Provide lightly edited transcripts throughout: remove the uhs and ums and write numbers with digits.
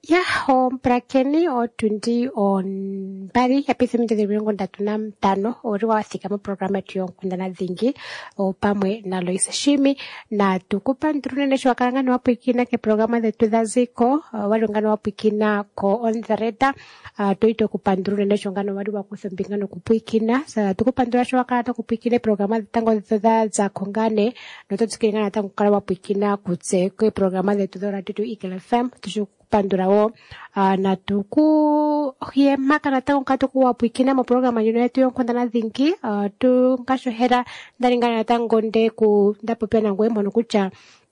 Ya, omprakeni otundi on bari episode de mirongo ndatu na mtano ori wathika mu programa yetu yonkundana dhingi opamwe na Lois Shimi na tukupa nturunene shwakarangani wapikina ke programa zetu za ziko walungano wapikina ko on the radar toito kupandurunene shongano wali wakusombingano kupikina tukupandura shwakara kupikina programa zitango za kongane noto tsikingana tangu kala wapikina kutse ke programa zetu za radio Eagle FM pandurawo na tuku hiemaka na tango katuku wapikina ma programa yetu yonkundana dhingi tu nkashohera ndalingana na tango nde ku ndapo pia nangwe mono kucha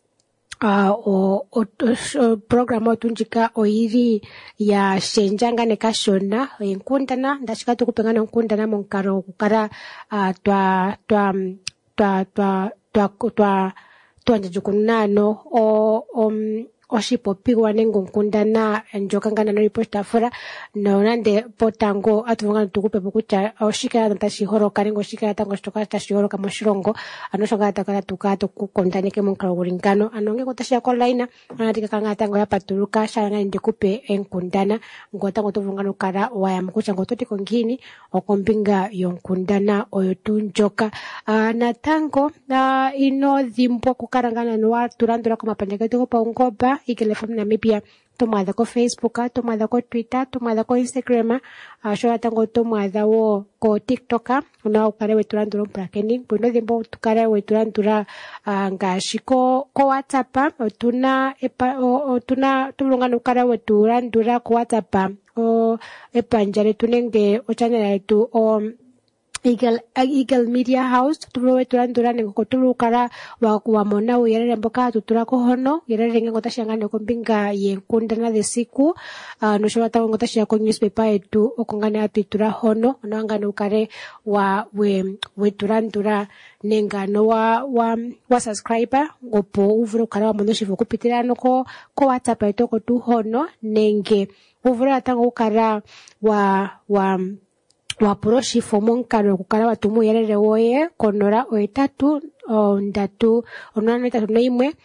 programa otunjika oiri ya shenjanga nekashona enkundana ndashika tukupengana enkundana monkaro kukara twa njukunano oshipopiwa nengo nkundana njokangana no ripostafura no nande potango atuvanga tukupe bukucha oshikala ntashihoroka nengo shikala tango shitoka tashihoroka moshilongo anoshonga takala tukato kukondaneke monkalo gulingano anonge kotashia online anatika kanga tango yapatuluka shana ndikupe enkundana ngotango tuvanga nokara waya mukucha ngototi kongini okombinga yonkundana oyo tunjoka natango ino dhimbo kukarangana no turandura ko mapandeka to paungoba Eagle FM Namibia tomwadha ko Facebook tomwadha ko Twitter tomwadha ko Instagram shora tango tomwadha wo ko TikTok na ukare weturandura mprakeni buno dhimbo tukare weturandura ngashi ko WhatsApp tuna tulungana ukare weturandura ko WhatsApp epanjare tunenge channel yetu Eagle Media House tuwe turandura ngo tulukara wa mona uyerere mboka tutura ko hono yerere ngo tashangane ko mbinga yenkundana de siku no shwa tawo ngo tashya ko newspaper etu okongane atutura hono nangane ukare we turandura nengano wa subscriber ngopo uvuro kara wa mono shivu kupitirano ko WhatsApp etu ko tu hono nenge uvuro atango ukara wapuroshi fomonkano kukala watumu yerere woye konora oetatu ndatu onana etatu noimwe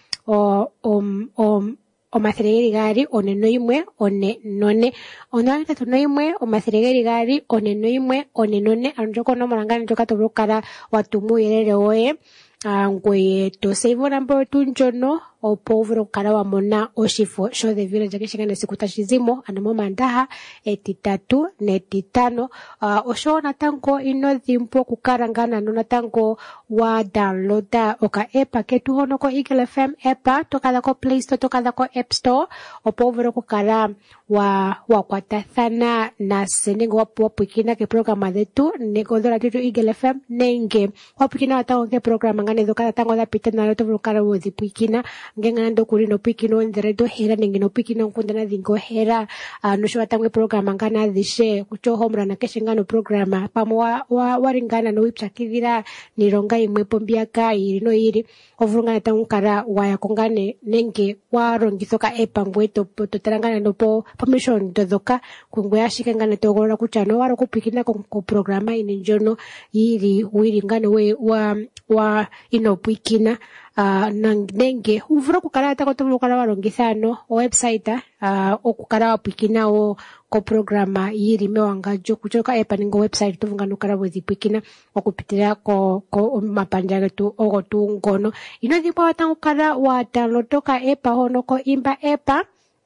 omathele gari one noimwe one none onana etatu noimwe omathele gari one noimwe one none anjoko no morangana joka tobukala watumu yerere woye ngwe to save number tunjono opovro kala wa mona oshifo show the village kishingane sikuta shizimo anamo mandaha etitatu netitano osho natango ino dhimpo kukarangana no natango wa downloada oka app ketu hono ko Eagle FM app tokala ko Play Store tokala ko App Store opovro kukala wa kwatathana na senengo wapukina ke programa zetu negodora radio Eagle FM nenge wapukina watango ke programa ngane dokala tango da pitana na to kala wozipukina ngengana ndokuri no pikino nderedo hera ningi no pikino nkundana dhingo hera no shwa tamwe programa ngana dhishe kucho homra na keshingano programa pamwa waringana no wipchakivira nironga imwe pombiaka iri no iri ovurungana tankara waya kongane nenge warongithoka epangweto totarangana no permission dodoka kungwe ashikangana togora kuchano waro kupikina ko programa ininjono iri wiringane we wa inopikina nenge uvura kukala tako tumukala warongithano website okukala wapikina o ko programa yiri mewanga jo kuchoka epaningo website tuvunga nukala wezipikina okupitira ko mapanja getu ogotu ngono inodhipo watangukala wa download toka epa hono ko imba epa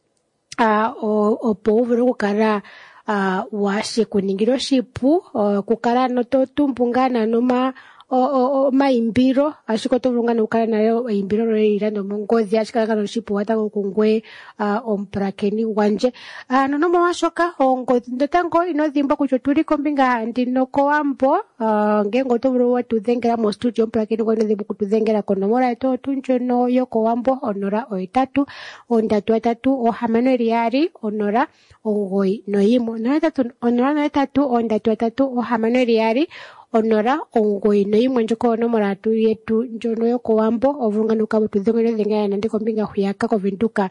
opo uvura kukala washe kuningiro shipu kukala noto tumbungana noma maimbiro ashiko tuvungana ukala nayo imbiro roirando mongozi ashika kana shipo wata kungwe omprakeni wanje nono washoka ongozi ndotango inodhimba kucho tuli kombinga ndinoko wambo ngengo tuvuro watu dhengera mo studio omprakeni kwa inodhimba kutudhengera konomora eto tunjono yoko wambo onora oitatu ondatu atatu ohamano eriari onora ongoi noimo onora noitatu ondatu atatu ohamano eriari onora ongoi no imwe njoko no moratu yetu njono yoko wambo ovunga nuka butudhongero dhenga nande kombinga huyaka kovinduka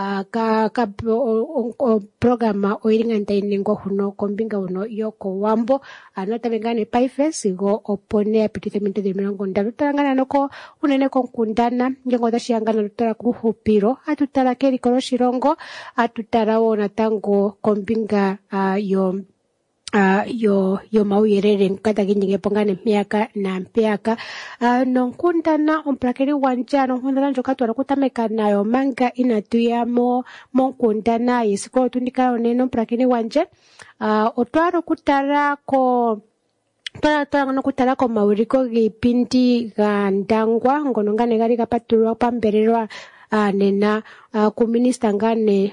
programa oiringa ntainengo huno kombinga uno yoko wambo anota bengane paifes go opone apitithe minto de mirongo ndalu tarangana noko unene konkundana ngengo dashiyangana lutara kuhupiro atutara keri koroshilongo atutara wona tango kombinga yo mauyerere nkata kinjinge pongane mpiyaka na mpiyaka nonkundana omprakeri wanja nonkundana njoka twala kutameka nayo manga inatuyamo monkundana yesikolo tundika onene omprakeri wanje otwala kutala twala komauliko giipindi gandangwa ngono ngane gali kapatulwa pambelelwa nena kuminista ngane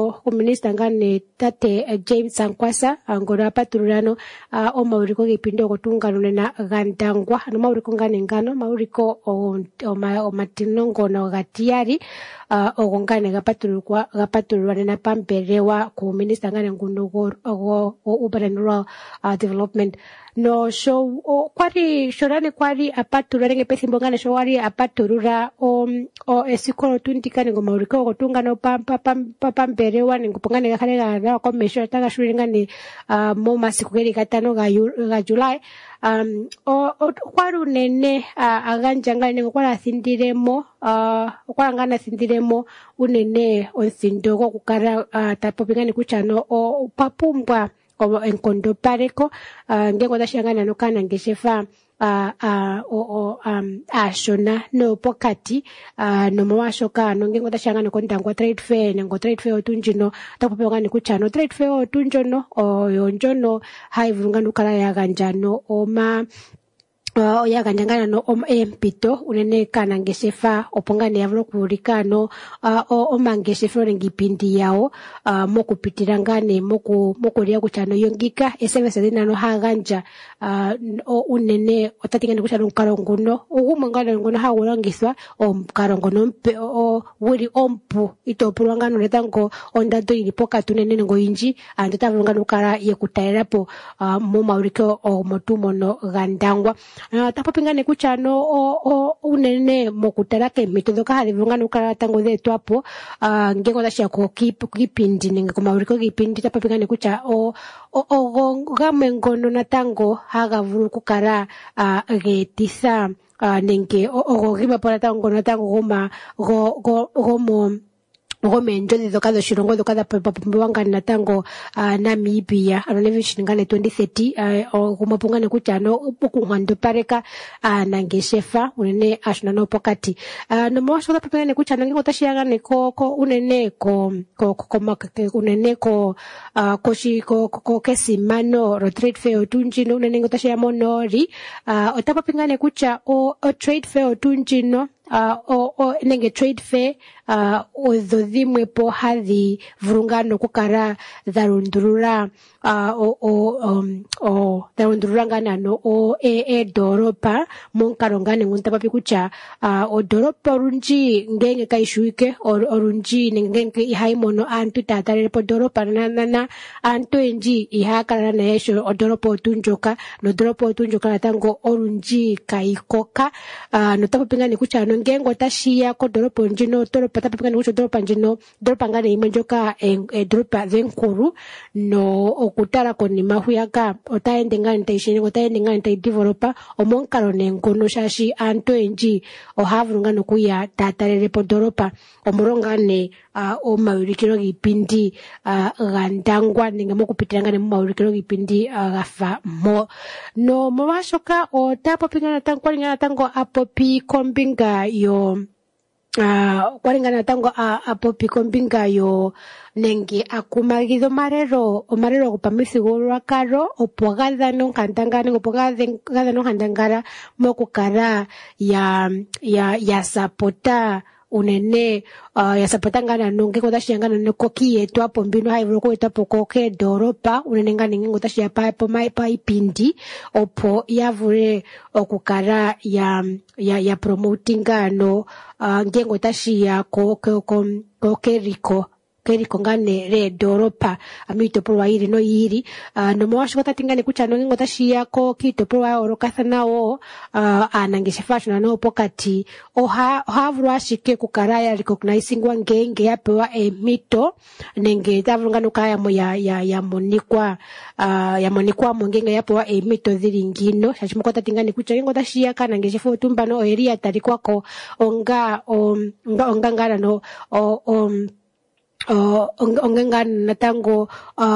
tate James Sankwasa ngono apatululano omauliko giipindi okutungano nena gandangwa ano mauliko ngane ngano mauliko omatino ngono gatiyari ogongane gapatululwa nena pambelewa kuminista ngane nguno go urban and rural development no show kwari shorane kwari apatulura nge pethimbo ngane show wari apatulura esikolo tundikane ngo mauriko okutungano pambelewa ningupongane gakhale ga komesho tanga shulingane mo masiku geli gatano ga July kwari unene aganja ngo kwara thindiremo okwangana thindiremo unene onsindo kokukara tapopingane kuchano papumbwa enkondo pareko ngengo dashangana nokana ngeshefa ashona no pokati no mwashoka no ngengo dashangana kondangwa trade fair nengo trade fair otunjino tapopingane kuchano trade fair otunjono yonjono haivunga nukala yaganjano yaganjangana no empito unene kana ngeshefa opongane yavlo kulikano omangeshefa ngipindi yao mokupitirangane mokulia kuchano yongika service dinano haganja unene otatingane kuchano nkarongono ugumangana ngono hawulangiswa omkarongono wuri ompu itopulwangano letango ondado ilipo katunene ngo inji andotavulungano kala yekutairapo mo mauriko omotumono gandangwa tapopingane kuchano unene mokutarake mitodoka halivungana ukala tango dhetu hapo ngengo dashia kipindi nenge kumauriko kipindi tapopingane kucha gamengono na tango haga vulu kukara getisa nenge gima pora tango na tango gomenjo dhoka dhoshilongo dhoka dhapapumbiwanga natango Namibia anonevishingane 2030 kumapungane kuchano okuhando pareka nangeshefa unene ashona no pokati nomosho dhapapungane kuchano ngengo tashiyangane ko unene ko unene ko kesimano ro trade fair otunjino unene ngengo tashiyamo nori otapapingane kucha o trade fair otunjino nenge trade fair odho dhimwe po hadhi vurungano kukara dharundurura dharundurura nganano doropa monkalongane nguntapapi kucha doropa orunji ngenge kaishuike orunji ngenge ihaimono antu tatalepo doropa nana antu enji ihakala na yesho doropa otunjoka no doropa otunjoka natango orunji kaikoka notapapingane kucha ngengo tashiya ko doropa njino doropa tapapingane kucha doropa njino doropa ngane imenjoka doropa venkuru no okutara konima huyaka otaende ngane taishene otaende ngane taidevelopa omonkalo nengono shashi antu enji ohavulunga nokuya tatalelepo doropa omulongane omaulikilo giipindi gandangwa nenge mokupitirangane momaulikilo giipindi gafa mo no molwashoka otapopingana tango apopi kombinga yo kwalingana tango apopi kombinga yo nenge akumagido omarero gopamithigululwakalo opo gadhano nkandangala opo gadhano nkandangala mokukala ya sapota unene yasapota ngana nonge kotashi ngana nokoki yetu hapo mbino haivulu kuetapo koke doropa unene ngana ngengo tashi ya pa ipindi opo yavule okukara ya promoting ngano ngengo tashi ya koke riko keriko ngane re doropa amitopolwa ili no yili nomowasho tatingane kucha nongo tashiyako kitopolwa orokathana wo anangeshefa shona no pokati ohavulwa ashike kukaraya recognizing ngenge yapewa emito nenge tavulungano kaya mo yamonikwa mongenge yapewa emito dhilingino shachimoko tatingane kucha ngongo tashiyaka nangeshefa otumbano oyeria talikwako onga ngana no onga natango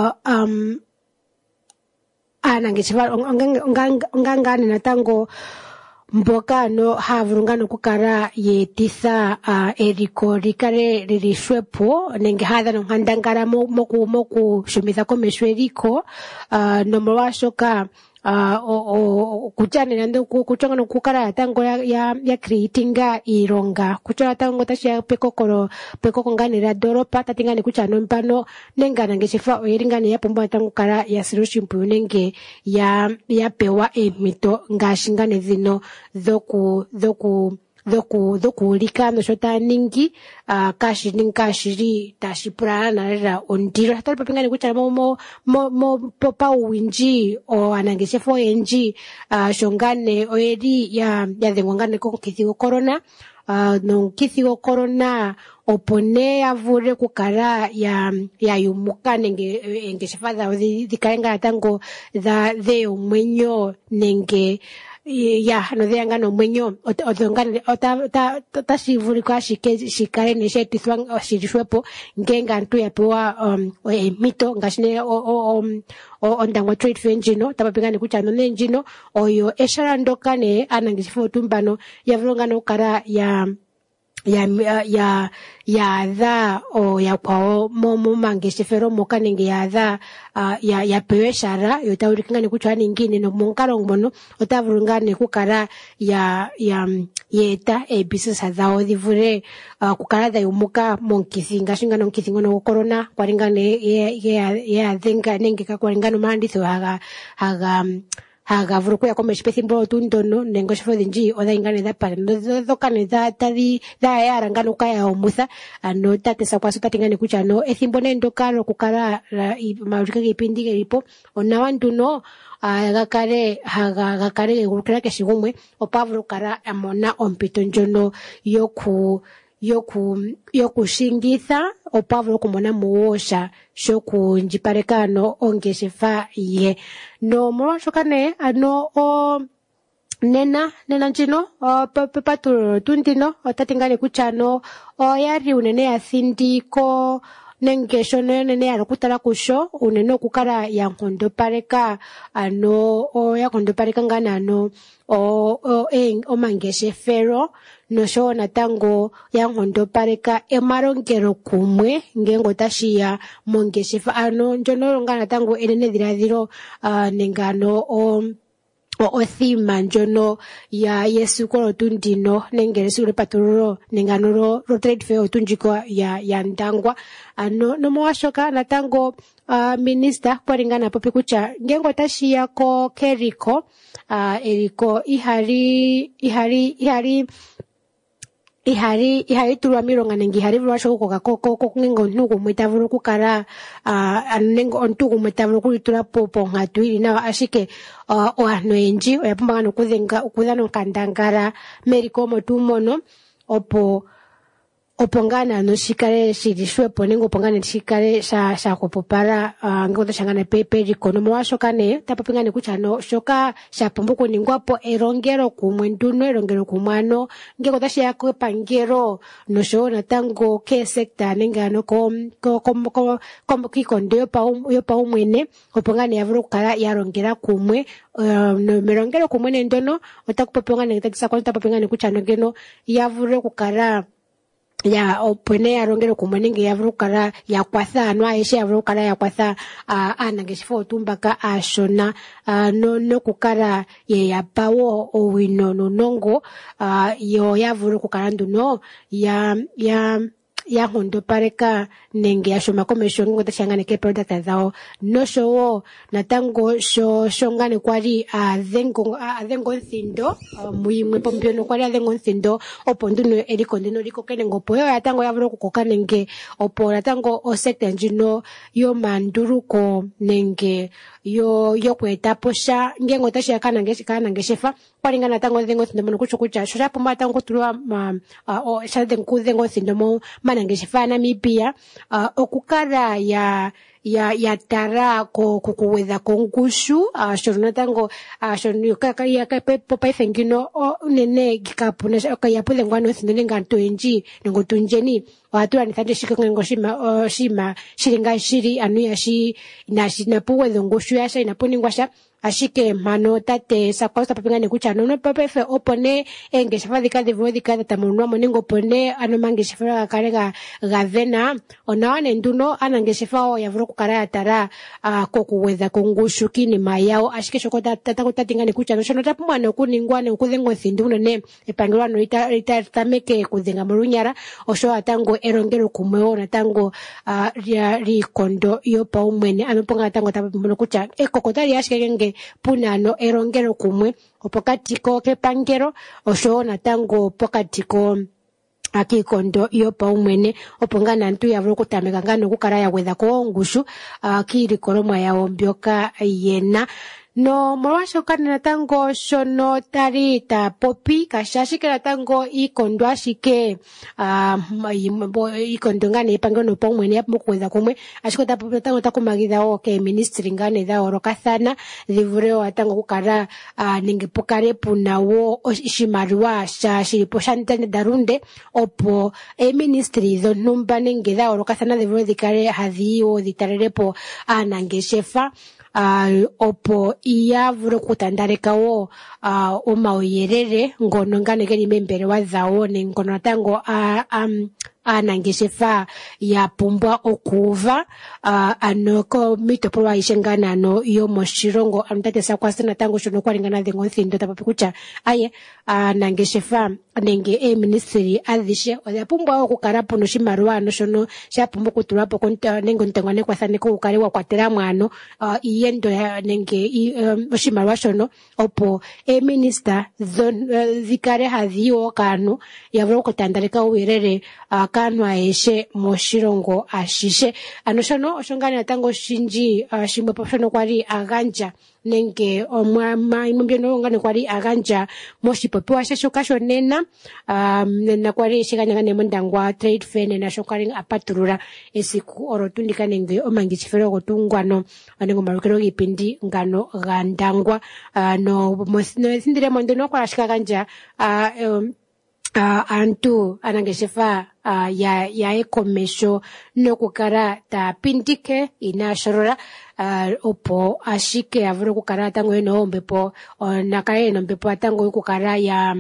nangeshefa onga natango mboka no havulungano kukara yetisa eriko likale lilishwepo nenge hadha no handangara moku shumitha komesho eriko nomolwashoka kuchane nando kuchonga no kukara tango ya creatinga ironga kuchona tango tashia pekoko nganira doropa tatingane kuchano mpano nenga nangeshefa oyelingane yapomba tango kara ya sirushimpu nenge ya pewa emito ngashingane zino dhoku ulika noshota ningi kashiri tashipurana nalera ondiro hatali papingane kuchana mo popa uwinji o anangeshefa enji shongane oyeri ya dhengwangane ko kithigo corona no kithigo corona opone yavure kukara ya yumuka nenge engeshefa dha dhikalenga tango de omwenyo nenge no deyanga no mwenyo otongane tashivulika shikale neshetithwa shirishwepo ngenga ntu yapewa emito ngashine ondangwa trade fair njino tapapingane kucha none njino oyo eshala ndokane anangeshefa otumbano yavulongana ukara yadha yakwao momangeshefero moka nenge yadha yapewe shara yotaulikingane kuchwa ningine no monkalo ngono otavulungane kukara yeta business dhao dhivure kukara dhayumuka monkithi ngashingana onkithi ngono corona kwalingane yadhenga nenge kakwaringano maanditho haga vuru kuya komesho pethimbo otundono nengo shefo dhinji odhaingane dhapala dhokane dhayarangano kaya omutha ano tatesa kwaso tatingane kucha no ethimbo nendoka lokukala maulika giipindi gelipo onawa nduno gakale gegulukila keshigumwe opo avule kukala amona ompito ndjono yokushingitha opo avule okumona muwosha shokundjipaleka no ongeshefa ye no molwashoka ne ano nena njino pepatulo tundino otatingane kucha no oyari unene yathindiko nenge shono nene yalokutala kusho unene okukala yankondopaleka ano yankondopaleka ngana ano omangeshefero noshowo natango yankondopaleka emalongelo kumwe ngengo tashiya mongeshefa ano njono longa natango enene dhiladhilo nenge ano othima njono ya yesuko lotundino nenge lesuko lepatululo nenge ano lo trade fair otunjiko ya ndangwa ano nomowashoka natango minister kwalingana popi kucha ngengo tashiya ko keriko eriko ihari tulwa milonga nenge ihari vulwa shoko ko ngengo ntugu mwetavulu kukara nengo ontugu mwetavulu kulitula ponkatu ili nawa ashike oantu enji oyapumbaga nokudhana onkandangala meriko omo tumono opo ngana no shikale shilishwepo nengo opo ngana shikale shakopopala ngengo tashangana periko nomowashoka ne tapapingane kucha no shoka shapumba kuningwapo elongelo kumwe nduno elongelo kumwe ano ngengo tashiya kepangelo noshowo natango kesekta nenge ano kikondo yopaumwene opo ngana yavule okukala yalongela kumwe melongelo kumwe nendono otakupapingane nenge tatisako tapapingane kucha no ngeno yavule okukala opone yalongelo kumwe nenge yavule okukala yakwatha ano aeshe yavule okukala yakwatha aanangeshefa otumbaka ashona nokukala yeyapawo owino nonongo yo yavule okukala nduno ya nkondopaleka nenge ya shoma komesho ngo tashanganeke product dhawo noshowo natango shongane kwali adhengo nthindo muyimwe pombyono kwali adhengo nthindo opo nduno eliko ndino likokele ngopo yo yatango yavule okukoka nenge opo natango osekta ndjino yomanduluko nenge yo kwetapo sha ngengo tashi kanangeshefa kwalinga natango dhengo nthindo mono kutya sho shapumba natango kutulwa shadhengo nthindo mo manangeshefa Namibia okukala ya tara kukuwedha kongushu shono natango shono paife ngino unene gikapuna yapudhengwa nothindo nenga antu oyendji nengo tunjeni ohatulanitha ndeshike ngengo shima shilinga shili anu yashi napuwedha ongushu yasha inapuningwa sha ashike mano tate sakwaza papingane kucha nono papefe opone engeshefa dhikadhivule dhikadhatamunwa moningo opone ano mangeshefa gakale gavena onawane nduno anangeshefa o yavule okukala yatara kokuwedha kongushu kinima yawo ashike shoko tatingane kucha noshono tapumwa nokuningwa nokudhenga othindu unene epangelo ano litatameke kudhenga molunyala osho atango elongelo kumwe wo natango likondo yopaumwene ano ponga natango tapumono kucha ekokotali ashike genge puna no elongelo kumwe opokati kepangelo osho natango pokati akikondo yopaumwene opo nga nantu yavule okutameka nga nokukala yagwedha koongushu kiilikolomwa yawo mbyoka yena no molwashoka natango shono tali tapopi kashashike natango ikondo ashike ikondo ngane epangelo nopaumwene yapumbwa okugwedha kumwe ashike natango takumagidha wo keministry ngane dhayoolokathana dhivule natango okukala nenge pokale puna wo oshimaliwa shilipo shandalunde opo eministry dhontumba nenge dhayoolokathana dhivule dhikale hadhi wo dhitalelepo aanangeshefa opo iyavule okutandaleka wo omauyelele ngono ngane geli moombelewa dhawo nengono natango aanangeshefa yapumbwa okuuva ano komitopolwa ayihe ngane ano yomoshilongo ano tate sakwasa natango shono kwalingana dhengo nthindo tapopi kutya aye aanangeshefa nenge eministry adhishe odhapumbwa okukala puno oshimaliwa ano shono shapumbwa okutulwapo nenge ontengo nekwathaneko okukale wakwatela mwano iyendo nenge oshimaliwa shono opo eminister dhikale hadhiwo kaantu yavule okutandaleka uuyelele kaantu ayeshe moshilongo ashishe ano shono oshongane natango shinji shimwe po shono kwali aganja nenge imwe mbyono ngane kwali aganja moshipopiwa she shoka shonena nena kwali shiganyangane mondangwa trade fair nena shokwali apatulula esiku orotundika nenge omangeshefelo gotungwano nenge omalukilo giipindi ngano gandangwa no thindilemo ndono kwala shikaganja antu anangeshefa yaye komesho nokukala tapindike inashorola opo ashike avule okukala tango yena ombepo nakale yena ombepo tango okukala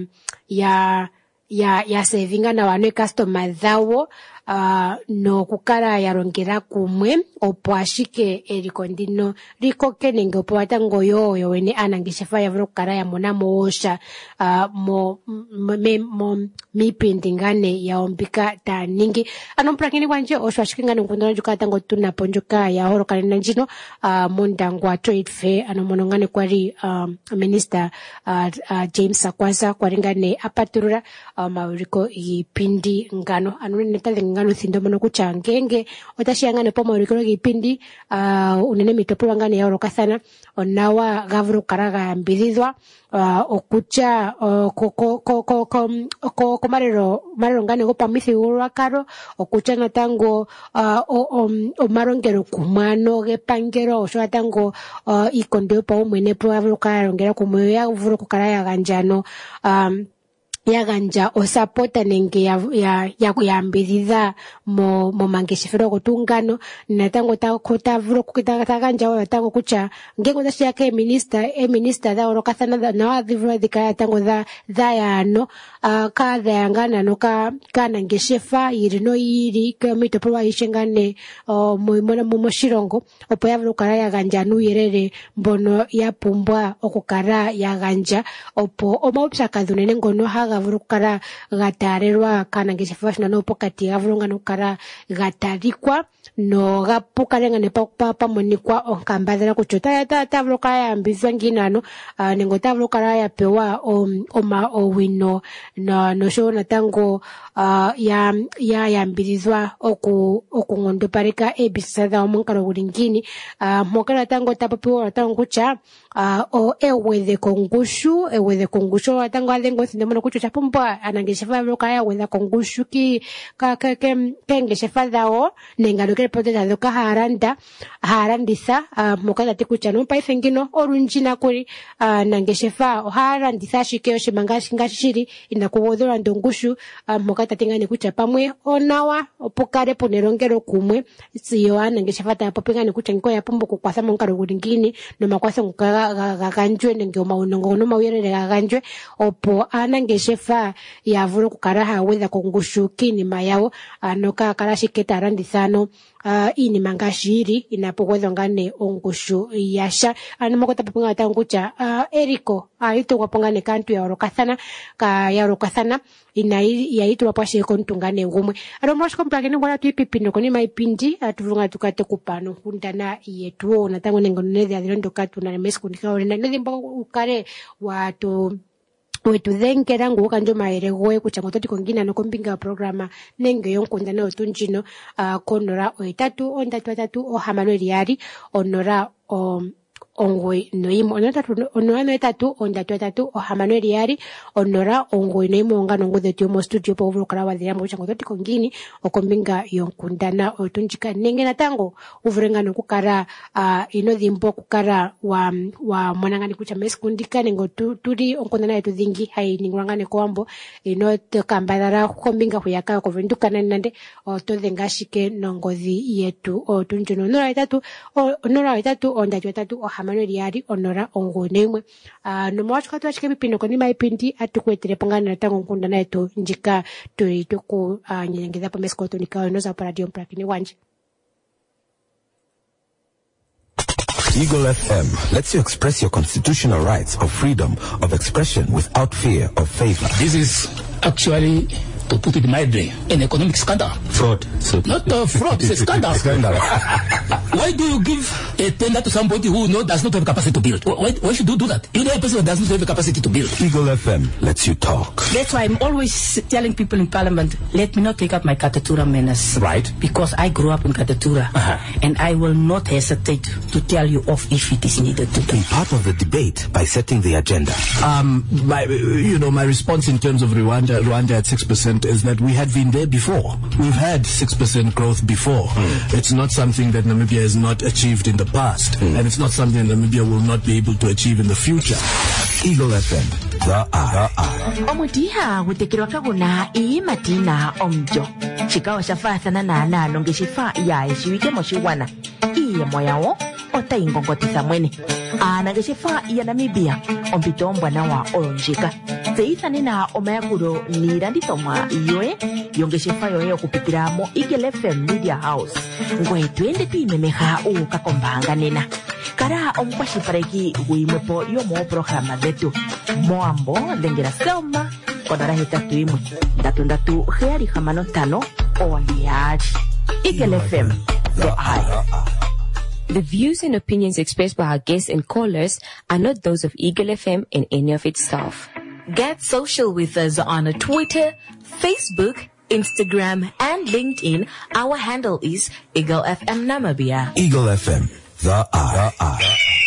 ya savinga nawa no customer dhawo nokukala yalongela kumwe opo ashike eliko ndino likoke nenge opo watango yo wene aanangeshefa yavule okukala yamonamo wosha miipindi ngane yawo mbika taningi ano mpulakeni kwanje osho ashike ngane nkundana njoka tango tunapo njoka yaholokanena njino mondangwa trade fair ano mono ngane kwali minister James Sakwasa kwali ngane apatulula mauliko giipindi ngano ano netadhe ngano thindo mono kucha ngenge otashiyangane po mauliko giipindi unene mitopolwa ngane yaolokathana onawa gavule okukala gayambidhidhwa okucha komalelo ngane gopamithigululwakalo okucha natango omalongelo kumwano gepangelo osho natango iikondo yopaumwene po yavule okukala yalongela kumwe yavule okukala yaganja yaganja osapota nenge yakuyambidhidha momangeshefelo gotungano natango tavule okutaganja wo natango kutya ngenge tashiya eminister dhaolokathana nawa dhivule dhikala tango dhayano kadhayangana ano kanangeshefa yili noyili mitopolwa ayihe ngane moshilongo opo yavule okukala yaganja nuuyelele mbono yapumbwa okukala yaganja opo omaupyakadhi unene ngono haga gavuru kukara gatarerwa kana ngeshefa shina no pokati gavurunga no kukara gatarikwa no gapukalenga ne pa monikwa onkambadhela kucho ta vulu kala yambizwa nginano nengo ta vulu kala yapewa owino no show natango ya yambirizwa okungondopaleka ebisa dha omunkalo gulingini mokala tango tapopiwa tango kucha ewedhe kongushu tango adengo sindemo kucho chapumbwa anangeshefa vulu kala yawedha kongushu kengeshefa dhawo nengalo kele poteza dhoka haranditha mokala tikucha no paife ngino olunjina kuli nangeshefa haranditha shike oshimanga shiri inakuwodhola ndongushu mokata tingane kucha pamwe onawa opukale punerongero kumwe siyo anangeshefa tapopingane kucha ngiko yapumbu kukwatha monkalo gulingini nomakwatho gaganjwe nenge omaunongo nomawuyelele gaganjwe opo anangeshefa yavule kukala hawedha kongushu kinima yawo anoka kala shiketa arandithano inima ngashiri inapogwedho ngane ongushu yasha mokota popinga tango kucha eriko itugwa pongane kantu yaorokathana yaitulwa pashe kontungane gumwe mwashiko mpakene ngwana tuipipino konima ipindi atuvunga tukate kupano nkundana yetu natango nengo nunedhi adhilondo tuna nemesikunika olena nedhi mbogo ukare wetudhenkera ngu kanjo maere goe kucha ngototi kongina no kombinga programa nenge yonkundana otunjino konora 3 onora ongwe noimo onora 3 onora ongwe noimo ngano ngudhetyo mo studio po uvulukala wadhira mbo chango toti kongini okombinga yonkundana otunjika nenge natango uvurengano kukara inodhimbo kukara wa mwanangani kucha mesikundika nengo turi onkundana yetu dhingi hai ningurangane kwambo inotokambadhara kombinga huyaka kovenduka nande todhengashike nongodhi yetu otunjino onora 3 onora ongwe noimwe nomwachika tuachike bipino konima ipindi atukwetele pongana natango nkundana yetu njika tuli tuku nyengeza po meskotonika noza pa radio mprakini wanje. Eagle FM lets you express your constitutional rights of freedom of expression without fear of favor. This is actually, to put it mildly, an economic scandal. Fraud. Not fraud, it's a scandal. Why do you give a tender to somebody who does not have capacity to build? Why should you do that? You know a person who does not have the capacity to build. Eagle FM lets you talk. That's why I'm always telling people in Parliament, let me not take up my Katatura menace. Right. Because I grew up in Katatura. And I will not hesitate to tell you off if it is needed to Be part of the debate by setting the agenda. My response in terms of Rwanda at 6% is that we had been there before. We've had 6% growth before. It's not something that Namibia has not achieved in the past. And it's not something that Namibia will not be able to achieve in the future. Eagle FM, the eye. Omutiha gutekirwa kaguna imatina omjo. Chikawa shafathana na nonge shifa ya ishiwike moshiwana. Iye moyawo ota ingongotisa mwene. Nange shifa ya Namibia ompito mbwana wa olonjika. Zeithane na omayakuro nirandithomwa yoe yongeshefa yoye okupitira mo Eagle FM Media House ngwe twende twimemeha ukakombanga nena kara omukwashipareki guimwepo yomo programa dhetu moambo dhengera selma konara 31 ondiari Eagle FM the eye. The views and opinions expressed by our guests and callers are not those of Eagle FM and any of its staff. Get social with us on Twitter, Facebook, Instagram, and LinkedIn. Our handle is Eagle FM Namibia. Eagle FM, the eye.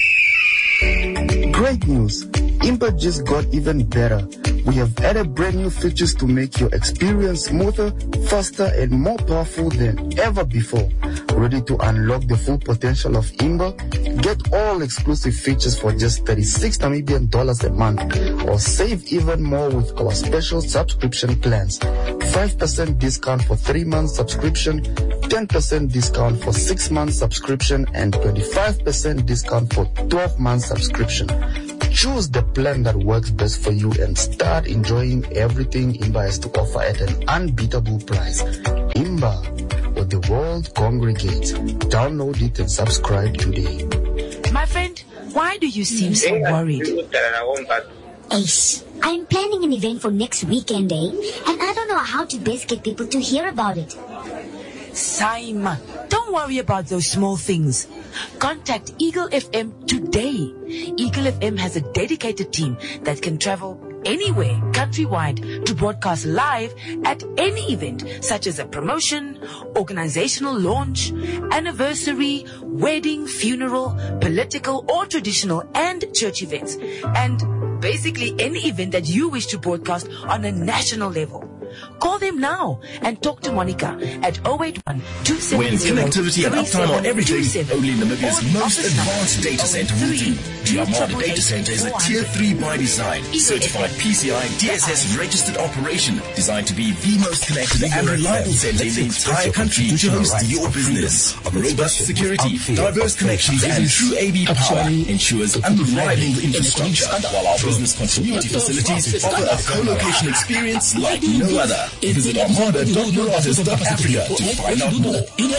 Great news! Imba just got even better. We have added brand new features to make your experience smoother, faster, and more powerful than ever before. Ready to unlock the full potential of Imba? Get all exclusive features for just $36 Namibian a month, or save even more with our special subscription plans. 5% discount for 3 months subscription, 10% discount for 6 months subscription, and 25% discount for 12 months subscription. Choose the plan that works best for you and start enjoying everything Imba has to offer at an unbeatable price. Imba, where the world congregates. Download it and subscribe today. My friend, why do you seem so worried? Ace, I'm planning an event for next weekend, and I don't know how to best get people to hear about it. Saima, don't worry about those small things. Contact Eagle FM today. Eagle FM has a dedicated team that can travel anywhere countrywide to broadcast live at any event, such as a promotion, organizational launch, anniversary, wedding, funeral, political or traditional and church events, and basically any event that you wish to broadcast on a national level. Call them now and talk to Monica at 081 270 When connectivity and uptime are everything, only Namibia's most advanced data center will do. Diamanda Data Center is a Tier 3 by design, certified PCI DSS registered operation, designed to be the most connected and reliable center in the entire country to host your business. Robust security, diverse connections, and true AV power ensures unrivaled infrastructure, while our business continuity facilities offer a co-location experience like no other. Visit armada.marathas.africa to find out more.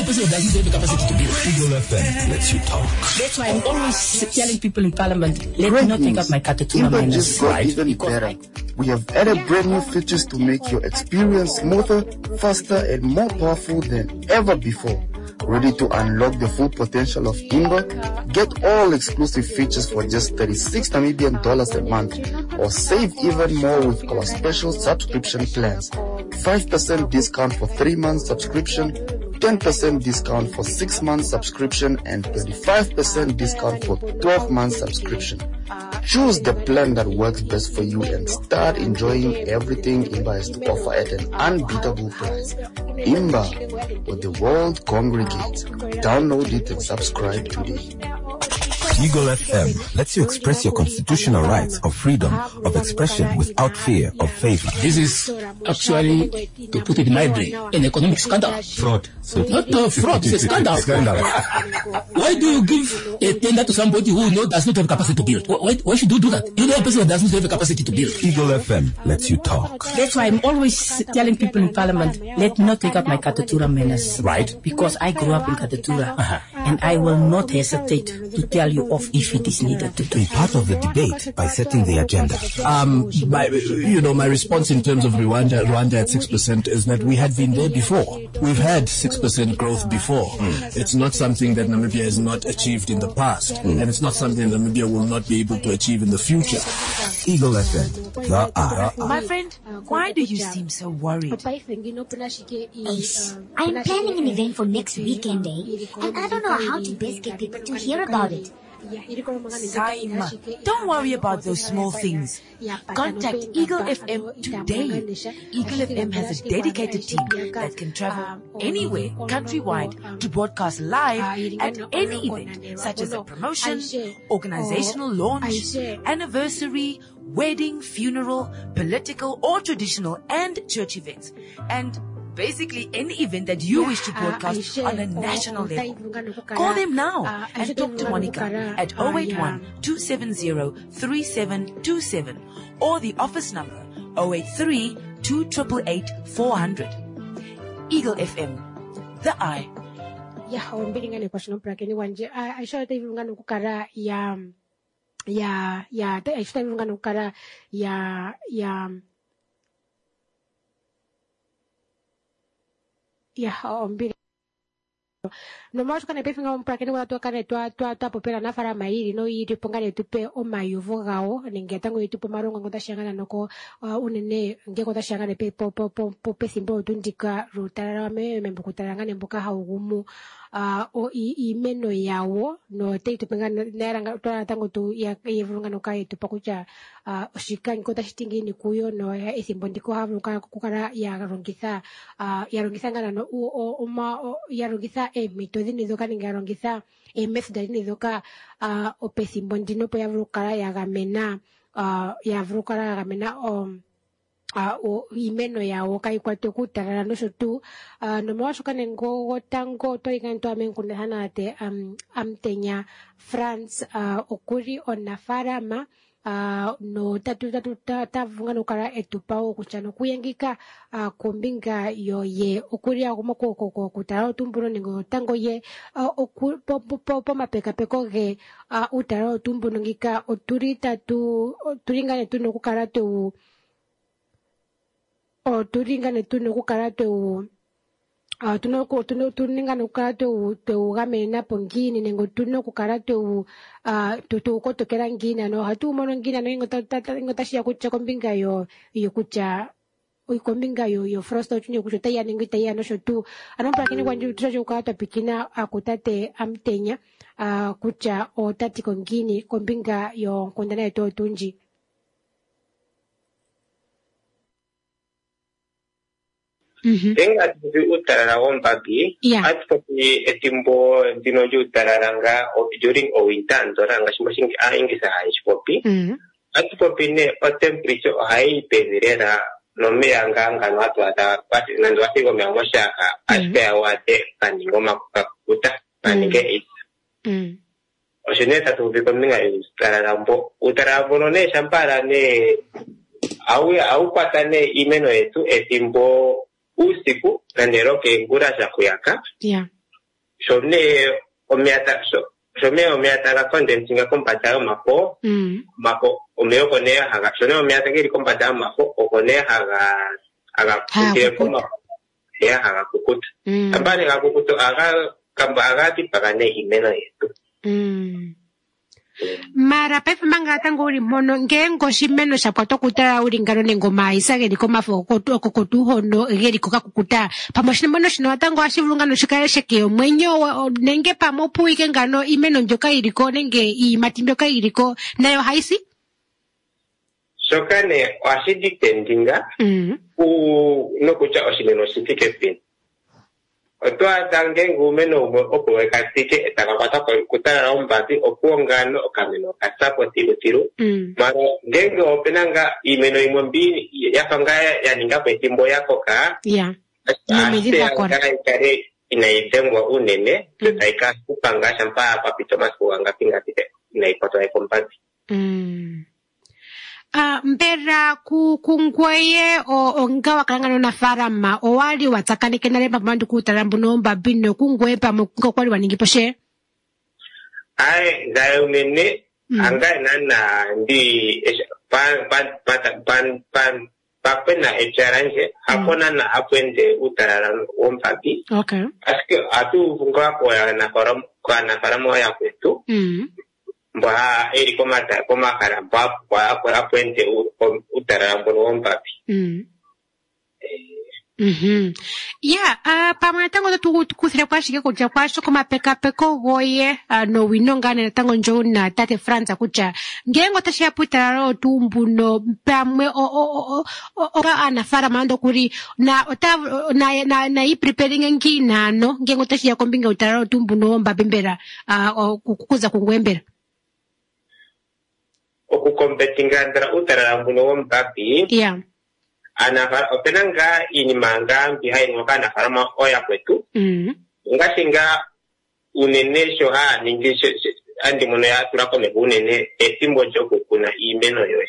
Eagle FM lets you talk. That's why I'm always telling people in Parliament, let me not take up my Katatura Imba minus. just got even better. We have added brand new features to make your experience smoother, faster, and more powerful than ever before. Ready to unlock the full potential of Imba? Get all exclusive features for just $36 Namibian a month, or save even more with our special subscription plans. 5% discount for 3 months subscription, 10% discount for 6 months subscription, and 25% discount for 12 months subscription. Choose the plan that works best for you and start enjoying everything Imba has to offer at an unbeatable price. Imba, where the world congregates. Download it and subscribe today. Eagle FM lets you express your constitutional rights of freedom of expression without fear of favor. This is actually, to put it mildly, an economic scandal. Fraud. Not fraud, it's a scandal. Why do you give a tender to somebody who does not have capacity to build? Why should you do that? You know a person that does not have the capacity to build. Eagle FM lets you talk. That's why I'm always telling people in Parliament, let me not take up my Katatura manners. Right. Because I grew up in Katatura, and I will not hesitate to tell you off if it is needed to do. Be part of the debate by setting the agenda. My response in terms of Rwanda at 6% is that we had been there before. We've had 6% growth before. It's not something that Namibia has not achieved in the past, and it's not something Namibia will not be able to achieve in the future. Eagle FM, the eye. My friend, why do you seem so worried? Ace, I'm planning an event for next weekend, and I don't know how to best get people to hear about it. Saima, don't worry about those small things. Contact Eagle FM today. Eagle FM has a dedicated team that can travel anywhere countrywide to broadcast live at any event, such as a promotion, organizational launch, anniversary, wedding, funeral, political or traditional and church events, and basically any event that you wish to broadcast on a national level. Call them now and talk to Monica at 081 270 3727 or the office number 083 288 400. Eagle FM, the eye. Ombelingane kwa shino prakeni wanje aisha taivungana kukara ya aisha taivungana kukara ombili nomautu kana pefinga mprakeni wala tuakane tuapopela nafara mairi no yiri pongane tupe omayuvo gao nenge tango yitupo marongo ngota shangana noko unene ngeko ta shangana pe po pesimbo tundika rutara membo kutarangane mboka haugumu o imeno yawo no te tupenga neranga tango tu ya yevunga no kai tupakucha oshika ngota shitingi ni kuyo no esimbo ndiko havuka kukara ya rongitha ngana no yarongitha metodi nizoka ningarongitha method nizoka opesimbo ndino po yavukara yagamena o imeno yawo kai kwate kutarara no shotu no mwashuka nengo tango to ikanto amenkunehana ate amtenya France okuri onafarama no tavunga no kala etupao kuchano kuyengika kombinga yo ye okulia gomoko kutara otumbuno ningo tango ye po mapeka peko ge utara otumbuno ngika turingane tuno kukala tu turingane tuno kukala tu tuningana kukala tugamena pongini nengo tuno kukala tukotokera ngina no hatu mono ngina no ingo tashia kucha kombinga yo kucha kombinga yo frosta tunyo kucha taya ningo taya no shotu anompra kini kwanju tucho kukala pikina akutate amtenya kucha o tati kongini kombinga yo kondana eto tunji. Tenga utarara wombabi atupoki etimbo dino utararanga during winter doranga shimoshingi ingisa haispopi atupopi ne o temperature hai pedirera no meanga ngano atwata pati nando asigo me amoshaka aspea wate kaningo makuta kanike oshineta tu bikominga utarara no ne shampara ne au patane imeno etu etimbo usiku nandero ke ngura za kuyaka shone omeata la condensinga kompata mako omeo konea haga shone omeata ke kompata mako okonea haga kutire koma ya haga kukuta ambane haga kukuta haga tipagane imeno yetu mara pepe manga tango uri mono ngengo shimeno shapato kutara uri ngaro nengo maisa geri koma kokotu hono geri koka kukuta pamoshine mono shino tango ashivulunga no shikare sheke mwenyo nenge pamopu ike ngano imeno njoka iriko nenge imatimboka iriko nayo haisi shokane washiditendinga no kucha oshimeno shifike pin Otoa tange ngumeno opo wekatike etakapata kutara ombati okuongano okameno kasapo tiru maro ngenge openanga imeno imwambini yapangaya yaninga petimbo yako ka nomedida kora kare inaitengwa unene tutaika kupanga shampa papito maskuanga pinga tite inaipoto ya kompati mbera kungweye o ngawa kalangano na farama o wali watakane kenale pamandu kutarambu nomba bino kungwe pa mukunga kwali waningi poshe ai gayo nene anga nana ndi papena echaranje hapona na apwende utararan ombabi aske atu funga kwa na faramo ya kwetu mba eri koma karamba kwa puente utarambo nombabi pamwe tango tukuthira kwashike kuja kwasho koma peko goye no winongane na tango njo na tate Franza kucha ngengo tashia putararo tumbuno pamwe anafara mando kuri na i preparing ngina no ngengo tashia kombinga utararo tumbuno mba bimbera kukuza kungwembera okukompetinga ndra utararambo nombabi anafara openanga inimanga mbiha inokana farama oya kwetu ngasinga unene shoha ningisho andi mono ya turako me unene etimbo joko kuna imeno yoe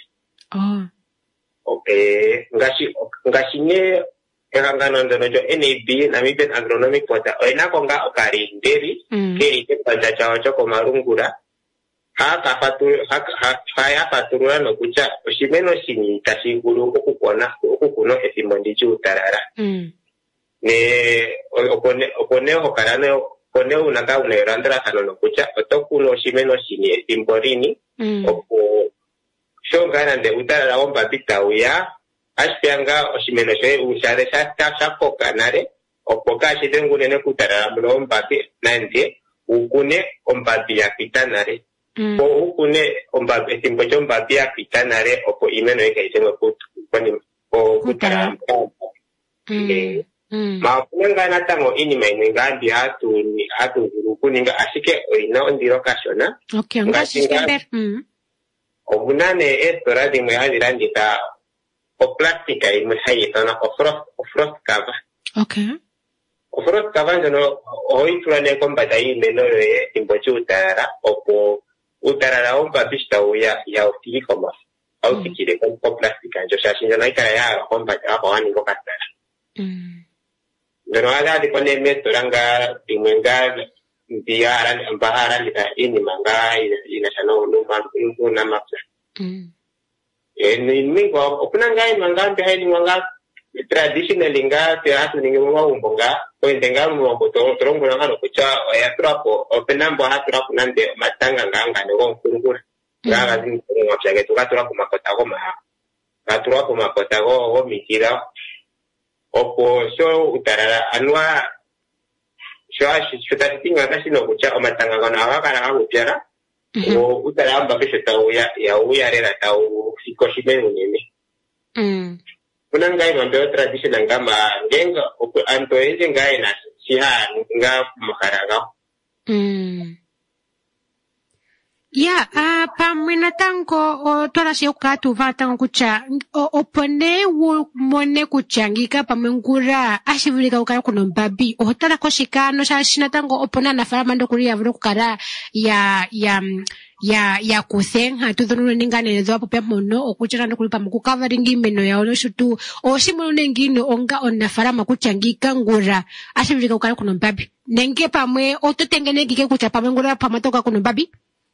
ngashine ekangano ndono jo NAB Namibian Agronomic Portal oinako nga okari nderi keri kepanja chao choko marungura haya faturura no kucha oshimeno shini tashingulu okukuno efimondi chutarara ne opone hokarane opone unaka unayorandra hano no kucha otokuno oshimeno shini efimborini opo shongana nde utarara omba pitauya ashpianga oshimeno shoye ushare shakoka nare opo kashite ngunene kutarara mlo ombapi nande ukune ombapi ya pitanare ukune ombapi etimbo chombapi ya pitanare opo imeno eka isengo kutarara mafunga natango inima inengambi hatu kuninga ashike oina ondiro kashona obunane estora dimwe hadirandita o plástica imwe hayitana o frost cover o frost cover no hoy tulane kombata imeno ye imbochi utarara opo utarara omba bishta ya utikoma au tikire ko plastica jo shashinja na ikaya ya omba hapo ani ko katara ndio ada di kone metoranga dimwenga ndiara mbahara lita ini manga ina chano numa mapsa ni mingo okunanga manga mbe manga traditionally nga teatro ningi mbonga ko ndenga mbongo trongo ngano kucha ya trapo openambo ha trapo nande matanga nganga ngo kurukura nganga zingo chage tukatura kumakota goma katura kumakota go mikira opo so utarara anwa shashi chutatinga kasino kucha omatanga ngano akakara akupyara o utaramba pesho tawo ya uyarera tawo sikoshime unene kunangai mambe traditional ngama ngenga anto eze ngai na siha nga makaraga ya pamwena tango tola se ukatu vatango kucha opone wo mone kuchangika pamengura ashivulika ukara kuno mbabi otala koshikano shashina tango opona na farama ndo kuria vulo kukara ya kusenga tudhunu ningane nezo hapo pia mono okuchana ndo kulipa mku covering imeno ya ono shutu oshimo nengino onga onna farama kuchangika ngura ashivulika ukara kuno mbabi nenge pamwe ototengene kike kucha pamengura pamatoka kuno mbabi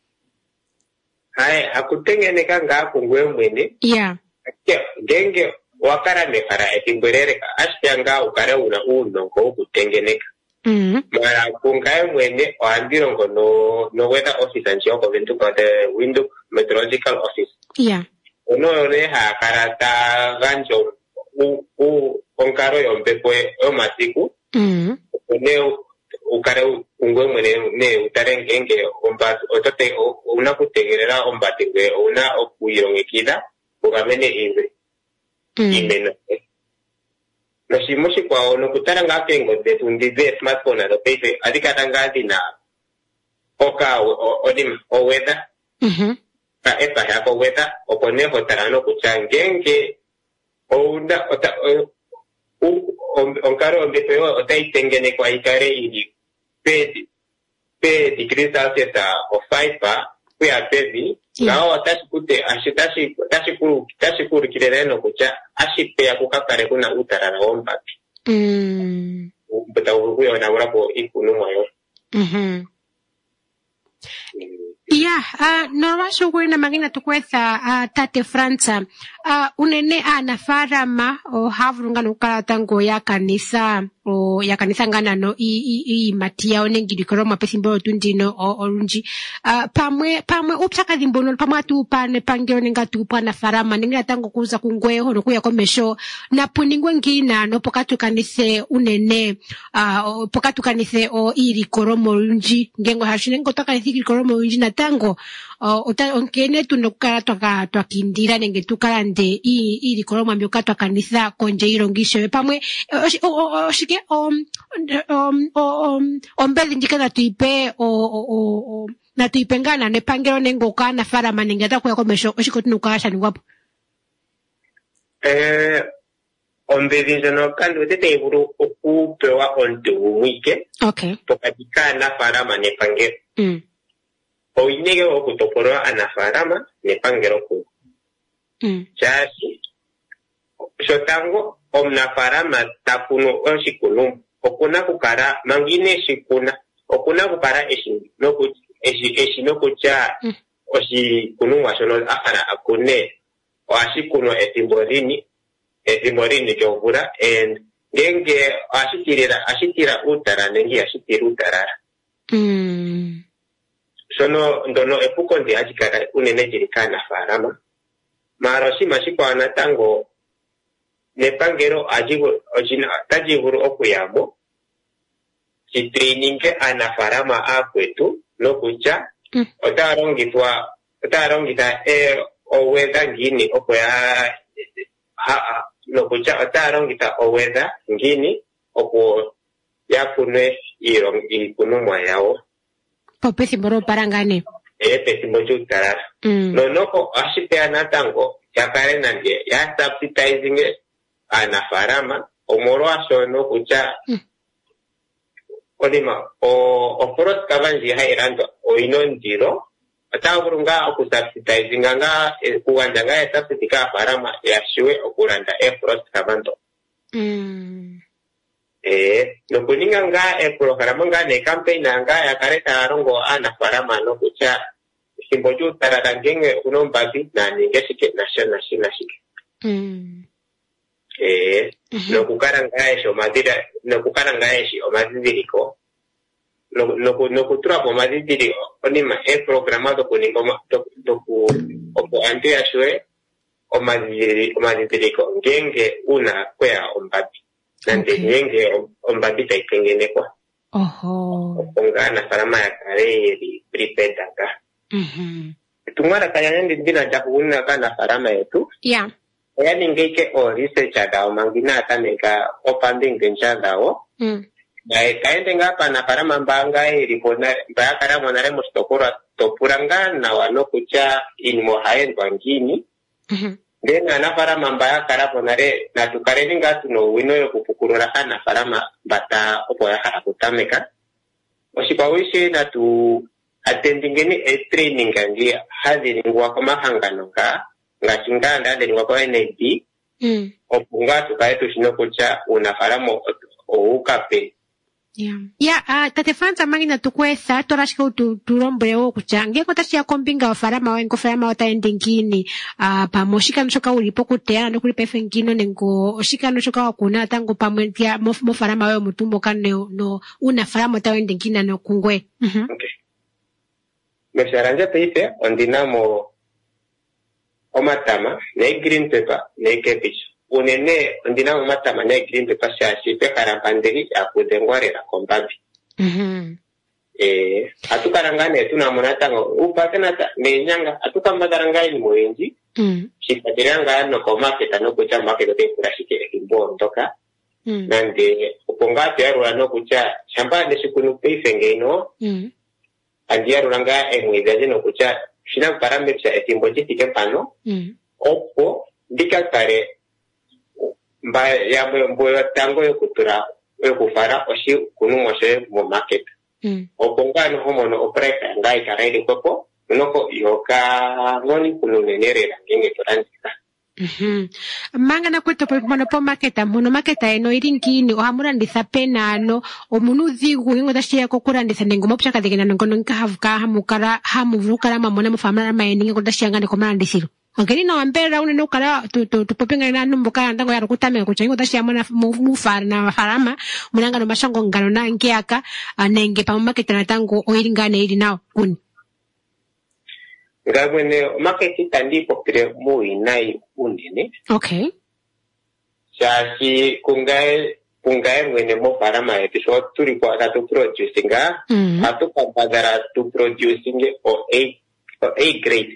hai akutengeneka ngakungwe mwene ngenge wakara mekara etimberereka ashanga ukara una unongo ukutengeneka mara kungae mwene oandirongo no weather office nchoko ventuko the Windhoek Meteorological Office ono reha karata ganjo onkaro yompepo omasiku one ukare ungwe mwene ne utarengenge omba otote unakutegerera ombatingwe una okuyirongekida ugamene iwe imeno no simushi kwa ono kutaranga kengo de tundibe smartphone ado pepe adikatanga dina oka odim o weather ka epa ya ko weather opone hotarano kuchangenge onda onkaro ombepe otaitengene kwa ikare ili pe degree Celsius o 5 kuya pevi nao atashikute tashikuru kireno kucha ashipe ya kukakare kuna utarara ombapi kuyo na urapo ikunumwa yo norwasho kwena magina tukwetha tate Franza unene anafarama o havurungana ukala tango ya kanisa ngana no i matia onengiri koroma pesimbo tundino olunji pamwe upsaka dimbono pamwe atupane pange onenga tupa na farama ningira tango kuza kungwe hono kuya komesho na puningwe ngina no pokatu kanise unene pokatu kanise o iri koromo olunji ngengo hashine ngotaka iri koromo olunji na tango onkene tunokala twakindira nenge tukalande iri koromo mbyoka twakanisa konje irongisho pamwe oshike ombeli ndike na tuipe na tuipengana ne pangero nengo kana farama nenge atakuya komesho oshiko tunukasha ni wapo ombeli jono kando tete iburu okupewa ontu wike pokatikana farama ne pangero oinege okutoporo anafarama ne pangero ku chasi shotango omnafarama takuno oshikunu okuna kukara mangine shikuna okuna kukara eshino kucha oshikunu washono afara akune oashikuno etimborini jovura and ngenge ashitira utara nengi ashitira utarara sono ndono epuko ndi ajikara unene jirikana farama maro shimashikwa natango nepangero tajiburu okuyamo chitreininge anafarama akwetu nokucha otarongita oweda ngini okuya nokucha otarongita oweda ngini oku yakunwe ikunumwa yawo popesimboro parangane pesimbo chutarara nonoko ashipea natango yakare nandie ya subsidizing anafarama omoro ashono kucha odima o foros kabanji hairando o inondiro ataburunga okusubsidize nganga kuwanja ya subsidy ka farama yashiwe okuranda frost kabanto. Nokuninga nga programa nga ne campaign nga ya kareta arongo ana farama no kucha simboju taradangenge unombazi na ningeshike national shike. Nokukaranga esho madira nokukaranga eshi omazidiriko nokutura po mazidiriko onima programado kuningoma doku opo antu yashwe omazidiriko ngenge una kwea ombabi nande ngenge ombabi taitengene kwa ongana farama ya kareri pripedaka tumara kaya ndina jakuna kana farama yetu yani ngeke o research ada mangina ataneka opanding denjada kaende ngapa na farama mbanga iripona mbaya karama nare mustokora topuranga na wanokucha inmo haen bangini then ana farama mbaya karama nare na tukareni ngatu no wino yo kupukurura kana farama bata opo ya harakutameka oshipawishi na tu attendingeni training ngi hadiri ngwa kama hangano ka ngachinganda ndeni ngwa kwa NAD opunga tukaetu shinokucha unafaramo oukape tate Franza mangina tukwesa torashika turombre okucha ngeko tashia kombinga wafarama wengo farama wataendingini pamoshika noshoka ulipo kutea no kulipa efengino nengo oshika noshoka wakuna tango pamwentia mo farama wewe mutumbo kane no una farama wataendingina no kungwe okay mesharanja teite ondinamo omatama ne green pepper ne cabbage unene ondinamo matama ne green pepper shashi pe karambanderi akudengwarera kombabi atukarangane tunamona tango upatenata nenyanga atukambadaranga ni moenji shikadiranga no komaketa no kucha maketa te kurashike ekimbo ndoka nande upongate yarula no kucha shamba de shikunu peifengeno andiaru ranga emwizaje no kucha shina parametra etimboji tikepano opo dikakare mba ya mboyo tango yo kutura yo kufara oshi kunumoshe mo market opongano homono opreka ngai karaidi kopo noko yoka ngoni kununenerera ngenge torandika manga na kweto mono po marketa mono marketa eno iringini ohamurandisa penano omunu dhigu ingo tashia kokurandisa nengo mopsha kadegena ngono nkahavuka hamukara hamuvukara mamona mufamara mayeninga kodashia ngane komurandisiro angeni na wambera une no kala tupopenga na numbuka ndango yaro kutame kucha ingo tashia mona mufara na farama munanga no mashango ngano na ngiaka nenge pa marketa na tango oiringane iri nao kuni ngabwene market tandipo kire muy nai unene okay shashi kungae mwene mo farama episode turi kwa atu producinga atu kampagara tu producing o A grade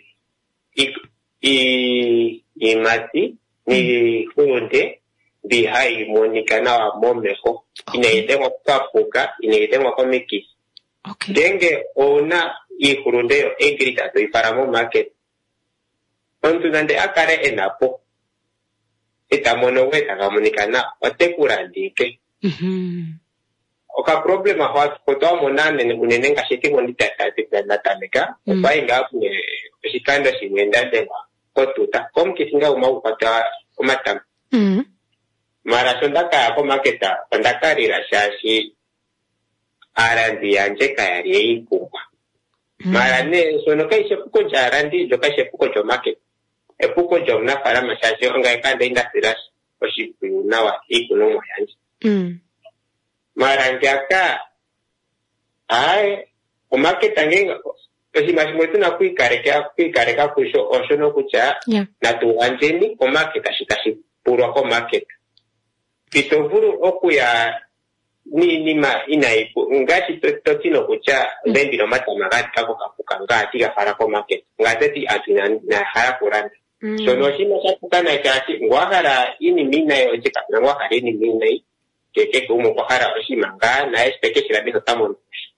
i mati ni hunde bi hai monika na momeko inaitengwa kapuka inaitengwa komiki okay denge ona ihurundeo egrita to ifaramo market ontu nande akare enapo itamono weta kamunikana otekurandike oka problema hwa kotoa monane unenenga shiti mondita na tameka opainga apune shikanda shimenda denga kotuta komkisinga upata umatama mara sondaka yako marketa pandakarira shashi arandi yanje kayari eikupa mara ne sono kai shepuko jarandi jo kai shepuko jo market epuko jo na farama shashi onga kanda industries oshipu nawa ikunomo yanje mara ngaka ai o market angenga osi mashimoto na kuikareka kusho oshono kucha na tuanjeni o market ashikashi puro ko market pitovuru okuya ni ma inaipo ngati totino kucha bendi no mata magati kako kapuka ngati ga fara ko market ngati atina na hara kuranda so no shima chapuka na chati ngwahara ini mina yo chika na ngwahara ini mina keke kumo kwa hara oshima nga na expectation la biso tamon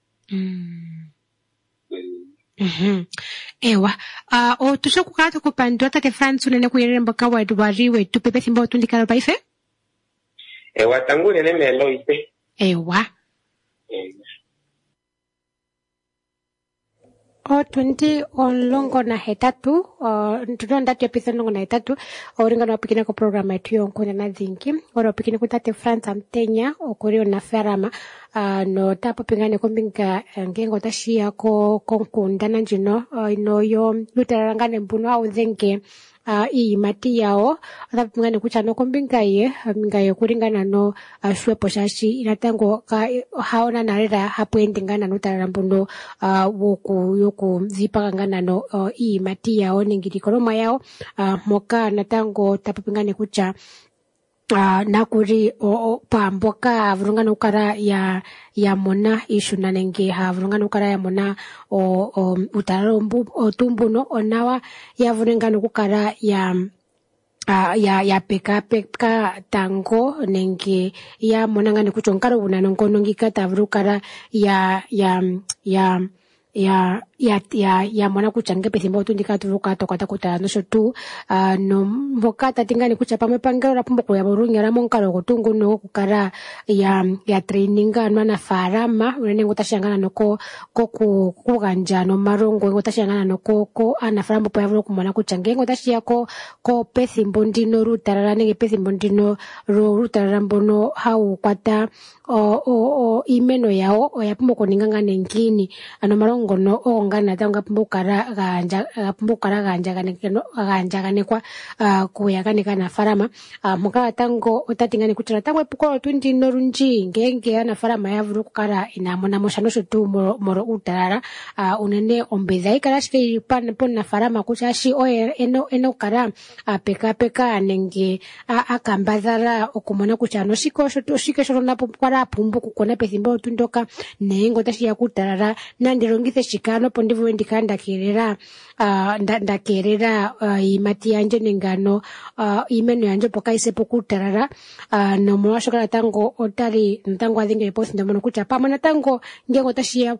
ewa o tushoku kato kupandwa tate France unene kuyerere mboka wadu wariwe tupepe simbo tundikalo paife ewa tangu nene melo ipe ewa 20 onlongo na hetatu ntuno ndatu episode longo na hetatu oringa na pikina ko program yetu yonkuna na dhinki ora pikina kutate France amtenya okuri na ferama no tapo pingane kombinga ngengo tashia ko konkunda na njino ino yo lutarangane mpuno au dhenke i mati yao atapo pingane kuchano kombinga ye kuringana no shwepo shashi inatango ka haona narera hapo endingana no tararambuno woku yoku zipa ngana no i mati yao ningiri koroma yao moka natango tapo pingane kucha nakuri pamboka vurungana ukara ya mona ishuna nenge ha vurungana ukara ya mona utarombu tumbuno onawa ya vurungana ukara ya peka tango nenge ya mona ngane kuchonkara unano nkonongika tavurukara ya mwana kuchange pethimbo tundika tuvuka tokata kutano shotu no mboka tatingani kucha pamwe pangero rapumbo ya borunya ra monkaro kutungu no kukara ya training na farama unene ngotashangana noko kuganja no marongo ngotashangana noko ana farambo pa yavuro kumana kuchange ngotashia ko pethimbo ndino rutarara nenge pethimbo ndino rutarara mbono hau kwata imeno yao oyapumbo koninganga nengini ano marongo no ngana tanga pumbukara ganja ganekwa kuyaganeka na farama muka tango utatingani kuchira tango epukoro tundi norunji ngenge ana farama yavuru kukara inamona moshano shotu moro utarara unene ombeza ikara shiri pona farama kuchashi eno kara peka nenge akambazara okumona kuchano shiko shotu shike shoto napo kwara pumbu kukona pethimbo tundoka nengo tashi ya kutarara nandirongithe shikano pondivu ndikanda kerera ndakerera imati yanje nengano imeno yanje poka isepo kutarara no mwashokala tango otari ntango adingere posi ndamono kucha pamana tango ngengo tashia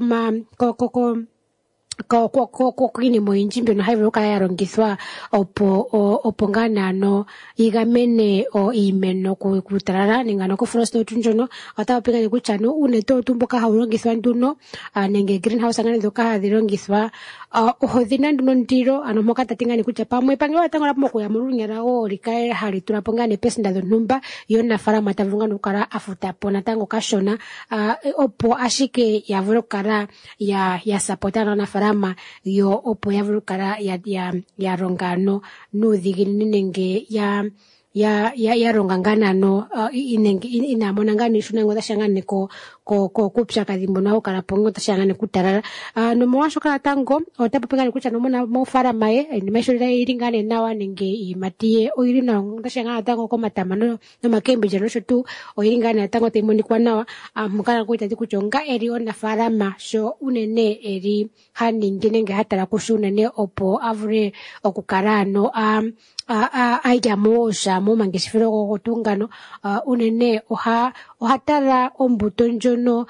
ko kini moinjimbe no haivu kala yarongiswa opo ngana no igamene imeno kutarara ningano ko frosto tunjono atapa pinga ni kuchano une to tumboka haurongiswa nduno nenge greenhouse ngane doka hadirongiswa hodhina nduno ndiro anomoka tatinga ni kucha pamwe pangewa tango lapmo ya murunyara likae hali tulapongane pesinda dhonumba yona fara matavunga nukara afuta pona tango kashona opo ashike yavuro kara ya sapotana na fara yo opo yavurukara ya rongano nuthigini nenge ya rongangana no ina monangani shuna ngoda shangane ko kupsha kadimbo na okara pongo tashangane kutarara no mwasho kala tango otapapengane kucha no mona mo fara mae ni meshorira iringane nawa nenge imatie oiri na ngoda shangana tango ko matama no makembe jeno shotu oiringane tango temoni kwa nawa mukana kuita kuchonga eri ona fara ma sho unene eri haningi nenge hatara kushuna ne opo avure okukarano aija moja mo mangishifiro gotungano unene ohatara ombuto njono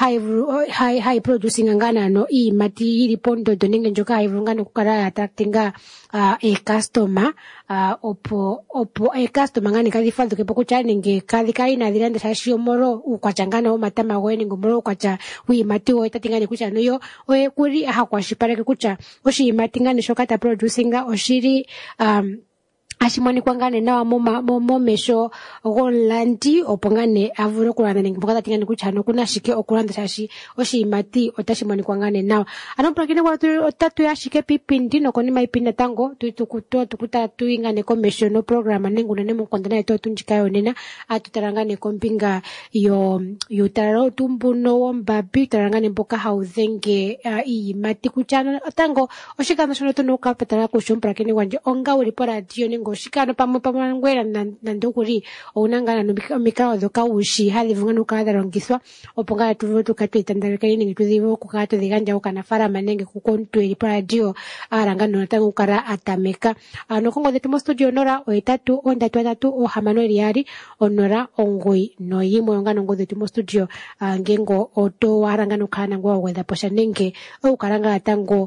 hai producing ngana no imati iri pondo doninge njoka haivungana kukara attractinga customer opo customer ngani kadi faldo ke poko chanenge kadi kaina dirande shashio moro ukwachangana o matama gweni ngomoro kwacha wi mati o tatingani kucha no yo kuri hakwashipare ke kucha oshi imati ngani shokata producinga oshiri ashimani kwangane nawa mo mesho golandi opongane avuro kulanda ningipokata tingani kuchano kuna shike okulanda shashi oshimati otashimani kwangane nawa anomprakine kwa otatu ya shike pipindi no koni maipinda tango tukuta tuingane ko mesho no programa nenguna nemo kondana eto tunjikayo nena atutarangane kompinga yo tararo tumbuno wombabi tarangane mboka hauzenge imati kuchano tango oshikano shono tuno kapetara kushomprakine wanje onga ulipora dio ningo shikano pamwe ngwera nandokuri onangana no mikao doka ushi hali vungana ukadarongiswa oponga tuvuto katitandaleka ningi tuzivo kukato diganja ukana fara manenge kukontu ilipora dio arangano natango ukara atameka no kongo de tumo studio nora oetatu ondatu atatu o hamano riari onora ongoi no yimo ngano ngo de tumo studio ngengo oto warangano kana ngwa weda posha nenge ukaranga tango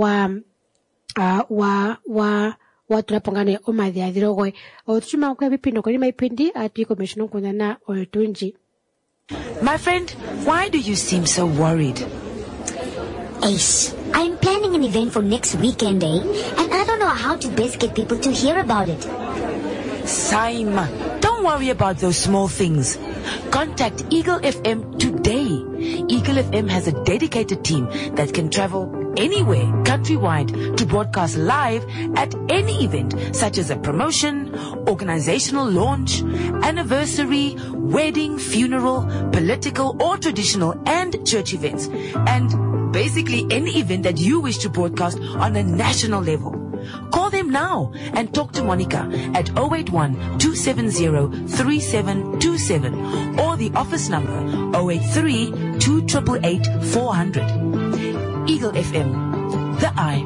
watu napongane omadhiadhiro goe otuchuma kwa vipindi kwa maipindi atuiko meshono kunana oyotunji. My friend, why do you seem so worried? Ace, I'm planning an event for next weekend, and I don't know how to best get people to hear about it. Saima, don't worry about those small things. Contact Eagle FM today. Eagle FM has a dedicated team that can travel anywhere countrywide to broadcast live at any event, such as a promotion, organizational launch, anniversary, wedding, funeral, political or traditional and church events, and basically any event that you wish to broadcast on a national level. Call them now and talk to Monica at 081-270-3727 or the office number 083-288-400. Eagle FM, the eye.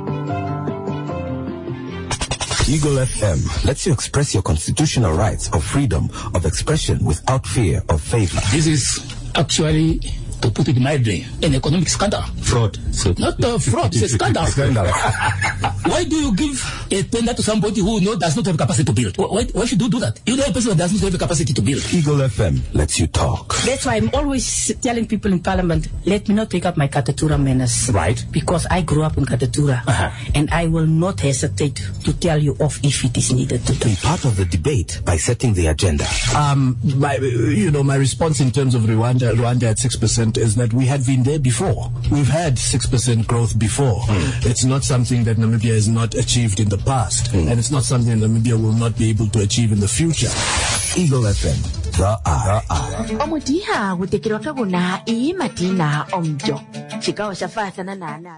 Eagle FM lets you express your constitutional rights of freedom of expression without fear of favor. This is actually, to put it mildly, an economic scandal. Fraud. Not fraud, it's a scandal. Why do you give a tender to somebody who does not have capacity to build? Why should you do that? You know a person who does not have the capacity to build. Eagle FM lets you talk. That's why I'm always telling people in Parliament, let me not take up my Katatura manners. Right. Because I grew up in Katatura. And I will not hesitate to tell you off if it is needed to do. Be part of the debate by setting the agenda. My response in terms of Rwanda at 6% is that we had been there before. We've had 6% growth before. It's not something that Namibia has not achieved in the past. And it's not something that Namibia will not be able to achieve in the future. Eagle FM, the eye. Omudiha gutekirwa kaguna iyi matina omjo. Chikawa shafathana na.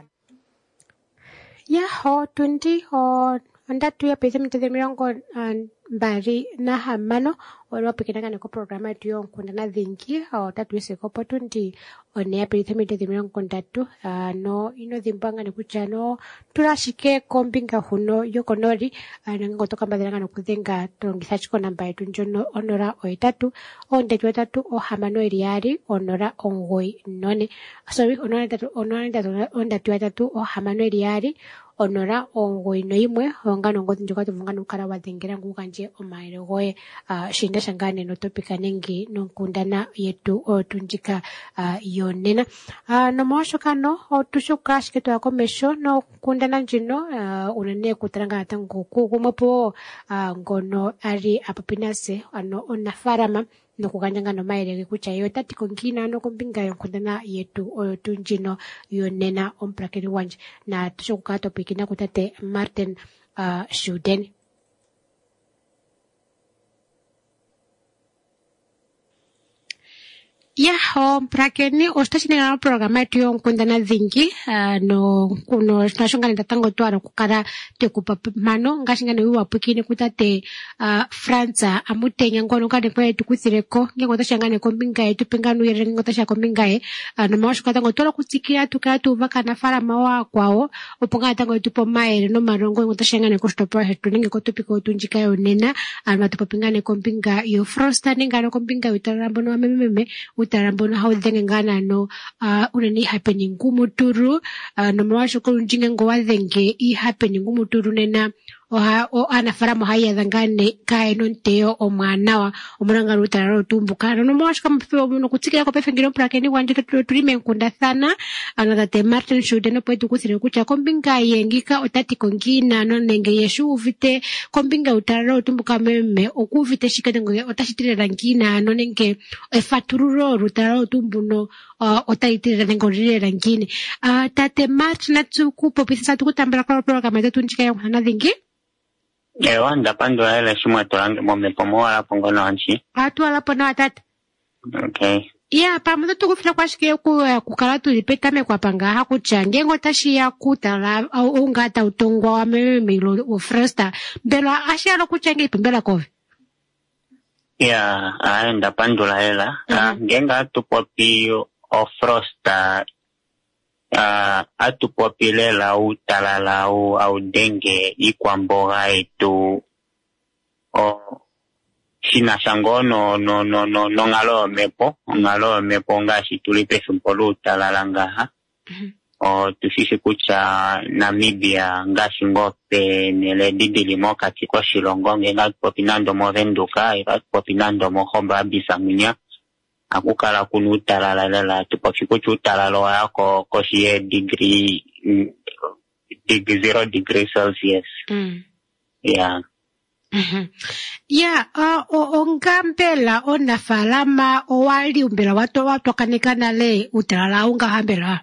Yaho 20 o ndatu ya pesa mitete mirongo mbari na hamano wala pikina ko programa tuyo nkunda dhingi o tatu iseko opportunity one ya pesa mitete mirongo ndatu no ino dhimbanga ne kuchano turashike kombinga huno yokonori nango toka mbadanga no kuthenga tongisa chiko namba yetu njono onora oitatu ondatu tatu o hamano eriari onora ongoi none sorry onora tatu o hamano eriari onora ongoi no imwe ongano ngoti njoka tuvunga nukara wadengera ngukanje omaire goe shinda shangane no topika nengi no kundana yetu otunjika yonena no moshokano otushukash ketu akomesho no kundana njino unane kutaranga tango kugumopo ngono ari apapinase ano onafarama no kuganyanga no maire kucha yo tati kongina no kombinga yonkundana yetu otunjino yonena omprakeri wanje na tushuka topic na kutate Martin Shuden. Yaho prakeni ostashina programa tuyo nkundana dhingi no kuno nashonga ndatango twaro kukara tekupa mano ngashingane wiwa pukine kutate Franza amutenya ngono kade kwa tukuthireko ngengo tashangane kombinga yetu pingano yere ngengo tasha kombinga no mawashuka tango tolo kutsikia tukatu vakana fara mawa kwao opunga tango tupo maere no marongo ngengo tashangane kostopa hetu ninge kotopiko tunjika yonena matupo pingane kombinga yo frosta ningano kombinga utarambo no meme utarambo no hawdenge ngana no unani happening kumuturu no mwasho kunjinga ngwadenge I happening kumuturu nena o anafaramu haya dhangane kae nonteo omwanawa omuranga rutararo tumbuka no mwasho kama pepe no kutikira ko pepe ngiro prakeni wanje tulime nkunda sana anadate Martin Shuden no poetu kuthire kucha kombinga yengika otati kongina no nenge yeshu uvite kombinga utararo tumbuka meme okuvite shikadengo otashitire rangina no nenge efatururo rutararo tumbuno otaitirira ngorire rangine tate Martin natsuku popisa tukutambira kwa programa yetu nchika yana dhingi wanda pando ele shimwa torange mombe pomola pongono anchi atu ala pona tata okay ya pamoja tukufika kwa shike kukala tulipeta me kwa panga hakuchange ngotashi ya kutala au ungata utongwa wa meme lo fresta bela ashia lo kuchange pembela kove ya aenda pandula hela ngenga tupopi o frosta atupopilela utalala au denge ikwamboga etu o sina shangono no ngalo mepo ngashi tulipe sumpolu utalala ngaha o tusisi kucha Namibia ngashi ngope nele didilimo katiko shilongonge popinando mo venduka popinando mo homba bisamunya akukala kunu utalala lela tupafikuchu utalalo yako koshiye degree 0 degrees Celsius. Yeah. Yeah, ongampela onafalama owali umbela watu kanikana le utalala ungahambela.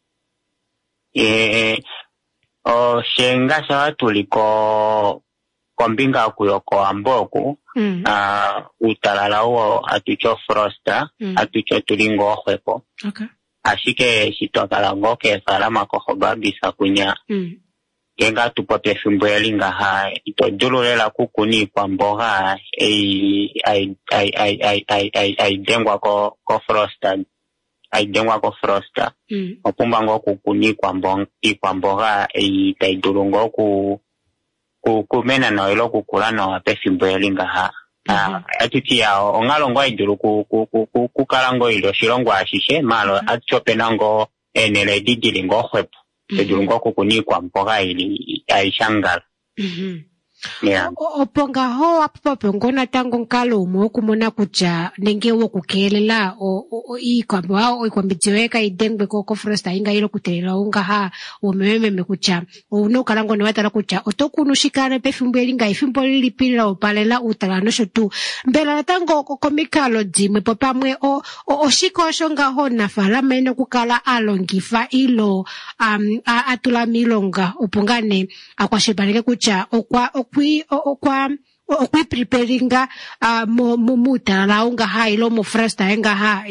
Shenga sawa tuliko kombinga kuyoko amboku, utalala uo atucho frosta, atucho tulingo hwepo. Okay. Ashike shitokala ngoke falama kohoba bisa kunya. Genga tupote fimbueli nga hai ito dululela kukuni kwa mboga ai dengwa ko frosta ai dengwa ko frosta opumba ngo kukuni kwa mboga tai dulungo ku mena no ilo kukula no ape fimbueli nga ha atiti yao ongalongo ai dulu ku kalango ilo shilongo ashishe malo atchope nango enele didilingo hwepo Edulungo kukuni kwa mpoga ili aishangala. Yeah. Oponga ho apopo ngona tango nkalo umo kumona kucha nenge wo kukelela kwa mbitiweka idengwe ko frosta inga ilo kutelela unga ha umeme kucha uno kalango ne watala kucha otokunu shikana pe fimbeli nga ifimbo lipira opalela utalano shotu mbela tango komikalo dimwe popamwe o shikosho nga ho na falama eno kukala alongifa ilo atula milonga upungane akwashibaleke kucha okwi preparinga mutala unga ha ilo mo fresta enga ha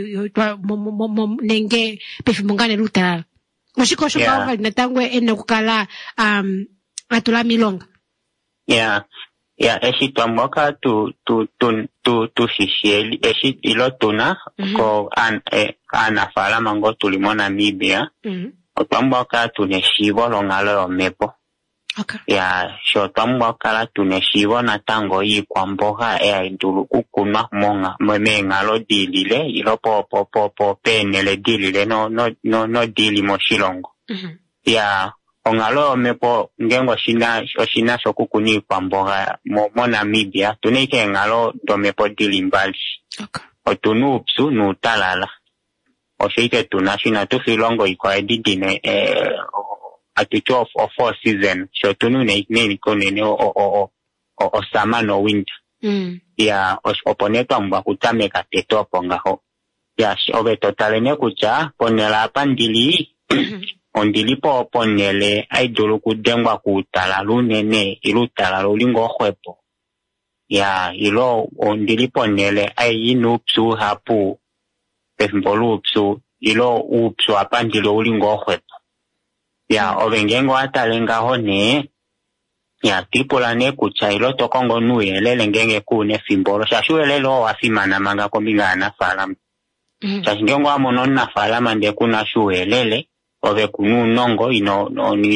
nenge pefimongane lutala oshiko shoka natangwe ene kukala atula milonga. Yeah, eshito mboka tu shisheli ilo tuna ko anafala mango tulimona Namibia otwamboka tuneshivo longalo omepo. Okay. Ya shotwambo kala tuneshivo na tango yi kwa mboga idulu kukunwa monga ngalo dilile ilo po penele dilile no dili moshilongo. Ya ongalo mepo ngengo shina shokukuni kwa mboga mo Namibia tuneke ngalo do mepo dili mbali. Okay. Otunu upsu nu talala. Oshike tunashina tufilongo iko edidine atucho of 4 season shotunu ne konene o summer no winter. Ya oponetwa mbwa kutameka tetopo ngaho. Ya ove totalene kucha ponela pandili ondili po ponele aidulu kudengwa kutala lunene ilutala lulingo hwepo. Ya ilo ondili ponele ayinupsu hapu pefimbolupsu ilo upsu apandili ulingo hwepo. Ya ovengengo atalenga hone ya tipula ne kucha ilo tokongo nuyelele ngenge kune fimbolo shashuelelo wafimana manga kombinga na falama. Shashingengo amono na falama nde kuna shuelele ove kunu nongo ino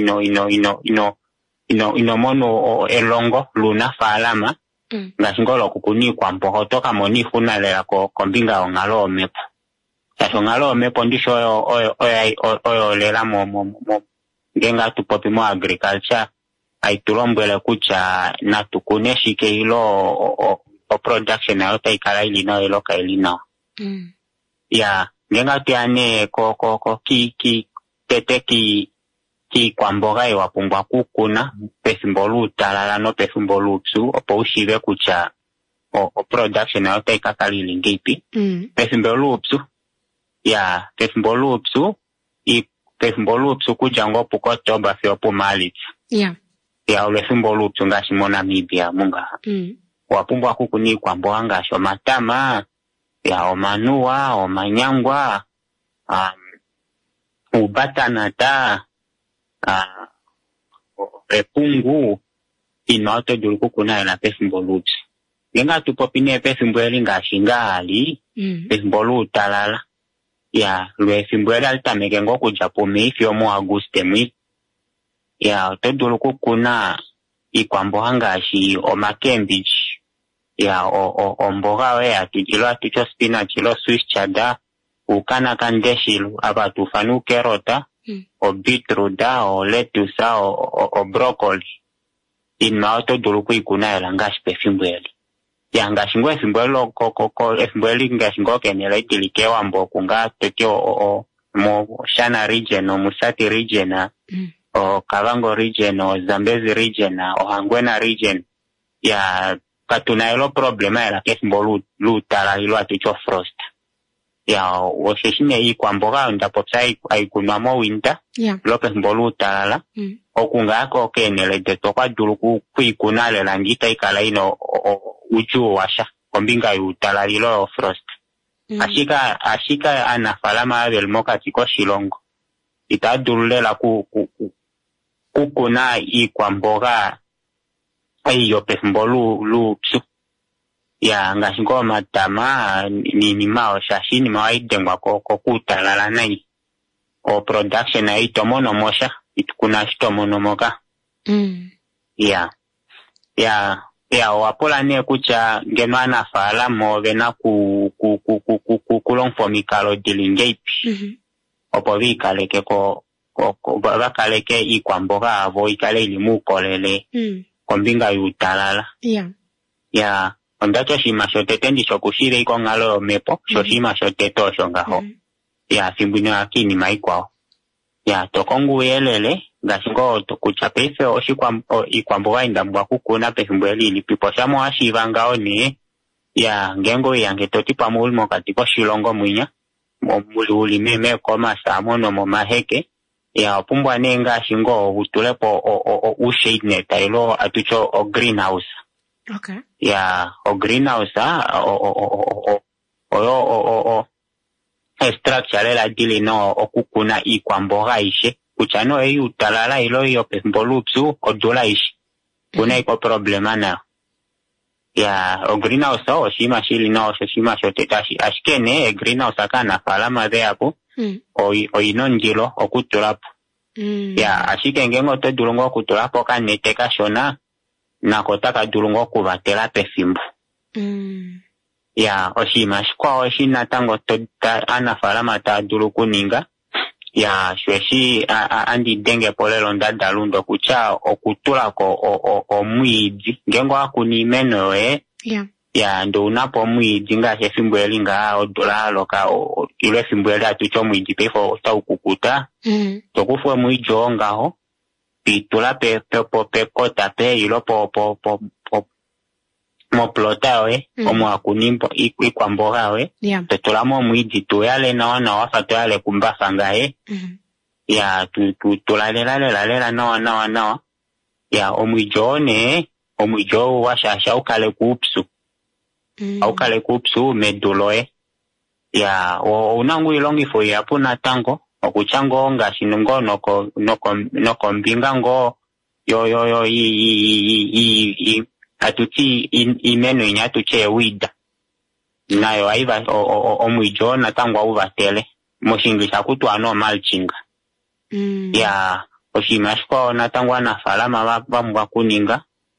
mono elongo luna falama ngashingolo kukuni kwa mpoho toka moni funa lela kombinga ongalo omepo. Shashongalo omepo ndisho oyo lela mo ngenga tupopi mo agriculture aitulombwele kucha na tukune shike ilo o production ya ota ikala ilina iloka ilina. Ya ngenga tiane tete ki kwa mboga iwapumbwa kukuna pefimbolu talala no pefimbolu upsu opo ushive kucha o production ya ota ikakala ilingipi. Pefimbolu upsu ya pefimbolu upsu pefimbolu upsu kujango puko toba fiopo malit. Yeah. Ya ule fimbolu upsu ngashi mo Namibia munga. Wapumbwa kukuni kwa mboga ngashi omatama ya omanua omanyangwa ubatanata epungu inoto dulu kukuna ela pefimbolu upsu. Ngenga tupopine pefimbweli ngashi ngali pefimbolu utalala. Ya lwe fimbwela altameke ngoku japome ifyo mo Auguste mwi. Ya otodulu kukuna ikwamboga ngashi omakembich. Ya omboga we atucho spinach ilo Swiss cheddar ukana kandeshilu abatu fanu kerota o beetroot o lettuce o broccoli. Inma otodulu kuikuna ela ngashi pefimbweli. Ya ngashi ngwe fimbwelo fimbweli ngashi ngoke nela itilikewa mboku nga tokyo mo Shana region o Musati region o Kavango region o Zambezi region o Hangwena region ya katuna ilo problema ya kesimbolu lutala ilo atucho frost ya osheshine hii kwa mboga ndapopsa aikunwamo winter lope simbolu utalala okungako kenele deto kwa dulu kuikunale langita ikala ino uchu washa kombinga yutala ilo frost ashika anafalama abelmoka tiko shilongo itadululela kukuna hii kwa mboga ayo pesimbolu lupsu ya ngashingo matama ni mao shashini mawaidengwa kutalala nai o production na itomono mosha itukuna shitomono moka ya wapola ne kucha ngemana fala movena kulongfomikalo dilingeipi opo vikaleke vakaleke ikwamboga avo ikale ilimukolele kombinga yutalala ya ondacho shima shotete ndisho kushire iko ngalo mepo shoshima shotete osho ngaho ya simbunyo akini maikwao ya tokongu yelele ngashingo tukuchapefe ikwamboga indambwa kukuna pesimbweli ilipipo shamo ashiva ngao ni ya ngengo yange totipa mulimo katiko shilongo mwinya muli meme koma samono momaheke ya opumbwa nenga shingo utulepo ushade net ilo atucho o greenhouse. Okay. Ya o greenhouse structure la dili no okukuna ikwamboga ishe kuchano utalala ilo yo pembolupsu odula ishe kuna iko problema na ya o greenhouse o shima shili no shima shotetashi ashkene greenhouse akana falama de apo o inonjilo okutulapo ya ashike ngengo to dulungo okutulapo kaneteka shona nakotaka dulungo kubatela pefimbo ya oshima shikwa oshina tango tota anafalama ta dulu kuninga ya shweshi andi denge polelo ndadalundo kucha okutulako omwidi ngengo akunimeno ya ndo unapo mwidi nga shefimbo elinga odola loka ile fimbo eli atucho mwidi pefo ta ukukuta tokufwe mwijo ngaho pitula pekota pe ilo mo plota omo akunimpo ikwamboga tetulamo mwidi tuyale na wafa tuyale kumbafanga ya tulalela na ya omwijo washasha ukale kupsu aukale kupsu medulo ya unangu ilongi fo yapuna tango okuchango nga shinungo noko mbinga ngo yo atuti imeno inyatuche wida nayo aiva omwijo natangwa uvatele moshingisha kutwa no malchinga ya oshimashko natangwa na falama bambwa kuninga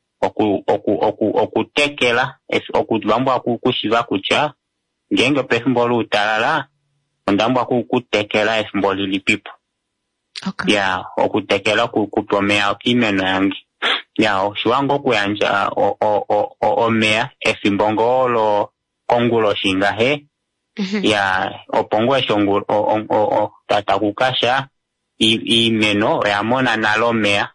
okutekela okubambwa kushiva kucha ngenge pesimbolu utalala ondambwa kutekela esimboli lipipo ya okutekela kupomea kimeno yangi ya shiwango kuyanja omea esimbongo lo kongulo shinga ya opongo eshongulo tata kukasha imeno ya mona nalo mea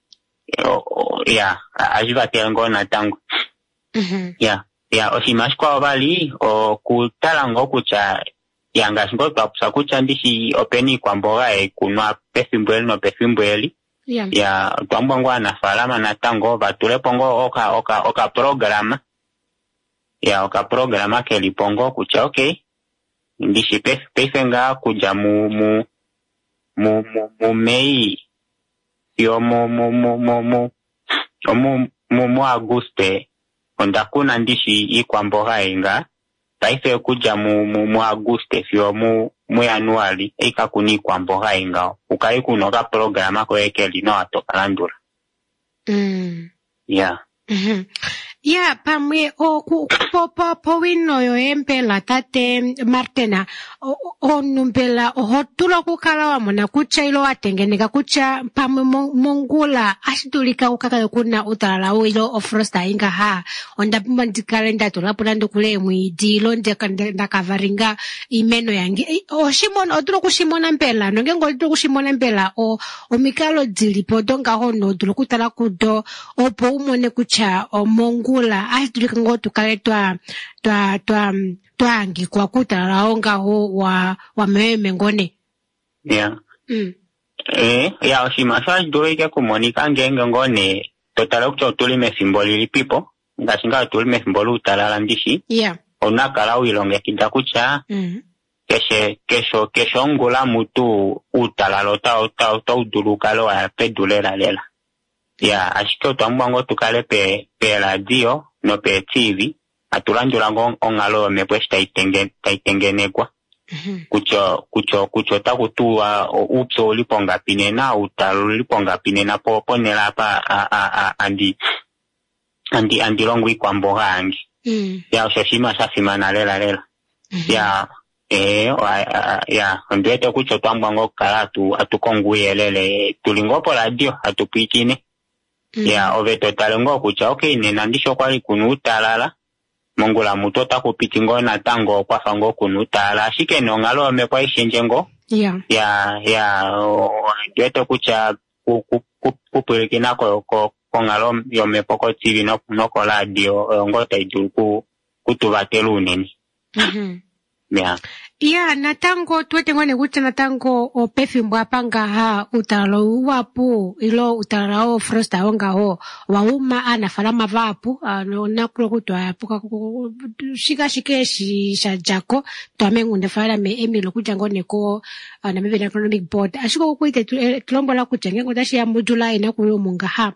ya ajivatengo na tango ya oshimashikwa obali okutalango kucha yanga shingo twapusa kucha ndishi openi kwamboga kunwa pesimbweli no pesimbweli ya twambwango anafalama na tango batulepongo oka programa ya oka programa kelipongo kucha okay ndishi pefenga kuja mu mei yo mu Auguste ondakuna ndishi ikwamboga inga taife kuja mu Auguste fyo mu Januari ikakuni ikwamboga inga ukai kunoka programa ko ekeli no atokalandura ya Ya pamwe po wino yo empela tate Martina o numpela o tulo kukala wa mona kucha ilo atengeneka kucha pamwe mongula ashitulika ukaka kuna utalala ilo of frosta inga ha onda pumba ndikalenda tolapula ndokule mwidi lo ndakavaringa imeno yangi o shimona otulo kushimona mpela nongengo otulo kushimona mpela o mikalo dzilipo donga hono tulo kutala kudo opo umone kucha o mongula ashitulika ngotu kale twangi kwa kutalala onga ho wa meme ngone. Yeah. Ya oshima swa duike kumonika ngenge ngone totala kucho tulime simboli pipo ngasinga tulime simboli utalala ndishi. Yeah. Onakala uilonge kidakucha. Kesho ngula mutu utalala ta uduluka lo ya pedulela lela. Ya ashiko twamwango tukale pe radio no pe TV atulanjula ngalo mepwesta taitengenekwa. Kucho takutua upso uliponga pinena utalo uliponga pinena ponela apa andi longwi kwa mboga angi. Ya ushashima safimana lela. Ya ya ndwete kucho twamwango kala atukonguye lele tulingopo radio atupikine. Ya ove totalengo kucha okay nena ndisho kwali kunu utalala mongula muto takupitingo na tango kwa fango kunu utalala shike nongalo mekwa ishenjengo. Ya ndwete kucha kupulekina ko ngalo yomepoko TV noko radio ngota iduku kutuvatelu nini. Yeah. Ya natango tuwete ngone kucha natango o pefimbo apanga ha utalo uwapu ilo utalo o frosta onga ho wauma anafalama vapu nakulo kutwa puka shikeshi shajako twamengu ndefalame emilo kucha ngone ko na mebe na economic board ashiko kuite tulombo la kucha ngengo tashi ya mudula inakulo munga ha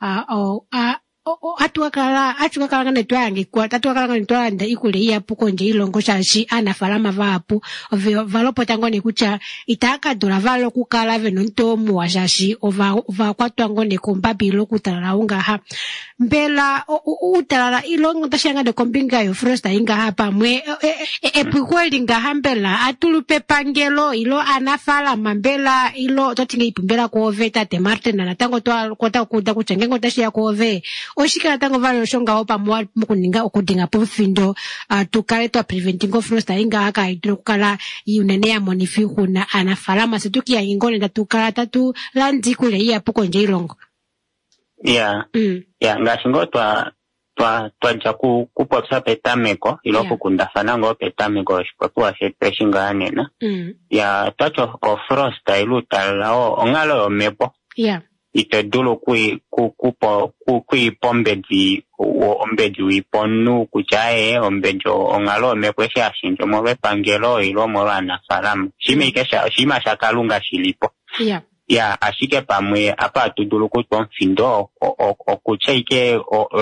atuwakala ngane twangi kwa tatuwakala ngane twanda ikule iya puko nje ilongo shashi anafalama vapu valopo tangone kucha itaka dola valo kukala veno ntomu wa shashi ova kwa twangone kumbabi ilo kutalala unga ha mbela utalala ilongo tashanga de kombinga yo frosta inga hapa mwe epukweli nga hambela atulupe pangelo ilo anafalama mbela ilo totinga ipumbela kuove tate Martina natango kota kuda kuchengengo tashi ya kuove oshikala tango valo shonga opa mukuninga okudinga pofindo tukale twa preventing frosta inga haka idro kukala yunene ya monifi kuna anafalama situki ya ingone ndatukala tatu landi kule iya puko nje ilongo. Yeah. Yeah, ngashingo twaja kupopsa petameko iloko kundafanango petameko shikwakuwa shepeshinga anena. Ya twacho o frosta ilu talao ongalo yomepo. Yeah. Ite dulu kui pombedi wiponu kuchae ombejo ongalo mepweshe ashinjo mwe pangelo ilo mwana salamu. Shima shakalunga shilipo. Yeah. Ya ashike pamwe apa tudulu kuto mfindo okucheike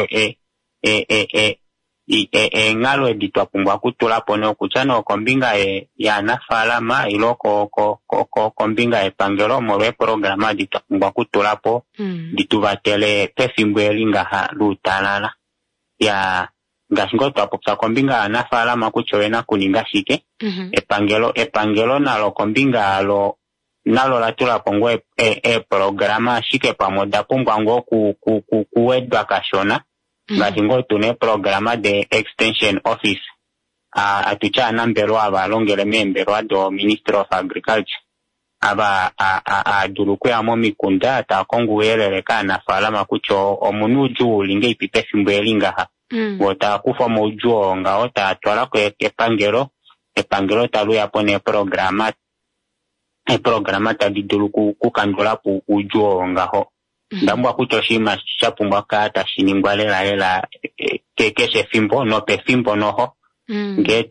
ngalo editwa pungwa kutula pone okuchano kombinga ya nafalama iloko kombinga pangelo mwe programa ditwa pungwa kutula po dituvatele pefimbo elinga ha lutalala ya ngasingo twapopsa kombinga nafalama kuchowena kuninga shike epangelo nalo kombinga nalo latula pongwe programa shike pamoda pungwa ngo kuwedwa kashona ngasingo tune programa de extension office atucha nambero abalongele membero do Ministry of Agriculture aba durukwe amo mikunda atakonguelele kana falama kucho omunuju ulinge ipipe fimbo elinga ha wota kufa mojuo nga ota atwala kwe epangelo talu yapone programa tadidulu kukandula pu ujuo nga ho ndambwa kucho shima chapumbwa kata shiningwa lela kekeshe fimbo no pe fimbo noho nge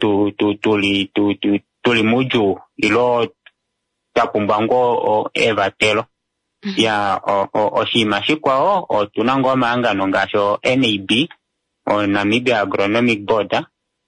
tuli muju ilo chapumbwa ngo evatelo ya oshima shikwa tunango maangano ngasho NAB o Namibia Agronomic Board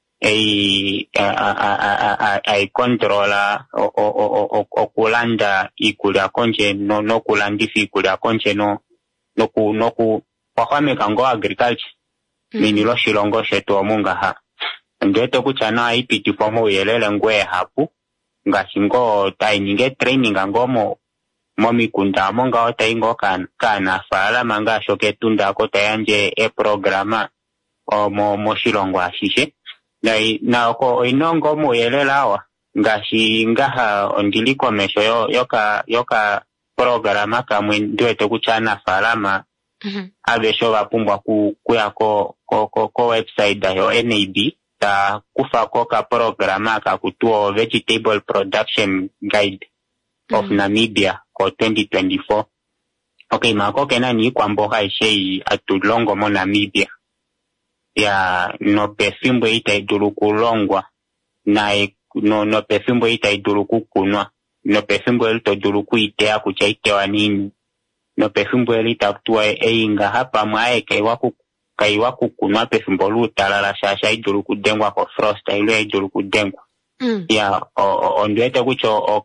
ai controla okulanda ikulya konje no kulandifi ikulya konje no ku wakwame kango agriculture minilo shilongo shetu omunga ha ndete kuchana ipiti fomo yelele ngwe hapu ngashingo taininge training ngomo momikunda monga otaingo kana fala manga shoketunda ko tayanje programa mo shilongo ashishe na ko inongo mo yelelawa ngashi ngaha ondiliko mesho yoka programa kamwe ndwete kuchana falama abesho bapumbwa kuya ko website yo NAB ta kufa koka programa ka kutuo Vegetable Production Guide of Namibia ko 2024. Okay, mako kena ni kwa mboga ishei atulongo mo Namibia ya no pefimbo ita iduru kulongwa na no pefimbo ita iduru kukunwa no pefimbo elito duru kuitea kuchaitewa nini no pefimbo elita kutua einga hapa mwae kaiwa kukunwa pefimbo lutalala shasha iduru kudengwa kwa frost ile iduru kudengwa ya ondwete kucho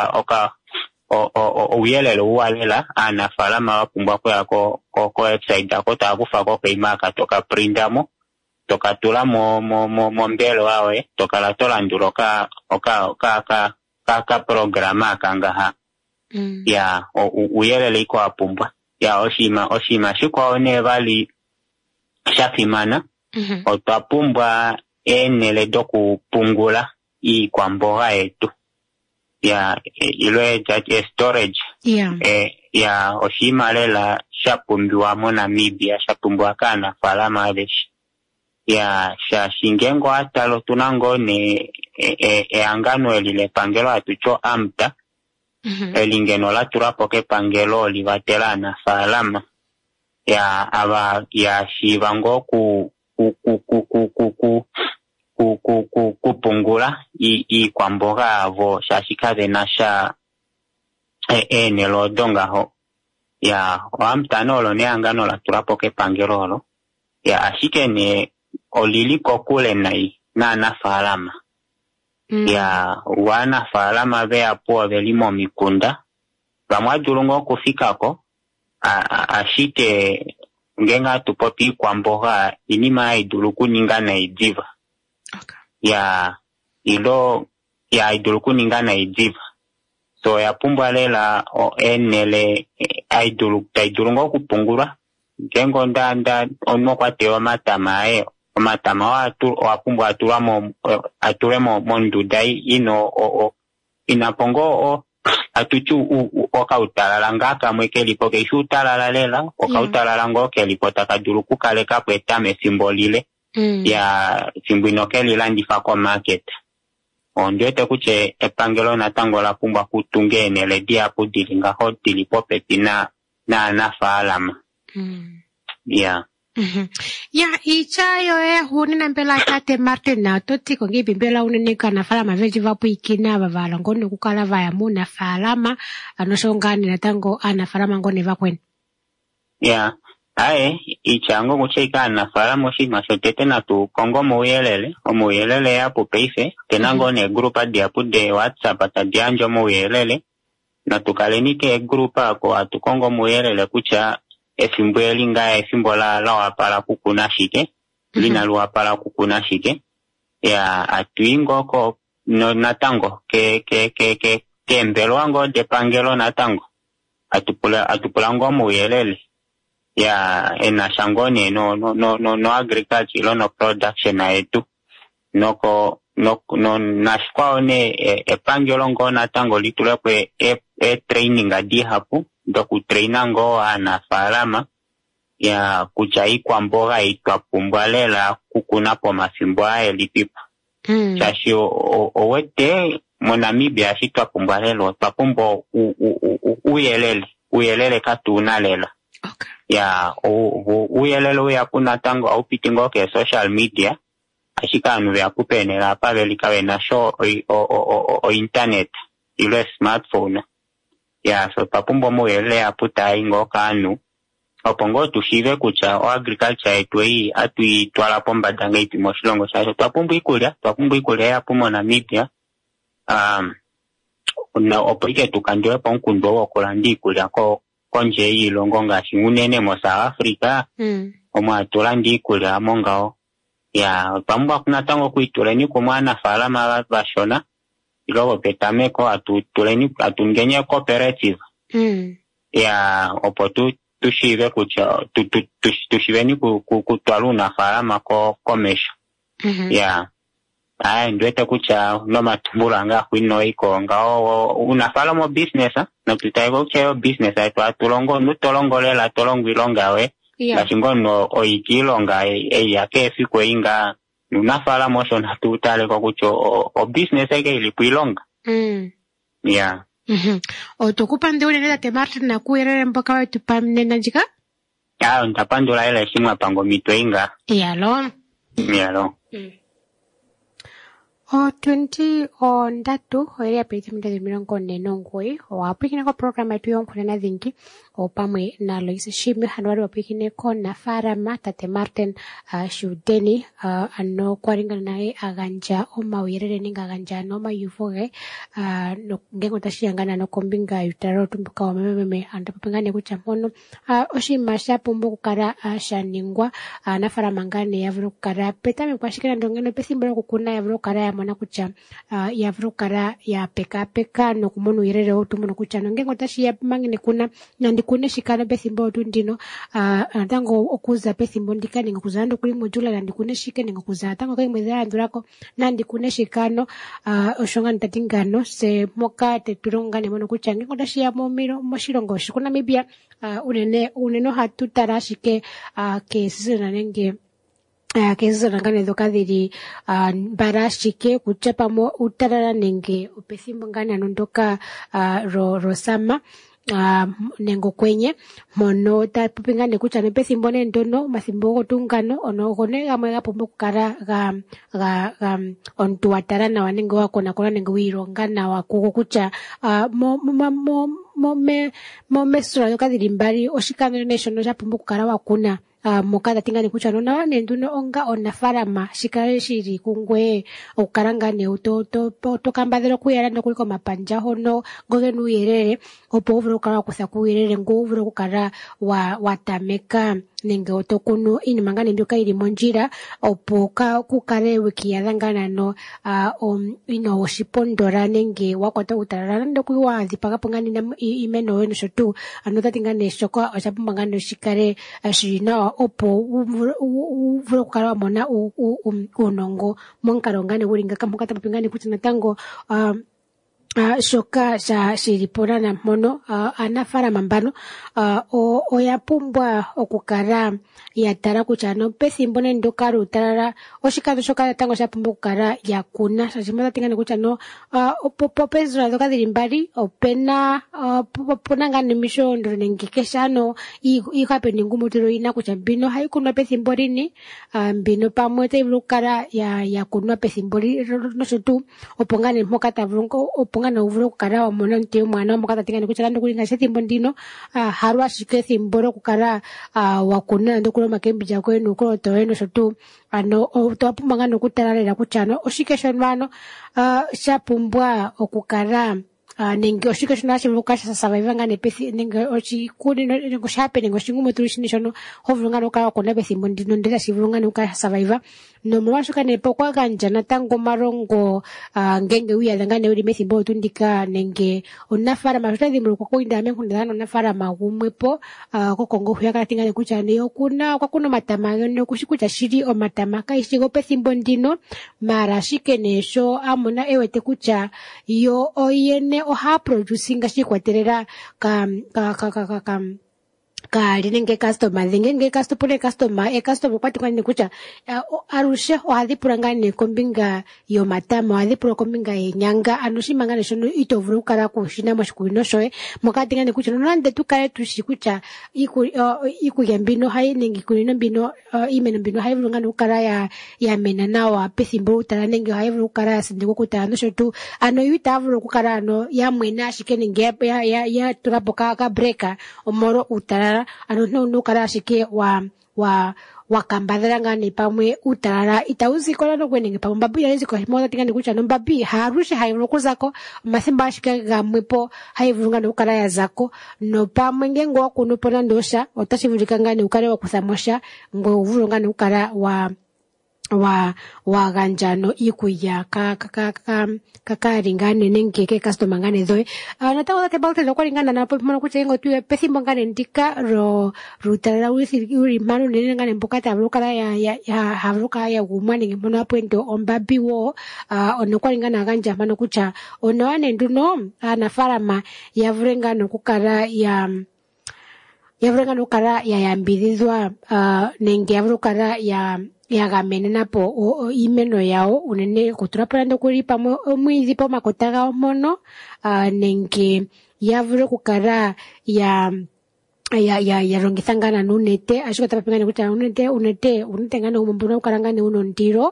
uyelele uwalela anafalama wapumbwa kwa ko website ako takufa ko peimaka toka printamo toka tula mo mbelo wawe toka la tola nduro ka programa kanga ha ya uyelele iko apumbwa ya oshima shiko one bali shafimana otapumbwa enele doku pungula I kwa mboga yetu ya ilo storage ya oshima lela shapumbiwa mo Namibia shapumbiwa kana falama adeshi ya shingengo atalo tunango ne angano elile pangelo atucho amta elingeno la turapoke pangelo livatela na falama ya aba ya shivango kupungula I kwa mboga avo shashikaze na sha nelo donga ho ya amtanolo ne angano la turapoke pangelolo ya ashike ne oliliko kule na falama ya wana falama vea po velimo mikunda bamwadulungo kufikako ashite ngenga tupopi kwa mboga inima iduluku ningana idiva ya ilo ya iduluku ningana idiva so ya pumbwa lela enele idulungo kupungura ngengo ndanda onmo kwa tewa matama wa pumbwa atulemo mondudai ino inapongo atuchu oka utalala ngaka mwekeli poke ishu utalala lela oka utalala ngoke lipota kaduluku kale kapo etame simbolile ya simbinokeli landifa kwa market ondwete kuche epangelo na tango la pumbwa kutungene le diapu dilinga hoti lipope pina na falama ya ya ichayo huni na mbela kate Martin na toti kongi bimbela unenika na falama veji vapu ikina bavala ngone kukala vaya muna falama anoshongani na tango ana falama ngone vakwen ya ae ichango kucheka na falama shima shotete na tu kongo moyelele ya pupeife tenango ne grupa diapu de WhatsApp atadianjo moyelele na tukalenike grupa ko atukongo moyelele kucha efimbo elinga efimbo la wapala kukuna shike lina luwapala kukuna shike ya atuingo ko no natango ke mbelwango de pangelo natango atupulango muyelele ya enashangone no agriculture no production na etu no nashkwao ne pangelo ngo natango litulepe training adi hapu doku trainango ana falama ya kuchai kwa mboga itwapumbwalela kukunapo mafimbo ae lipipa chashi owete mo Namibia shitwapumbwalelo twapumbo uyelele katunalela ya uyelele uyapuna tango au pitingo ke social media ashika anu ya kupenela paveli kawe na show o internet ilo smartphone ya so papumbo moyele aputa ingo kanu opongo tushive kucha o agriculture etu hii atuitwala pomba danga ipi moshilongo chacho twapumbu ikulia ya pumo Namibia na opoike tukandiwe po nkundo wokola ndi ikulia ko konje hii longo ngashi unene mo South Africa omwatula ndiikulya amongao ya pambwa kuna tango kuituleni kumwana falama bashona ilobo petameko atungenye cooperative ya opotu tushive kucha tushiveni kutwaluna falama komesha ya ndwete kucha no matumbula nga kwino iko ngao unafala mo business na tutaigo kucha business aitu atulongo nutolongolela tolongwilonga welashingo no oikilonga yake fikwe inga unafala mo shona tutale kwa kucho o business eke ilikuilonga ya otokupa ndeule neda te Martin na kuerere mboka wetu pamnena njika ntapandula ele shimwa pango mito inga yalo o 20 o ndatu oeria peti munda de mirongo nenongoi o apikine ko programa yetu yonkuna dhingi o pamwe na Loise Shimi hanwari wapikine ko na Farama tate Martin Shudeni ano kwaringana nae aganja o mawirere ninga aganja no mayufoge no ngengo tashiyangana no kombinga yutaro tumbuka wa meme ando papingane kucha mono oshima shapumbu kukara shaningwa na Farama ngane yavro kukara petame kwashikana ndongeno pesimbolo kukuna yavro kukara ya mwana kucha yavro kukara ya peka no kumonu irere otumono kucha no ngengo tashiya mangine kuna nandi kune shikana pesimbo ndino tango okuza pesimbo ndikani ngokuzando kuli mojula nandi kune shike ngokuza tango kai mweza ndurako nandi kune shikano oshonga ntatingano se moka tetulongane mono kuchange kodashia momiro moshilongo shikuna mibia uneno hatutarashike kesizana nenge kezo nangane doka dhiri barashike kuchapa mo utarara nenge upesimbo ngane anondoka rosama nengo kwenye mono ta pupingane kucha ne pesimbo ne ndono masimbo gotungano ono gone gamwe gapombo kukara ga ontu watarana wanenge wako na kola nenge wirongana wako kucha mo mesura yoka dirimbari oshikano nation ja pombo kukara wakuna mokada tingane kucha nona nenduno onga ona Farama shikale shiri kungwe ukarangane to kambadero kuyara ndo kuliko mapanja hono goge nuyerere opo uvro kala kusakuyerere ngo uvro kukara watameka nenge otokunu inimangane mbyoka iri monjira opo kukare wiki yadangana no oshipondora nenge wakwata utarara ndo kuwa zipaga pongani na imeno weno shotu anota tingane shoko oshapumangane shikare shirina opo uvro kukara wamona unongo monkarongane uringa kampukata papingane kutina tango shoka shiripona na mono ana Farama mbano oyapumbwa okukara yatara kuchano pesimbo nendo karu tarara oshikado shoka tango shapumbwa okukara yakuna shashimata tingane kuchano popezura doka dirimbari opena pona ngane misho ndo nengikeshano ihape ningumutiro ina kuchambino haikunwa pesimbo rini mbino pamwete ibukara yakunwa pesimbo no shotu opongane mokata vrunko opongane uvuro kukara wa mona ntiyo mwana wa mokata tingane kuchara ndo kulinga shetimbo ndino harwa shike thimboro kukara wakuna ndo kulo makembi jako enu kulo toeno shotu ano toapumangano kutararela kuchano oshikesho nwano shapumbwa okukara nenge oshike shona shivukasha survive ngane pesi nenge ochikuni nenge shape nenge shingumo tulishi shono hovunga no kawa kona pesi ndino ndela shivunga no ka survive no mwashuka ne pokwa ganja na tango marongo ngenge uya ngane uri mesi mbo tundika nenge ona Farama shotadi mruko ko indame kundana ona Farama gumwepo ko Kongo huyaka tingane kuchane okuna kwa kuno matama no kushikucha shiri o matama kaishigo pesi ndino mara shike nesho amona ewete kucha yo oyene oha producing shikwaterera kali nenge customer nenge customer kwati kwani kucha arushe ohadipurangane kombinga yo matama ohadipura kombinga yenyanga anushimangane shono itovuru kala kushina mashikuino shoe mokati ngane kucha nonande tukale tushikucha iku yambino hai nenge kunino bino imeno bino hai vurungane ukara ya mena nawa pesimbo utara nenge hai vuru kala sindiko kutara no shotu ano yuta vuru kukara ano ya mwena shike nenge ya turapoka ka breaker omoro utara ano no kara shike wa wakambadhala ngane pamwe utalala itauzikola nokwenenge pamwe mbabi yaziko himoza tingane kucha no mbabi harushe haivuko zako masimba ashika gamwepo haivunga no kala ya zako no pamwe ngengo wakunupona ndosha otashivulika ngane ukale wakuthamosha ngo uvulunga no kala wa ganjano ikuya ka ringane nengeke customer ngane zoe nataka te baute lokwa ringana na popo mwana kuchengo tuwe pethimbo ngane ndika rutala uri manu nene ngane mpokata avulukala ya havuluka ya gumwani ngemono apuento ombabi wo onokwa ringana ganja mano kucha onoane nduno anafarama yavurengano kukara yavurengano kukara yambidhizwa nenge yavulukara yagamene napo imeno yao unene kutulapula ndokuli pamwe omwiidhi pomakota gawo mono nenge yavule kukala yalongitha ngana nunete ashiko tapapingane kuti unete ngana umumbuna kukala ngane uno ndiro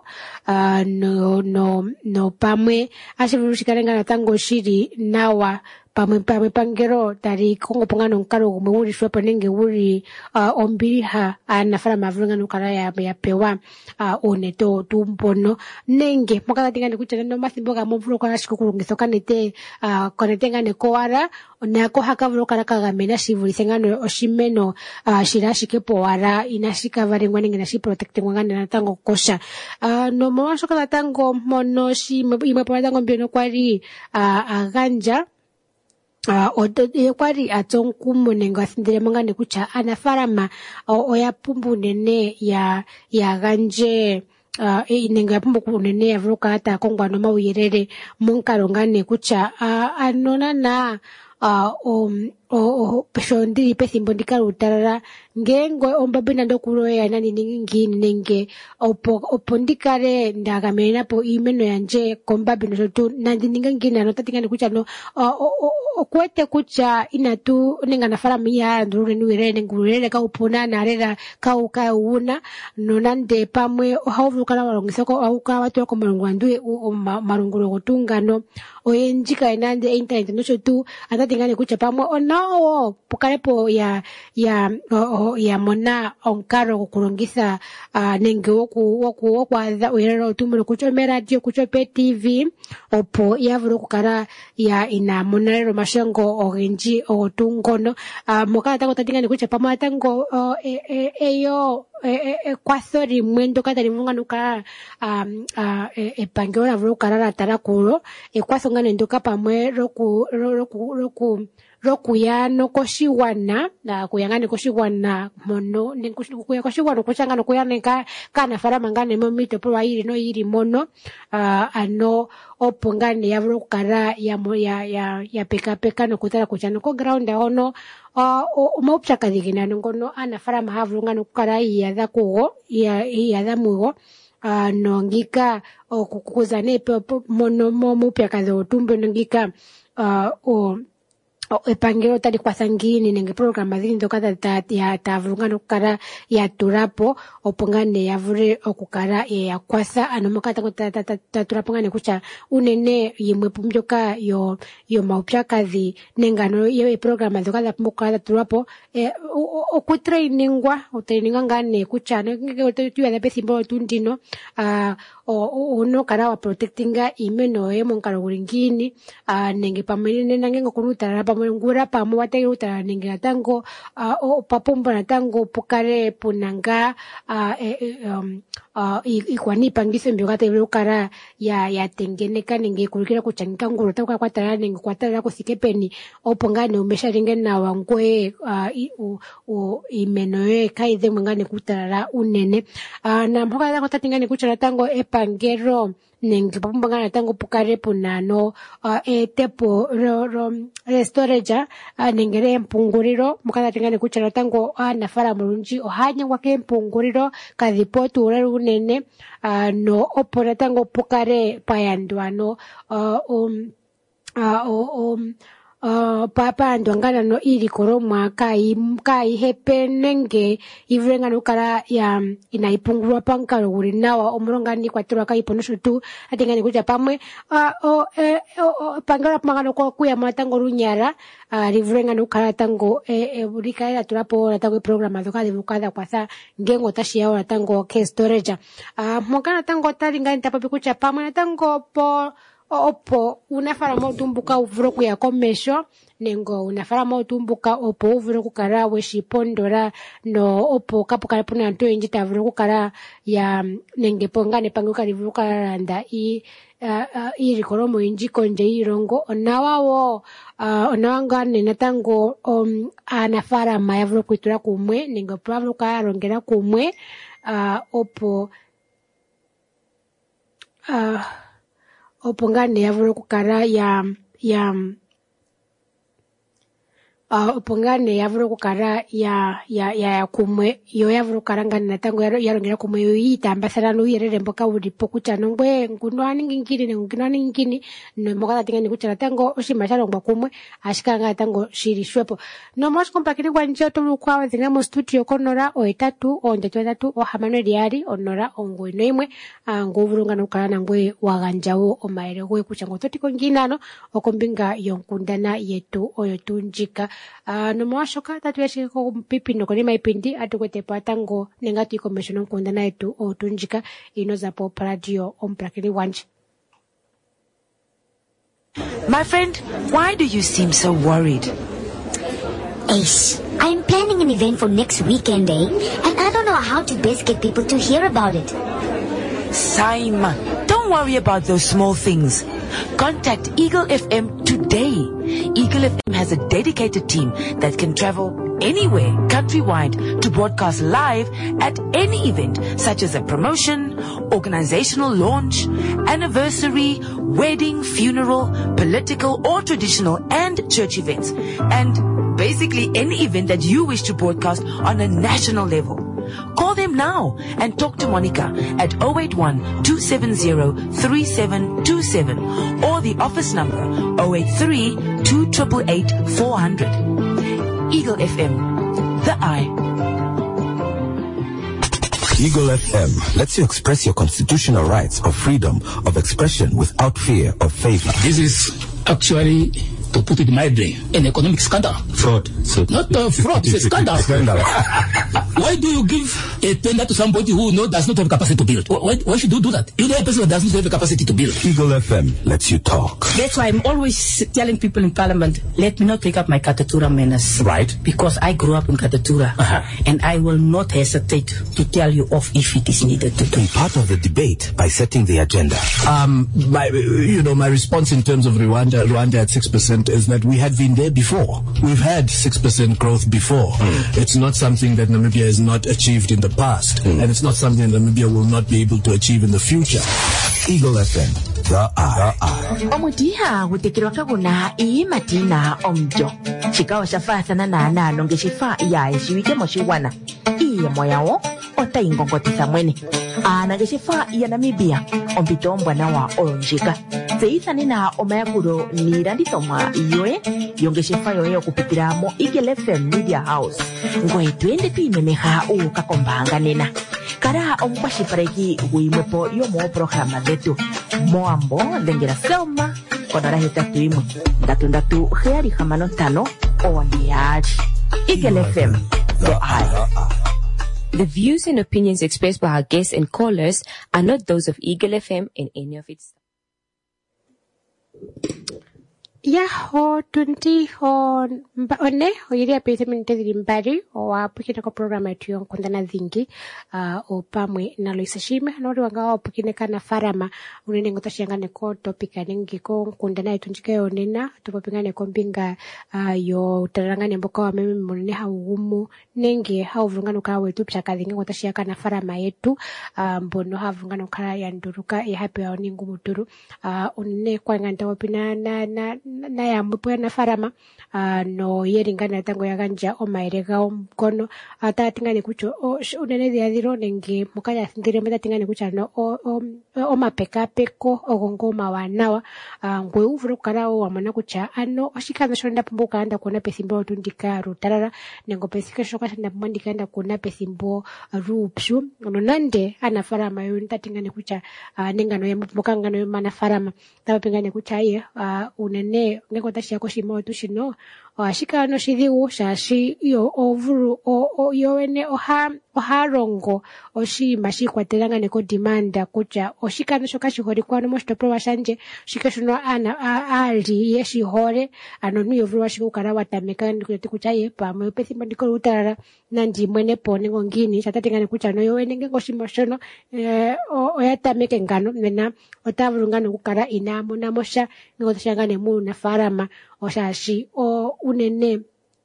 no pamwe ashivulushikale ngana tango shiri nawa pamwe pangero tari kongo pongano nkalo gumwe uri shwepo nenge uri ombiriha anafala mavulunga nukala ya pewa oneto tumpono nenge mokala tingane kucha nendo mathimbo ga mumvulo kwa shiko kulungitho kanete ngane kowara nako hakavulu kala kagamena shivulithe ngano oshimeno shirashikepo wara inashikavalengwa nenge nashiprotectingwa ngane natango kosha no mwashoka natango mono imwe po natango mbiono kwari aganja kwari atonkumu nenge athindire mongane kucha anafarama oya pumbu nene ya ganje nenge yapumbu kunene yavuka hata kongwa no mawuyerere monkalo ngane kucha anona na pesho ndiri pethimbo ndikala utalala ngengo ombabina ndokuloya nani ngini nenge opo ndikale ndagamena po imeno yanje kombabina zotu nandi ninga ngini anotatingane kucha no okwete kucha inatu nenga nafara miya ndurure niwere nengurere ka upona narera ka uuna nonande pamwe ohawuvukala walongisako auka watu ko malungwandu marungulo gotungano oyenjika enande internet nosho tu atatingane kucha pamwe onawo pokalepo ya mona onkaro gokulongitha nenge wokwadha uyerero otumbulo kucho meradio kucho pe TV opo yavule okukala inamona lero mashango ogenji otungono mokala tango tatingane kucha pamwe atango eyo kwatho limwe ndoka tali munga nuka epangelo lavule okukala latala kulo ekwatho ngane ndoka pamwe rokuya nokoshiwana kuyangane koshiwana mono kuya koshiwana kuchanga nokuyaneka kana farama ngane momito po yiri no yiri mono ano opo ngane yavule okukala ya peka nokutala kuchano ko ground ono maupyakadhiginano ngono anafarama havule ngane okukala iyadha kugo iyadha mugo nongika okukuza nepe mono mupyakadhi otumbe nongika epangelo tali kwatha ngini nenge programa dhini ndoka tavulunga nokukala yatulapo opo ngane yavule okukala yakwatha ano moka tango tatulapo ngane kucha unene yimwe mbyoka yo maupyakadhi nenge ano programa dhoka dhapumbwa okukala datulwapo okutrainingwa ngane kucha nenge tuyadha pethimbo otundino uno kala wa protectinga imeno yoye monkalo guli ngini nenge pamwe nange ngokunu utalala pamwe ngura pamwe watege utalala nenge natango papumbo natango pukale punanga ikwanipangiso mbyoka tevile ukala yatengeneka nenge kulikira kuchangika nguru takuka kwatalala nenge kwatalala kuthike peni opo ngane umesharinge nawa ngwe imeno yoye kaidhemwe ngane kutalala unene na mpoka tango tatingane kuchala tango epangero nenge papumbo ngane tango pukale punano tepo storage nenge empunguliro mukala tingane kuchala tango nafala mulunji ohanyangwa kempunguliro kadhipo tuulele unene no opo natango pukale payandwa no papa ndongana no iri koromwa kai hepe nenge ivrenga no kara ya inaipungurwa pankalo uri nawa omrongani kwatura kai ponosho tu atingani kuja pamwe pangala pamagano kwa kuya matango runyara rivrenga no kara tango burikaira turapo tango programa doka de bukada kwasa ngengo tashia ora tango ke storage mongana tango taringa ntapapi kucha pamwe tango po opo unafara motumbuka uvroku ya komesho nengo unafara motumbuka opo uvroku kara weshipondora no opo kapukara puna nto injita uvroku kara ya nenge pongane panguka rivroku randa rikoromo injiko nje irongo onawawo onawangane natango anafara maya vroku itura kumwe nengo pavroku arongera kumwe opo opongane yavuro kukara opongane yavuro kukara ya kumwe yo yavuro karangana natango yarongera kumwe yo yitambasana no yerere mboka ulipo kucha nongwe ngunwani ngingini nengunwani ngingini no mboka tingani kucha natango oshimasharongwa kumwe ashikanga natango shirishwepo no mos kompakiri kwa njio tulu kwa zinga mo studio konora o etatu o ndetatu o hamano diari onora ongwe noimwe nguvurunga no kana ngwe waganjawo o maere gwe kucha ngototiko nginano okombinga yonkundana yetu oyo tunjika no mwashoka tatu yashiko pipi no konima ipindi atukwete patango nengatu ikomeshono nkundana yetu o tunjika inoza po radio omprakiri wanje. My friend, why do you seem so worried? Ace, I'm planning an event for next weekend, and I don't know how to best get people to hear about it. Simon, don't worry about those small things. Contact Eagle FM today. Eagle FM has a dedicated team that can travel anywhere countrywide to broadcast live at any event, such as a promotion, organizational launch, anniversary, wedding, funeral, political or traditional and church events, and basically any event that you wish to broadcast on a national level. Call them now and talk to Monica at 081-270-3727 or the office number 083-288-400. Eagle FM, the eye. Eagle FM lets you express your constitutional rights of freedom of expression without fear of favor. This is actually, to put it mildly, an economic scandal. Fraud. Not fraud, it's a scandal. Why do you give a tender to somebody who does not have capacity to build? Why should you do that? You know a person who does not have the capacity to build. Eagle FM lets you talk. That's why I'm always telling people in Parliament, let me not take up my Katatura manners. Right. Because I grew up in Katatura. And I will not hesitate to tell you off if it is needed to be part of the debate by setting the agenda. My response in terms of Rwanda at 6% is that we had been there before. We've had 6% growth before. It's not something that Namibia has not achieved in the past, and it's not something that Namibia will not be able to achieve in the future. Eagle FM, the eye. Omutiha gutekirwa kaguna matina omjo. Chikawa shafasana na analo ngeshifa ya ishiwike moshiwana. Iye moyawo ota ingongotisa mwene. Nageshifa ya Namibia ompitombwa nawa onjika. Zeithani na omayakuro niranditoma iyoe yongeshifa yoye okupitira mo Eagle FM Media House. Ngoe tuende tuimemeha ukakombanga nena. Kara omukwashipareki guimwepo yomo programa zetu. Moambo lengera Selma konora hetatu imwe. Ndatu heari hamano tano ondiari. Eagle FM, the eye. The views and opinions expressed by our guests and callers are not those of Eagle FM and any of its. Ho 20 on oyiria pese minitezi mbari o apukina ko programa yetu yonkundana zingi o pamwe na Loisa Shime nori wanga apukine kana farama unene ngotashangane ko topika ningi ko nkundana yetu njike onena tupopingane ko mbinga yo tarangane mboka wa meme munene haugumu nenge hauvungano ka wetu pchaka zingi ngotashaka na farama yetu mbono havungano kala yanduruka ya happy ya ningu muturu unene kwa nganta wapina na na ya mpuya na farama no yeringana tango ya ganja o mairega o mkono atatingane kucho unene dia diro nenge mukaya sindire meta tingane kucha no o mapeka peko ogongoma wanawa ngwe uvuro karao wamana kucha ano oshikaza shonda pumbuka anda kuona pesimbo tundika rutarara nengo pesika shoka shanda pumandika anda kuona pesimbo rupshu ono nande ana farama yo ntatingane kucha nengano ya mpubuka ngano yo mana farama taba pingane kucha ye unene ngeko tashi yako shimo tushino ashika no shidigu shashi yo ovuru o yoene oharongo oshima shikwatelanga neko demanda kucha oshika no shoka shihori kwano moshitopro washanje shika shuno ana ali yeshihore ano niyo vuru washikukara watameka ndikuti kucha ye pamwe pethimbo ndiko utarara nandi mwene pone ngongini chatatingane kucha no yoene ngeko shimo shono oyatameke ngano mena otavurungano kukara inamo namosha ngeko tashangane mu na farama oshashi unene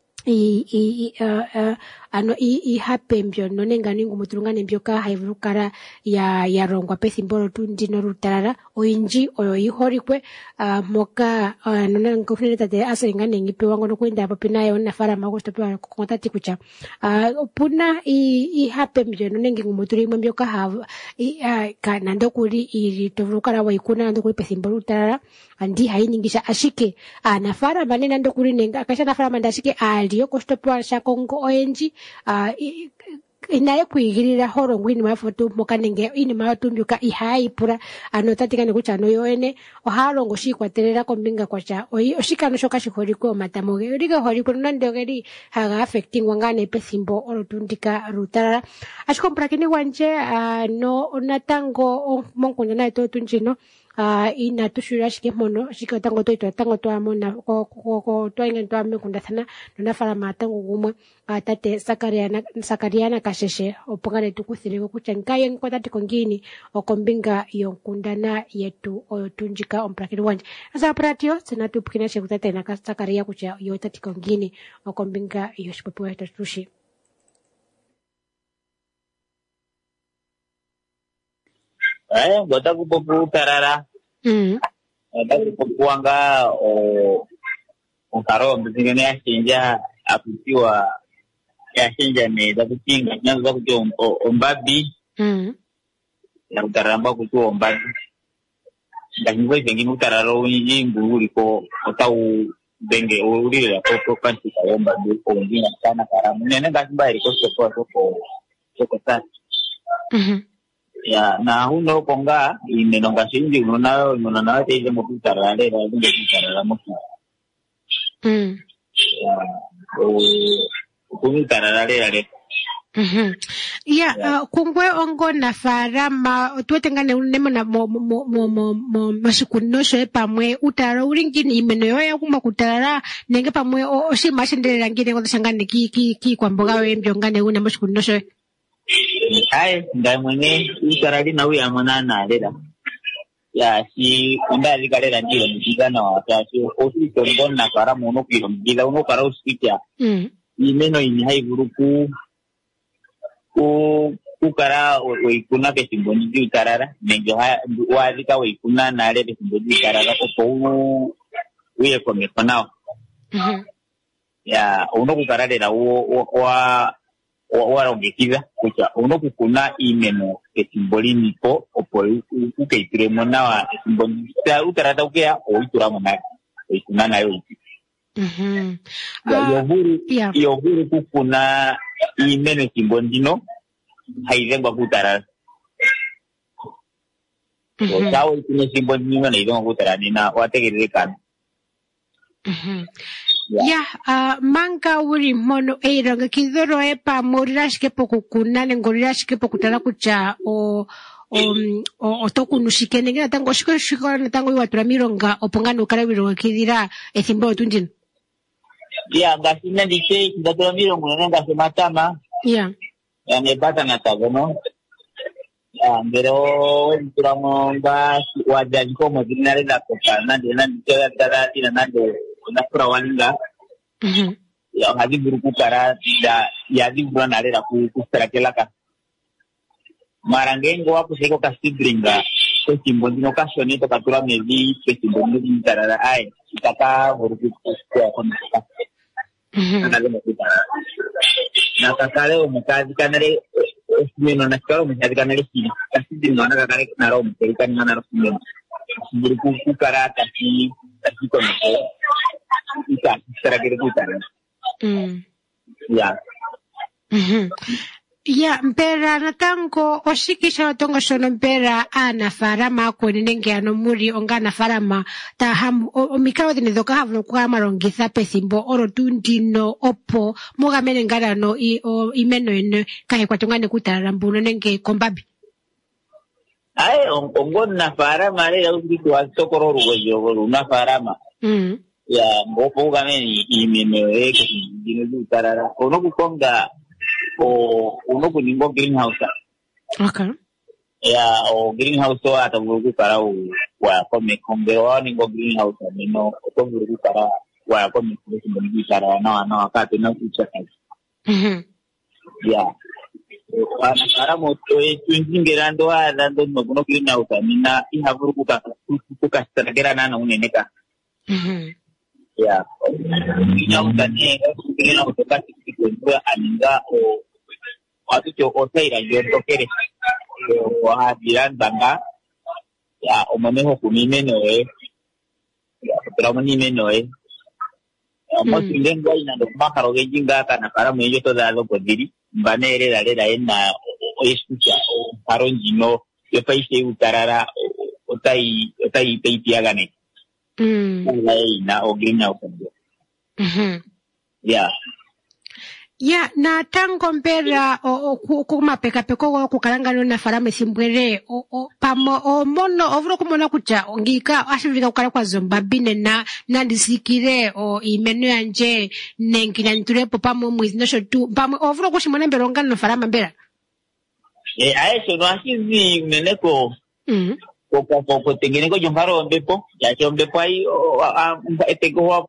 ano hapembyo nonenga ningu muturungane mbyoka haivurukara ya rongwa pesimboro tundino rutarara oinji oyo ihorikwe moka nonenga kufineta de asengane ngipe wango nokwenda hapo pinayo na farama kustopewa kongotati kucha puna hapembyo nonenga ngumuturi mbyoka kana ndokuri iri tovurukara waikuna ndokuri pesimboro rutarara andi hainingisha ashike na farama nena ndokuri nenga akasha na farama ndashike aliyo kustopewa shakongo oenji inaye kuigirira horo ngwini mafoto mokanenge ini matumbyuka ihaipura anotatikane kucha no yoene oharongo shikwatelera kombinga kwacha oshikano shoka shihoriko matamoge riga horiko nandogeri haga affecting wangane pesimbo orotundika rutarara ashikompra kini wanje no natango monkunja na to tunjino ina tushura shike mono shike tango to amona ko to ingen to amekunda sana nona fara matango gumwe tate sakariana kasheshe opongane tukusire kucha nkaye nkwatati kongini okombinga yonkundana yetu otunjika omprakiri wanje asa pratio senatupkina shekutate na sakaria kucha yotati kongini okombinga yoshipopo yetu tushi Gota kupopu tarara. Gota kupopu anga karo mbizingene ya shenja akutiwa ya shenja ne za kutinga nyanzo za kutiwa ombabi. Na utaramba kutiwa ombabi. Ndahingwa izengi utarara unyiji mburi ko otau benge uri ya koko kanti ka ombabi ko ngina sana karamu. Nene ngasiba iriko soko sasa. Ya na huno konga inenonga shinji unaona teze mukutara lera ndio kutara muki ya kutara lera ya kungwe ongo na farama tuetengane unemo na mashikunosho pamwe utara uringini imeno yoya kuma kutara nenge pamwe oshima shendelera ngine ngo shangane ki kwamboga wembyo ngane una mashikunosho Hai, ndai mwenye utarali na uya manana lera. Ya si undali kalera ndio mjigana wa watatu. Osi tongon na karamu unokiro mjila unokara usikia. Imeno ini hai guruku ukara weikuna pesimboni utarara. Nenjo wazika weikuna na ale pesimboni utarara opo uye komekonao. Ya unokukara lera warongekiza kucha unokukuna imeno esimbolini ko opo ukeitiremo nawa esimboli utarata ukea oituramo nayo oikuna nayo yovuru kukuna imeno esimbondino haizengwa kutarara osawo ikune esimbondino naizengwa kutarara nina wategerere ya manga uri mono eironga kidoro epa morirashike pokukuna nengorishike pokutala kucha tokunushike nengena tango shiko tango iwatura mironga opongano kala mironga kidira ethimbo tunjino ya ngasina dike ndatura mirongo nenga sematama ya nebata na tagono pero turamo wajaji como dinare la kopana dena dikela tara ina nande na prawaninga ya hadi buruku kara ya di buran ale la ku strakela ka marangengo wapo seko kastibringa Simbondi no ocasione to captura mezi che Simbondi di tarara ai itaka vorku kwa na kakale o mkazi kanare mino na karo mkazi kanare si kasi din na kakare na ro mkazi kanare na ro mino burku ku karata ki kono ita saragere ku tarara ya ya mpera natango oshikisha watongo shono mpera ana farama ko nenge ano muri onga na farama ta ham o mikao de doka havlo kwa marongitha pesimbo oro tundino opo moga mene ngara no imeno ene kai kwatongane kutarara mbuno nenge kombabi ai ongo na farama re ya ubitu wa sokoro rugo na farama ya mbopo ga mene imeno eke dino kutarara ono kukonga uno kuningo greenhouse. Okay. Ya o greenhouse o ata burugu para wa kome kongero ningo greenhouse no to burugu para wa kome kumbigi para na akate na kucha. Ya. Para moto twingerando dando no greenhouse nina ihaburugu ka kastagera na uneneka. Ya. Greenhouse ka tikikuwa aninga o watu cho otaira yo tokere wa biran banga ya omaneho kumimeno ya pero manimeno mo tindenga ina ndo makaro gejinga kana para mwenye to dalo kodiri banere dale na o escucha o paronjino yo paise utarara otai peitiagane na o greenhouse ya ya na tango mpera kuma peka peko kukalanga no na farama simbwere pamo mono ovro kumona kucha ngika ashivika kukala kwa zomba bine na ndisikire imeno yanje nengina nturepo pamo mwizi no shotu pamo ovro kushimona mberonga no farama mbera aeso no asizi meneko ko tengeneko jombaro mbepo ya chombepo ai eteko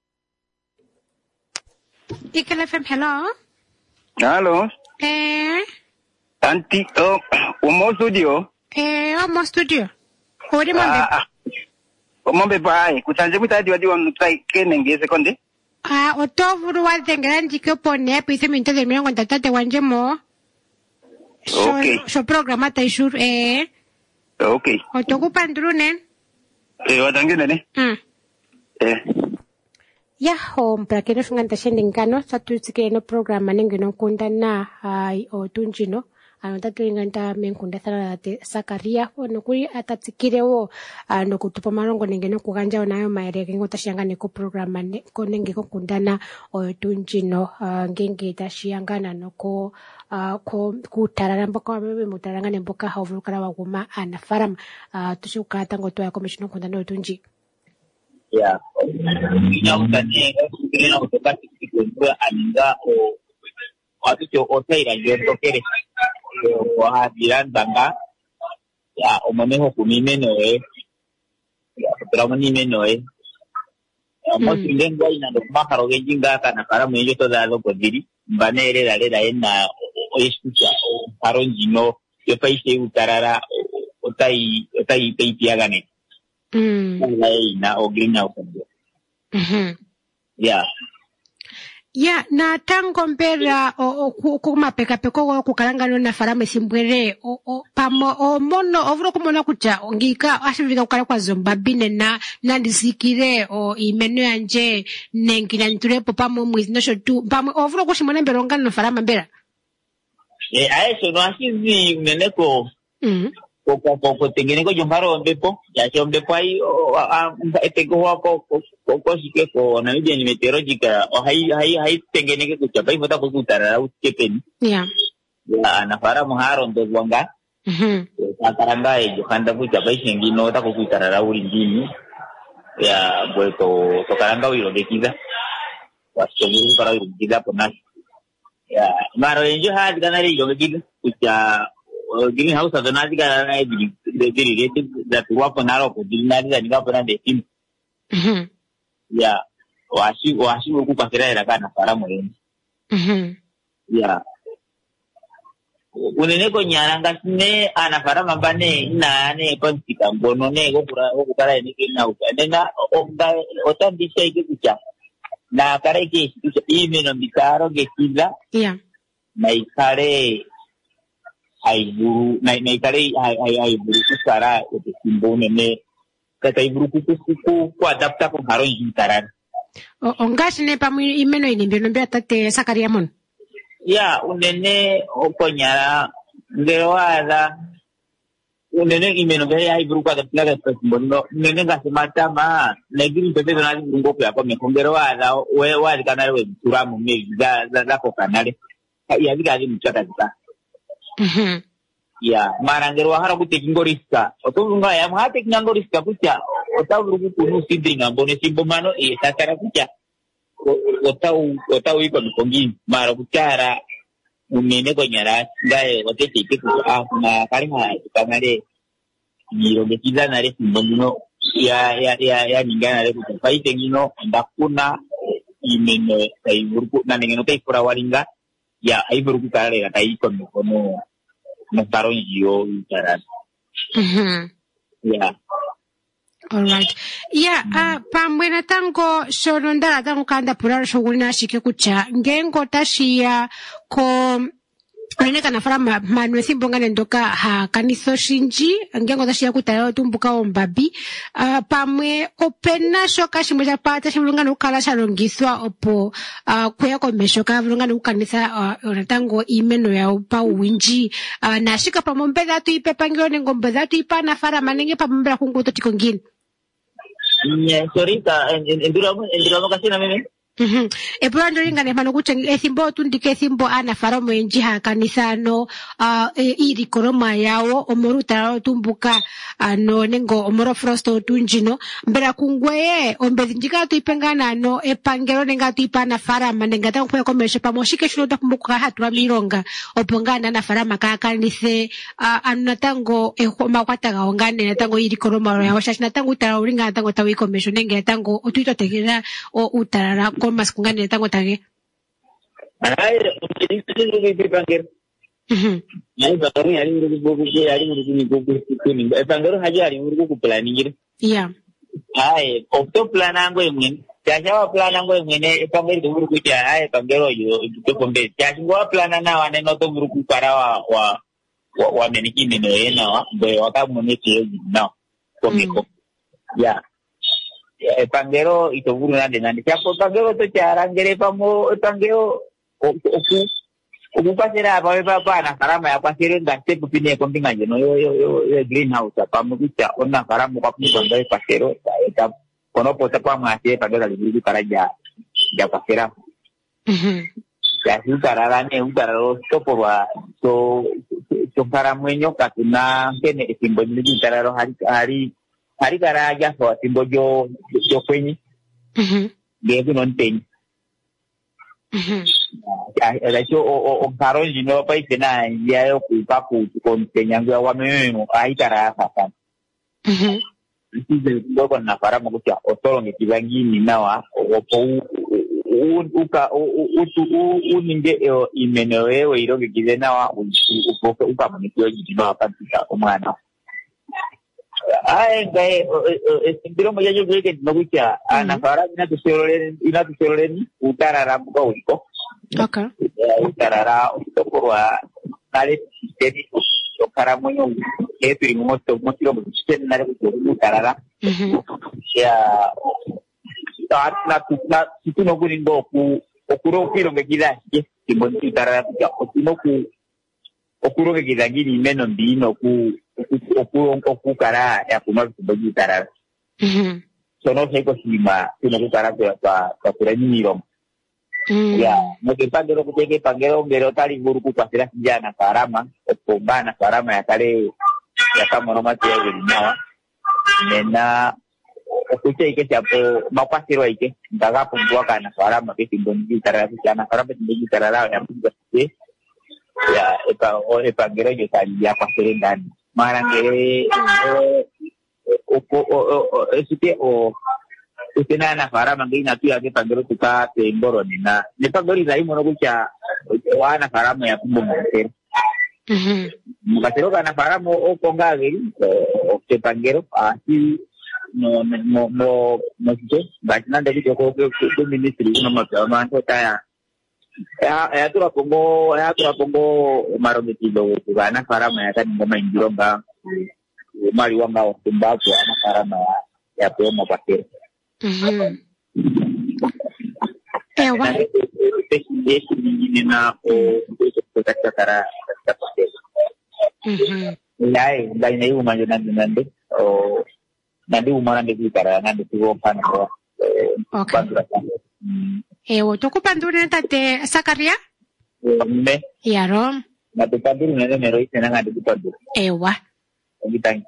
Eagle FM, hello. Hello. Anti, Omo studio. Omo studio. Ori mambe. Mambe pai, kusanje kutadi wadi wanutai kenenge sekonde. Otovuru wa tengeranji kopone, pise minto de mirongo tatate wanjemo. Okay. So programa taishur, Okay. Otokupa ndrunen. Watangene ne? Ya home para que nos nganta shendingano satutsike no programa nengeno kundana o tunjino anota tulinganta menkunda sana sakaria no kuri atatsikire wo no kutupa marongo nengeno kuganja nayo maereke ngota shangane ko programa ko nengeko kundana o tunjino ngenge tashiyangana no ko kutarara mboka bebe mutarangane mboka havulukara waguma ana farama tushukata ngoto ya commission kundana o tunji ya inautane kile utokati kikuwa aninga o watu cho otaira yo tokere wa biran banga ya omaneho kumimeno ya pero manimeno mo tindenga ina ndo makaro gejinga kana para mwenye to dalo kodiri banere dale na o escucha o paronjino yo paise utarara otai peitiagane na o greenhouse. Ya. Ya na tango mpera kuma peka peko kukalanga no na farama simbwere pamo mono ovro kumona kucha ngika ashivika kukala kwa zomba bine na ndisikire imeno yanje nengina nturepo pamo mwizi no shotu pamo ovro kushimona mberonga no farama mbera aeso no asizi meneko ko tengeneko jombaro mbepo ya chombepo ai eteko wako ko sike ko na ni meteorological hai tengeneke kuchapa ifota kukutara uskepeni ya na fara muharo ndo wanga akaranga johanda kuchapa ishengino ta kukutara uri ndini ya boeto to karanga wiro dekiza wasoguru para wiro dekiza pona ya maro enjo hadi kana ri yo dekiza kucha greenhouse adonadi kana diri that wapo naro ko dinari da ninga pona de tim ya washi ku pakira era kana para moyeni ya unene konyala ngasine anafarama bane nane konsika mbono ne okukala enike nauka nena otandisha ike kucha na kare ke imeno mitaro gekiza na ikare aiburu na ikare aiburu kusara etimbone ne kata iburu ku adapta ko haro intarara ongasine pamu imeno inimbeno mbia tate sakariamon ya unene okonyala ngeroada unene imeno mbia aiburu kwa adapta ko mbono nene ngasematama negiri pepe na ngo kwa kwa mekongeroada we wali kanale we turamu mezi za ko kanale ya bigari mchata zika ya marangero hara kutekingoriska otunga ya mhate kingoriska kucha otavuru kunu sidinga mbone simbomano takara kucha otau iko nkongi mara kuchara unene konyara ngae otete kucha na kalima kamare ngiro gekiza nare simbomino ya ningana le kucha faite ngino ndakuna imeno aiburu na ngeno kai fura walinga ya aiburu kale kata iko mkono mtaro hiyo itarani. Yeah. All right. Yeah, pamwena tango shorondara tango kanda puraro shogulina shike kucha ngengo tashia ko Rene kana fara manwe simbonga nendoka ha kaniso shinji ngengo tashia kutara tumbuka ombabi pamwe opena shoka shimoja pata shimulunga nukala shalongiswa opo kwea komeshoka vulunga nukanisa oratango imeno ya upa uwinji na shika pamombeza tu ipe pangiro nengombeza tu ipa na fara manenge pamombeza kunguto tikongini sorita enduramo kasi na mimi Ebrando ringa ne mano kuche esimbo tundike esimbo ana faromo enji ha kanisano iri koroma yao omoruta tumbuka no nengo omoro frosto tunjino mbera kungwe ombezinjika tu ipengana no epangero nenga tu ipana farama nenga ta kwe komeshe pamoshike shulo takumbuka hatu mironga opongana na farama ka kanise anatango ehoma kwataga ongane natango iri koroma yao shashina tango utara ringa tango tawi komesho nenga tango otuito tekera o utarara mas kungane tango tage ay ini pangger ay baru hari ini buku hari ini buku ini pangger haja hari ini buku planning gitu iya ay okto planango yang Jawa planango yang ini pangger itu buku dia ay pangger yo itu kombe Jawa planana wane no to buku para wa meniki meno ena be waka muniki no komiko ya pangero itu burunan dengan siapa pangero tu cara ngere pamo pangero oku pasira apa na karama ya pasire ngate pupine konting aja no yo greenhouse apa mo bicha onna karama kapni bandai pasero eta kono pota pa mase pagara liburu karaja ya pasira ya utararane utararo to porwa so karamuenyo katuna kene simboni utararo hari karaja so timbo jo kwenye dia non ten ya so o karo jino pa ikena ya yo ku pa ku kon tenyangu wa memo ai kara sasa isi ndo kwa na para mo kya otoro ngi kibangi ni nawa o po uninge imenewe iro ngi nawa upa mnikio jino hapa tika omwana ay ngai estiro mo yayo que no gucha ana fara ina tusoleni utarara buka uliko okay utarara utokorwa kale sistemi okara moyo epi moto mo sistemi na utarara ya na situno guringo ku okuro kiro ngekida simbo utarara ya otino ku okuro ngekida ngini meno mbino ku okuru kara ya kuma bagi tarar sono sai ko sima sino kara pa kurani mirom ya mo ke pangero ko ke pangero bero tali guru ku pasira jana karama ko bana karama ya kale ya kama no mate ya nawa nena ko ke siapo mapasiro ike daga pungwa kana karama ke timboni tarar jana karama timboni tarar ya ya pangero yo tali ya pasirin dan marangere usina na fara mangina tu ya ke pangero tuka temboro nina ne pangori zai mono kucha wana fara ya kumbo mate Mukasiro kana faramo okongage okupangero asi no bachina ndeki ko ministry no mapamano taya ya tura pongo marometido kubana farama ya tani ngoma injironga mali wanga okumbapo ana farama ya poma pakero ewa na kutaka kara lai nei umayo nande o nandi umana ndeki kara nandi tuo pano ewo tokupandura tate Sakaria me yaro na tupandura nene mero isena ngadi tupandura ewa ngitangi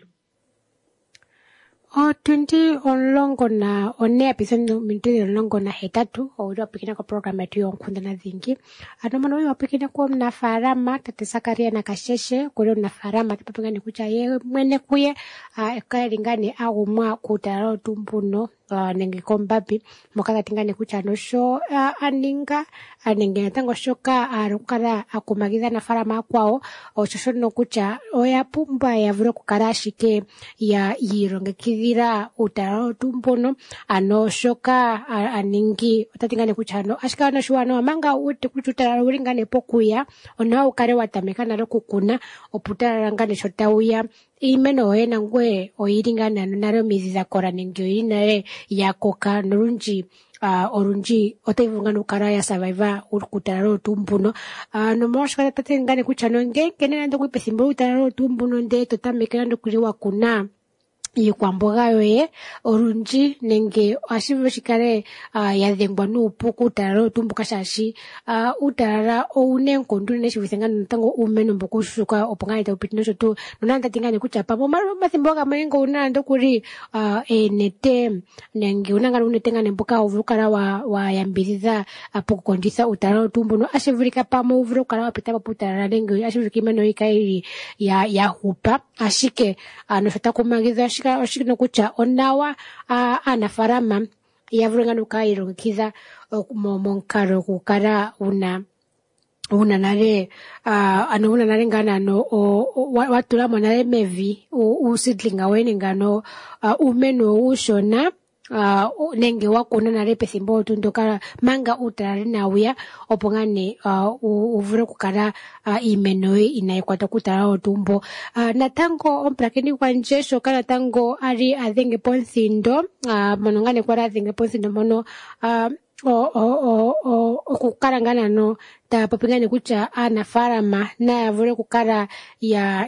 o 20 onlongo na one episode mintu onlongo na hetatu o wapikina kwa program yetu yonkunda na zingi anomano wewe wapikina kwa mna farama tate Sakaria na kasheshe kule mna farama tapapinga ni kucha ye mwene kuye kaya lingani au mwa kutaro tumbuno nenge kombabi mokala tingane kucha no show aninga anenge tango shoka arukara akumagiza na farama kwao o shoshono kucha oya pumba ya vuro kukarashike ya ironge kidira utaro tumbono ano shoka aningi utatingane kucha no ashika no shuano amanga ute kuchuta uringane pokuya ona ukare watamekana ro kukuna oputara ngane shotauya imeno ena ngwe oiringana naro miziza kora nengyo ine ya koka nurunji orunji otevungana ukara ya survivor urkutaro tumbuno no moshka tatengane kuchano ngene ndo kwipesimbo utaro tumbuno nde totamekana ndo kuliwa kuna yikwamboga yoye orunji nenge ashivo shikare yadhengwa nupuku utarara otumbuka shashi utarara oune nkondu neshivisenga ntango umeno mbokushuka opongana upitino shotu nonanda tingane kuchapa maro mathimboga mengo unando kuri nete nenge unangana unetengane mboka ovukara wa yambiriza apokondisa utarara otumbuno ashivurika pamo uvukara wapita paputarara nenge ashivurika imeno ikairi ya hupa ashike noshota kumagiza oshikino kucha onawa anafarama yavurenga nukairo kiza monkaro kukara una nare una nare ngana no watula monare mevi usidlinga wene ngano umeno ushona nenge wakona nare pesimbo tundokara manga utarari nauya opongane uvure kukara imenoi inaikwata kutara otumbo natango omprakeni kwanje shoka natango ari adhenge ponsindo monongane kwara adhenge ponsindo mono kukarangana no tapapingane kucha anafarama na yavure kukara ya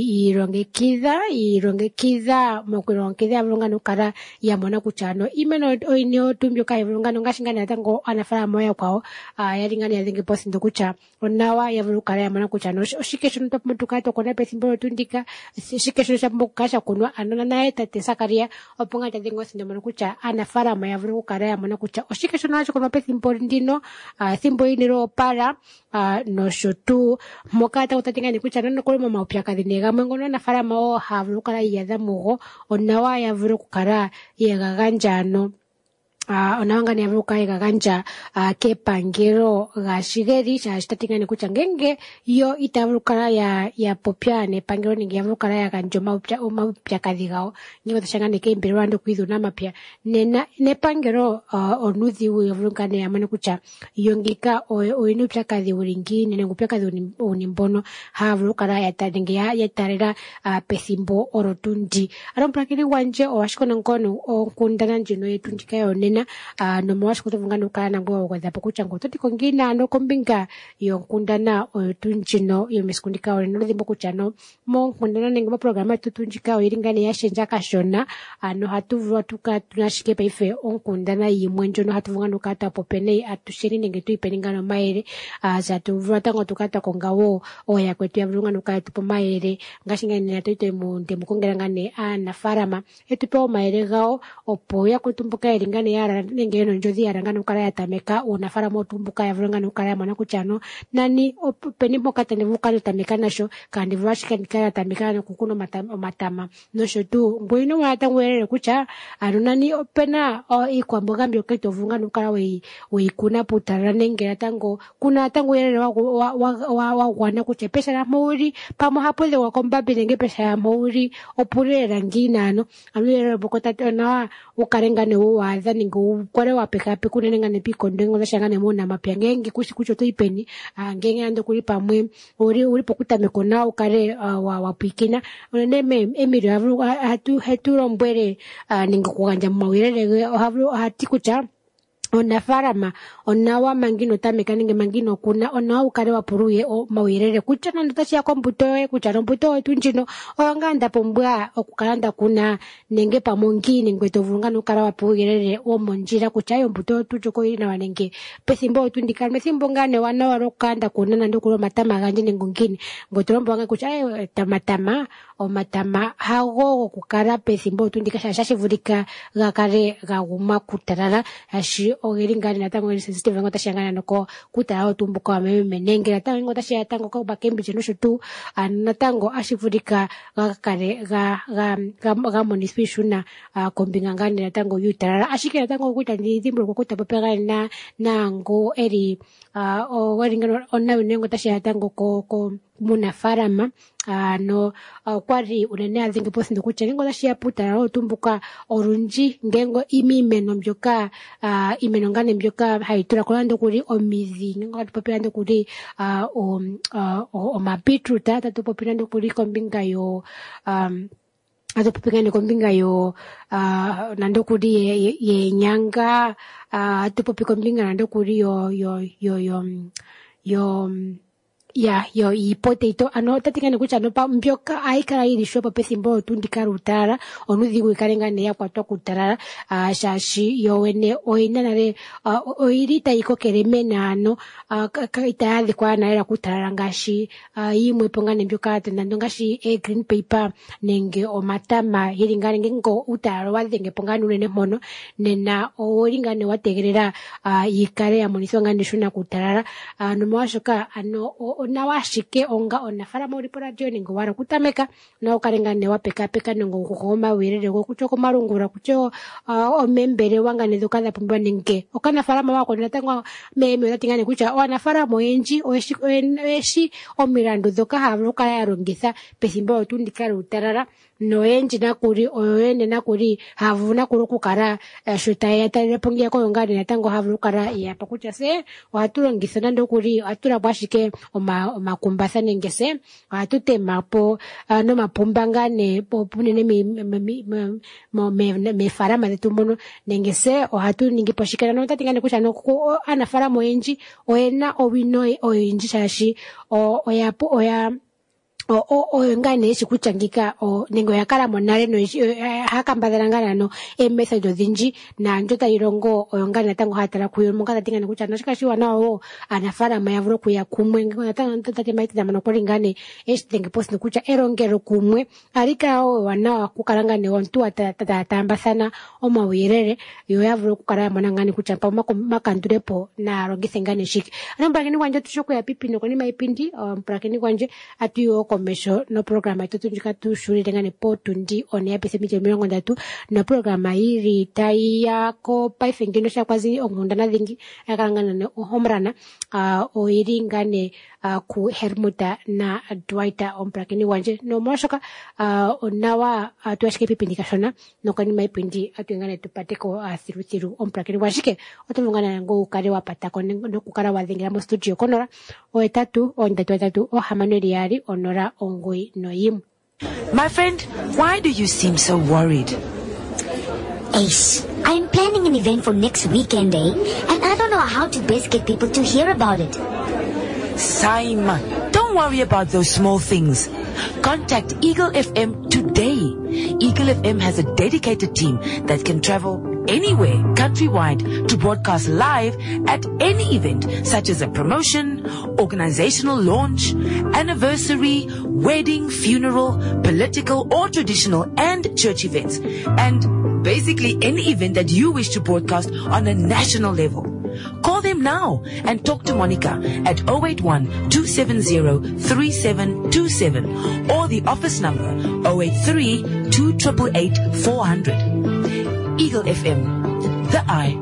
irongekiza mokurongeza yavurungana ukara ya mona kuchano imeno oinyo tumbyo ka yavurungana ngashingana yatango anafarama ya kwao yaringana yadhenge ponsindo kucha onawa yavure kukara ya mona kuchano oshikesho ntomutuka tokona pesimbo tundika shikesho shambokasha kunwa anona naye tate Sakaria oponga tadhengo sindo mona kucha anafarama yavure kukara ya mona kucha oshikesho nacho kono pesimbo ndino simbo iniro para no shotu mokata utatingane kucha nono kole mama upyaka dinega mwengono na farama o havuru kala yadha mugo onawa yavuru kukara yegaganjano onawanga ni avuka yegaganja kepangero gashigeri shashitatingane kucha ngenge yo itavukara ya popyane pangero ningi yavukara ya ganjoma upya kadhigao ngigo tashangane kembero ando kwidhuna mapya ne pangero onuthi yavukane yamane kucha yongika oinu pya kadhi uringi nene ngupya kadhi unimbono havukara ya taningi ya tarera pesimbo orotundi aromprakini wanje owashikona nkono okundana njino yetundika yonena no mwashi kutuvungana ukana ngo kwa zapo kuchango toti kongina no kombinga yonkundana otunjino yomeskundika ono ndimbo kuchano mo nkundana nengo programa tutunjika oyiringane yashenja kashona no hatuvwa tuka tunashike paife onkundana yimwenjo no hatuvungana ukata popene atusheni nenge tuipeningano maere za tuvwa tango tukata kongawo oya kwetu yavungana ukata tupo maere ngashingane natoite mu ndemu kongerangane na farama etupo maere gao opo ya kutumbuka yiringane ya yara nenge no njodhi yara ngano kala ya tameka unafara motumbuka ya vulanga no kala ya mwana kuchano nani openi mokata ne vukala tameka nasho kandi vashika nikala tameka no kukuno matama no shotu ngwino wata ngwerere kucha nani opena ikwamboga mbyoke to vunga no kala we kuna putara nenge tango kuna tango yere wa wana kucha pesa na muri pamo hapo le wakombabe nenge pesa ya muri opure rangina no amire bokota na ukarengane waza ningo kware wapeka kunenengane pikondengo na shangane mona mapyangengi kucho to ipeni ngenge ando kuli pamwe uri pokutameko na ukare wapikina neme emiri hatu rombere ningo kuganja mawirere hati kucha ona farama ona wa mangino tameka ninge mangino kuna ona ukare wapuruye o mawirere kucha na ndatashi ya komputo kucha romputo tunjino onganda pombwa okukalanda kuna nenge pamongi ninge tovunga nukara wapuruye o monjira kucha yo mputo tuchoko ina wanenge pesimbo tundika mesimbo ngane wana warokanda kuna na ndukuro matama ganje ningongini ngotorombo wanga kucha tamatama o matama hago kukara pesimbo tundika shashi vudika gakare gaguma kutarara hashi ogering na tango sensitive ngota shangana noko kuta tumbuka wa meme nengera tango ngota shya tango ko bakembi chino shutu na tango ashifurika kare ga monisfishuna kombinga ngani na tango yutarara ashike tango kuta ndimbo kuta papera na ngo eri o waringano onna nengo tashya tango ko muna farama no kwari unene azinge posi ndokucha nengo tashya puta tumbuka orunji ngengo imimeno mbyoka imeno ngane mbyoka haitura kolando kuri omizi nengo tupapirando kuri o mabitruta tatu popirando kuri kombinga yo ato popirando kombinga yo nando kuri ye nyanga ato popikombinga nando kuri yo potato tatingane kucha no pa mbyoka aikara iri shopa pesimbo tundika rutara onuthi gwikarenga ne yakwa to kutarara shashi yo wene oina nare oiri taiko keremena no kaita ali kwa na era kutarara ngashi imwe pongane mbyoka atenda ngashi green paper nenge o matama hiringane ngo utaro wadenge pongane unene mono nena oringane wategerera yikare ya moniso ngane shuna kutarara no mwashoka na washike onga onafara muri pora joni ngo wara kutameka na ukarengane wapeka ngo kugoma wirere go kuchoko marungura kucho omembere wanga nedukala pumba ninge okana farama wako natangwa meme natingane kucha ona faramo enji oeshi omirando doka haruka yarongisa pesimbo otundikara utarara no enji nakuri oene nakuri havuna kurukukara shuta yatare pongia ko ngari natango havukara ya pakucha se waturongisa nando kuri atura bwashike makumbasa nengese atutemapo no mapumbangane popunene me farama letumbono nengese o hatu ningiposhikana no tatingane kusha no ana faramo enji oena owino oenji shashi oyapo oya ngane isi kuchangika nengo yakala monare no hakambadalangana no message odhinji na njota irongo ngane tango hatala kuyo mungata tingane kuchana shikashiwa nao anafara mayavuro kuya kumwe ngata tate maiti na manopoli ngane esi tenge post no kucha erongero kumwe arika wana kukalangane ontu atatamba sana omawirere yo yavuro kukala monangane kucha pa makandurepo na rongise ngane shiki anambageni kwanje tushoko ya pipi no koni maipindi mprakeni kwanje atuyo komesho no programa tutunjika tushurire ngane potundi oni apese miche 30 no programa iri taiya ko paifengino shakwazi ongundana dhingi akalangana ne homrana oiri ngane ku Hermuta na Dwighta omprakini wanje no mwashoka onawa tuashike pipindi kashona no kani maipindi atuengane tupate ko thiru omprakini washike otulungana ngo ukare wapata ko no kukara wadhingira mo studio konora oetatu ohamaneri yari onora ongoi noyim. My friend, why do you seem so worried? Ace, I'm planning an event for next weekend, and I don't know how to best get people to hear about it. Simon, don't worry about those small things. Contact Eagle FM today. Eagle FM has a dedicated team that can travel anywhere countrywide to broadcast live at any event such as a promotion, organizational launch, anniversary, wedding, funeral, political or traditional and church events, and basically any event that you wish to broadcast on a national level. Call them now and talk to Monica at 081-270-3727 or the office number 083-288-400. Eagle FM, the eye.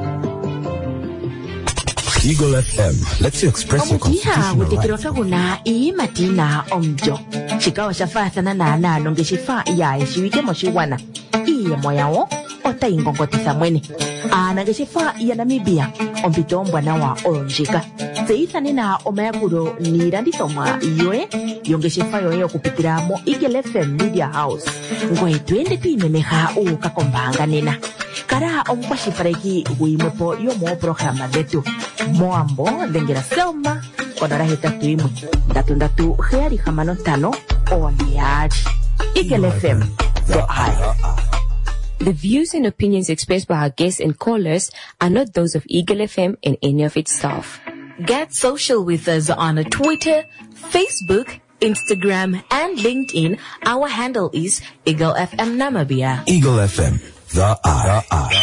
Eagle FM lets you express your constitutional rights. I matina omjo. Chikawa shafathana na nalo ngeshifa ya ishiwike moshiwana. Iye moya wo ota ingongotisa mwene. Ana ngeshifa ya Namibia ompitombwa na wa onjika. Seithane na omayakuro ni randisoma yoe yongeshifa yoe okupitira mo Eagle FM Media House. Ngoe twende tuimemeha ukakombanga nena. Kara omkwashipareki uimwepo yomo programa zetu. Moambo lengera selma konora hetatu imwe ndatu heari hamano tano oneari. Eagle FM, the eye. The views and opinions expressed by our guests and callers are not those of Eagle FM and any of its staff. Get social with us on Twitter, Facebook, Instagram, and LinkedIn. Our handle is Eagle FM Namibia. Eagle FM, the eye.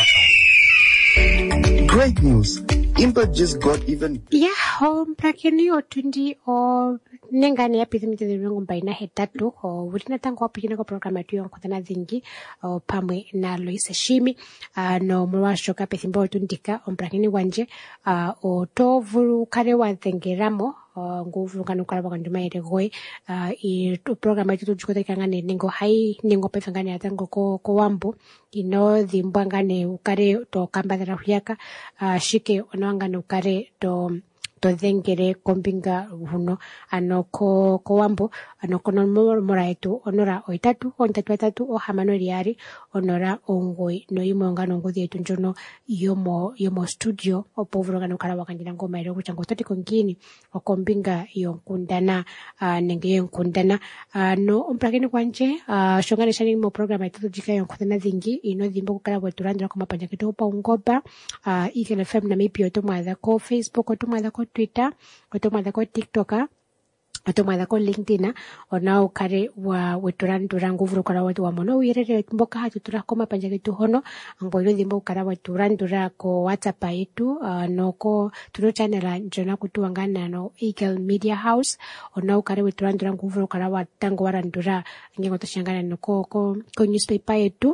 Great news. Impa just got even... Yeah, mprakeni otundi o nengani ya pithimiti ziringo mbaina hetatu o wurina tango wapikina kwa programa yetu yonkotana zingi o pamwe na Loisa Shimi no mwa shoka pithimbo otundika mprakeni wanje o tovuru kare wantengeramo nguvu ngano kala bakanduma ere goe I programa yetu tujikote kangane ningo hai ningo pethangane atango ko wambo ino dhimbangane ukare to kambadara huyaka shike onwangane ukare to dhengere kombinga huno ano ko wambo ano kono mora etu onora oitatu o hamano riari onora ongoi no imongano ngodi etu njono yomo studio opovro ngano kala wakandina ngoma ero kuchango toti kongini okombinga yonkundana nenge yonkundana no omprakeni kwanje shongane shani mo program etu jika yonkundana zingi ino dhimbo kala weturandira kwa mapanja keto pa ungoba Eagle FM na mipi otomwadha ko Facebook otomwadha ko Twitter, otomwadha ko TikTok, otomwadha ko LinkedIn, onao kare wa weturandura nguvuru kala watu wa mono wirere mboka hatutura ko mapanja getu hono ngoilo dhimbo kala weturandura ko WhatsApp yetu noko tuno channel njona kutuangana no Eagle Media House onao kare weturandura nguvuru kala watango warandura ngengo toshangana noko ko newspaper yetu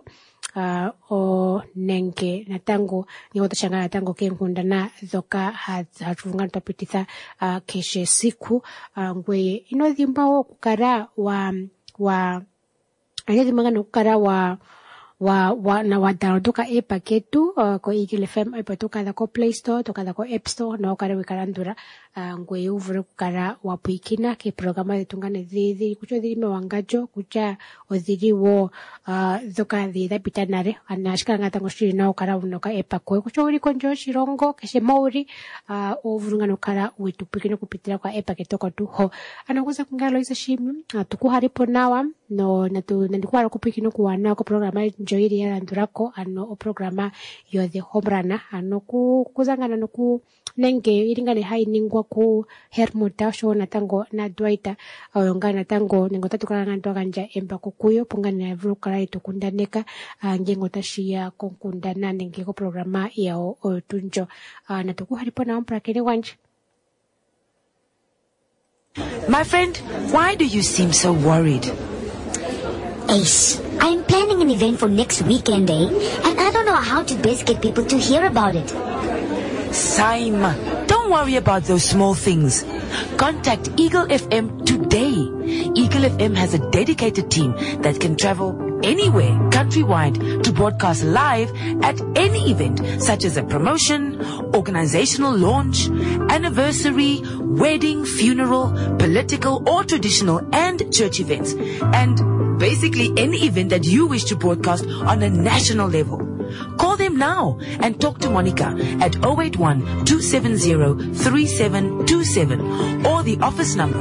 o nenge natango nyoto shanga natango kenkundana zoka hatuvunga topititha keshe siku ngwe ino dhimbawo kukara wa ayadimanga nukara wa na wadaro toka epa ketu ko Eagle FM epa toka da ko Play Store toka da ko App Store na okare wikarandura ngwe uvure kukara wapuikina ke programa detungane zizi kucho dhiri mewangajo kucha odhiri wo zoka dhida pitanare anashika ngata ngoshiri na okara unoka epa kwe kucho uri konjo shirongo keshe mauri uvurunga nukara wetupikina kupitira kwa epa ketoko tuho anakuza kungalo Loisa Shimi tukuharipo nawa no nandikuwara kupikina kuwana ko programa joiri ya landurako ano programa yo the homrana ano kuzangana no ku nenge iringane hai ningwa ku hermuta sho natango na dwaita oyongana tango ningo tatukana nanto kanja emba kukuyo pungana vrukala itukundaneka ngengo tashia konkundana nenge ko programa ya otunjo natuku haripo na mprakeni wanje. My friend, why do you seem so worried? Ace, I'm planning an event for next weekend, and I don't know how to best get people to hear about it. Saima, don't worry about those small things. Contact Eagle FM today. Eagle FM has a dedicated team that can travel anywhere countrywide to broadcast live at any event such as a promotion, organizational launch, anniversary, wedding, funeral, political or traditional and church events, and basically any event that you wish to broadcast on a national level. Call them now and talk to Monica at 081-270-3727 or the office number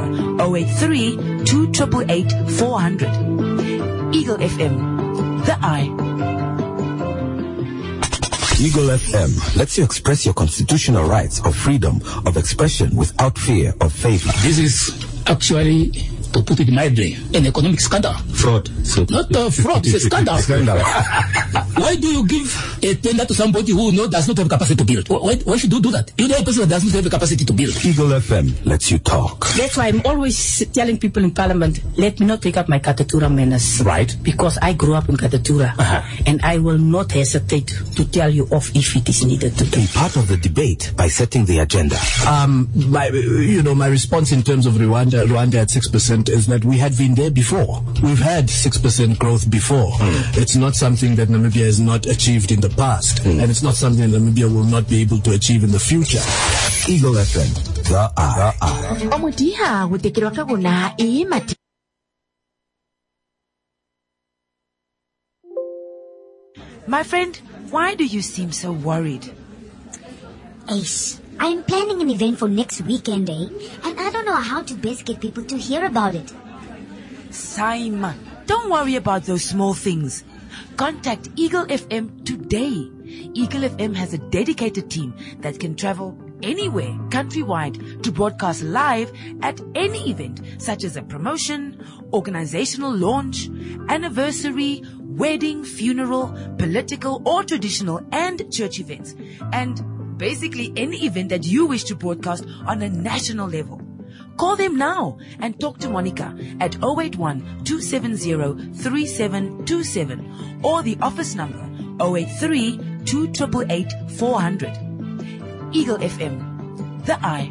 083-288-400. Eagle FM, the eye. Eagle FM lets you express your constitutional rights of freedom of expression without fear of favor. This is actually, to put it mildly, an economic scandal. Fraud. Not fraud, it's a scandal. Why do you give a tender to somebody who does not have capacity to build? Why should you do that? You're the person that does not have the capacity to build. Eagle FM lets you talk. That's why I'm always telling people in Parliament, let me not take up my Katatura manners. Right. Because I grew up in Katatura. And I will not hesitate to tell you off if it is needed to be part of the debate by setting the agenda. My response in terms of Rwanda at 6% is that we had been there before. We've had 6% growth before. It's not something that Namibia has not achieved in the past, and it's not something that Namibia will not be able to achieve in the future. Eagle FM, the eye. Omudiha gutekerwa kaguna imati. My friend, why do you seem so worried? Ace, I'm planning an event for next weekend, and I don't know how to best get people to hear about it. Simon, don't worry about those small things. Contact Eagle FM today. Eagle FM has a dedicated team that can travel anywhere countrywide to broadcast live at any event, such as a promotion, organizational launch, anniversary, wedding, funeral, political or traditional and church events, and basically any event that you wish to broadcast on a national level. Call them now and talk to Monica at 081-270-3727 or the office number 083-288-400. Eagle FM, the eye.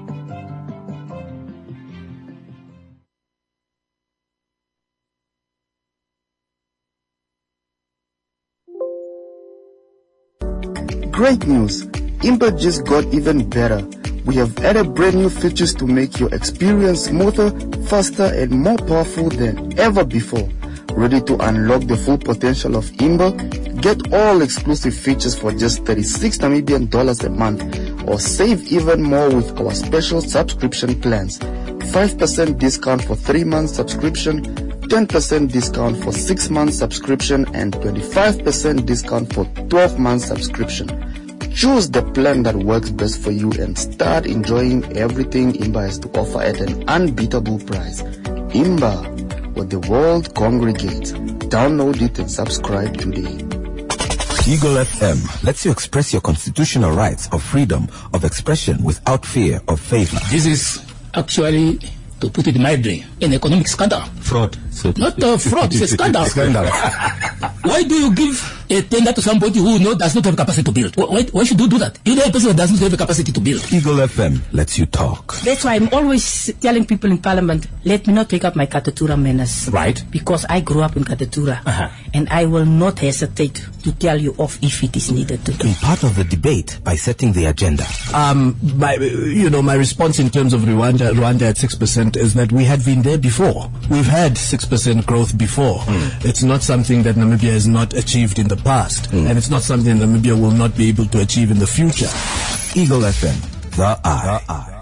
Great news! Imba just got even better. We have added brand new features to make your experience smoother, faster, and more powerful than ever before. Ready to unlock the full potential of Imba? Get all exclusive features for just 36 Namibian dollars a month, or save even more with our special subscription plans. 5% discount for 3 months subscription, 10% discount for 6 months subscription, and 25% discount for 12 months subscription. Choose the plan that works best for you and start enjoying everything Imba has to offer at an unbeatable price. Imba, where the world congregates. Download it and subscribe today. Eagle FM lets you express your constitutional rights of freedom of expression without fear of favor. This is actually, to put it mildly, an economic scandal. Fraud. Not fraud, it's a scandal. Why do you give a tender to somebody who does not have capacity to build? Why should you do that? You're the person that does not have the capacity to build. Eagle FM lets you talk. That's why I'm always telling people in Parliament, let me not take up my Katatura manners. Right. Because I grew up in Katatura. And I will not hesitate to tell you off if it is needed to be part of the debate by setting the agenda. My response in terms of Rwanda at 6% is that we had been there before. We've had 6% growth before. It's not something that Namibia has not achieved in the past, and it's not something Namibia will not be able to achieve in the future. Eagle FM, the eye.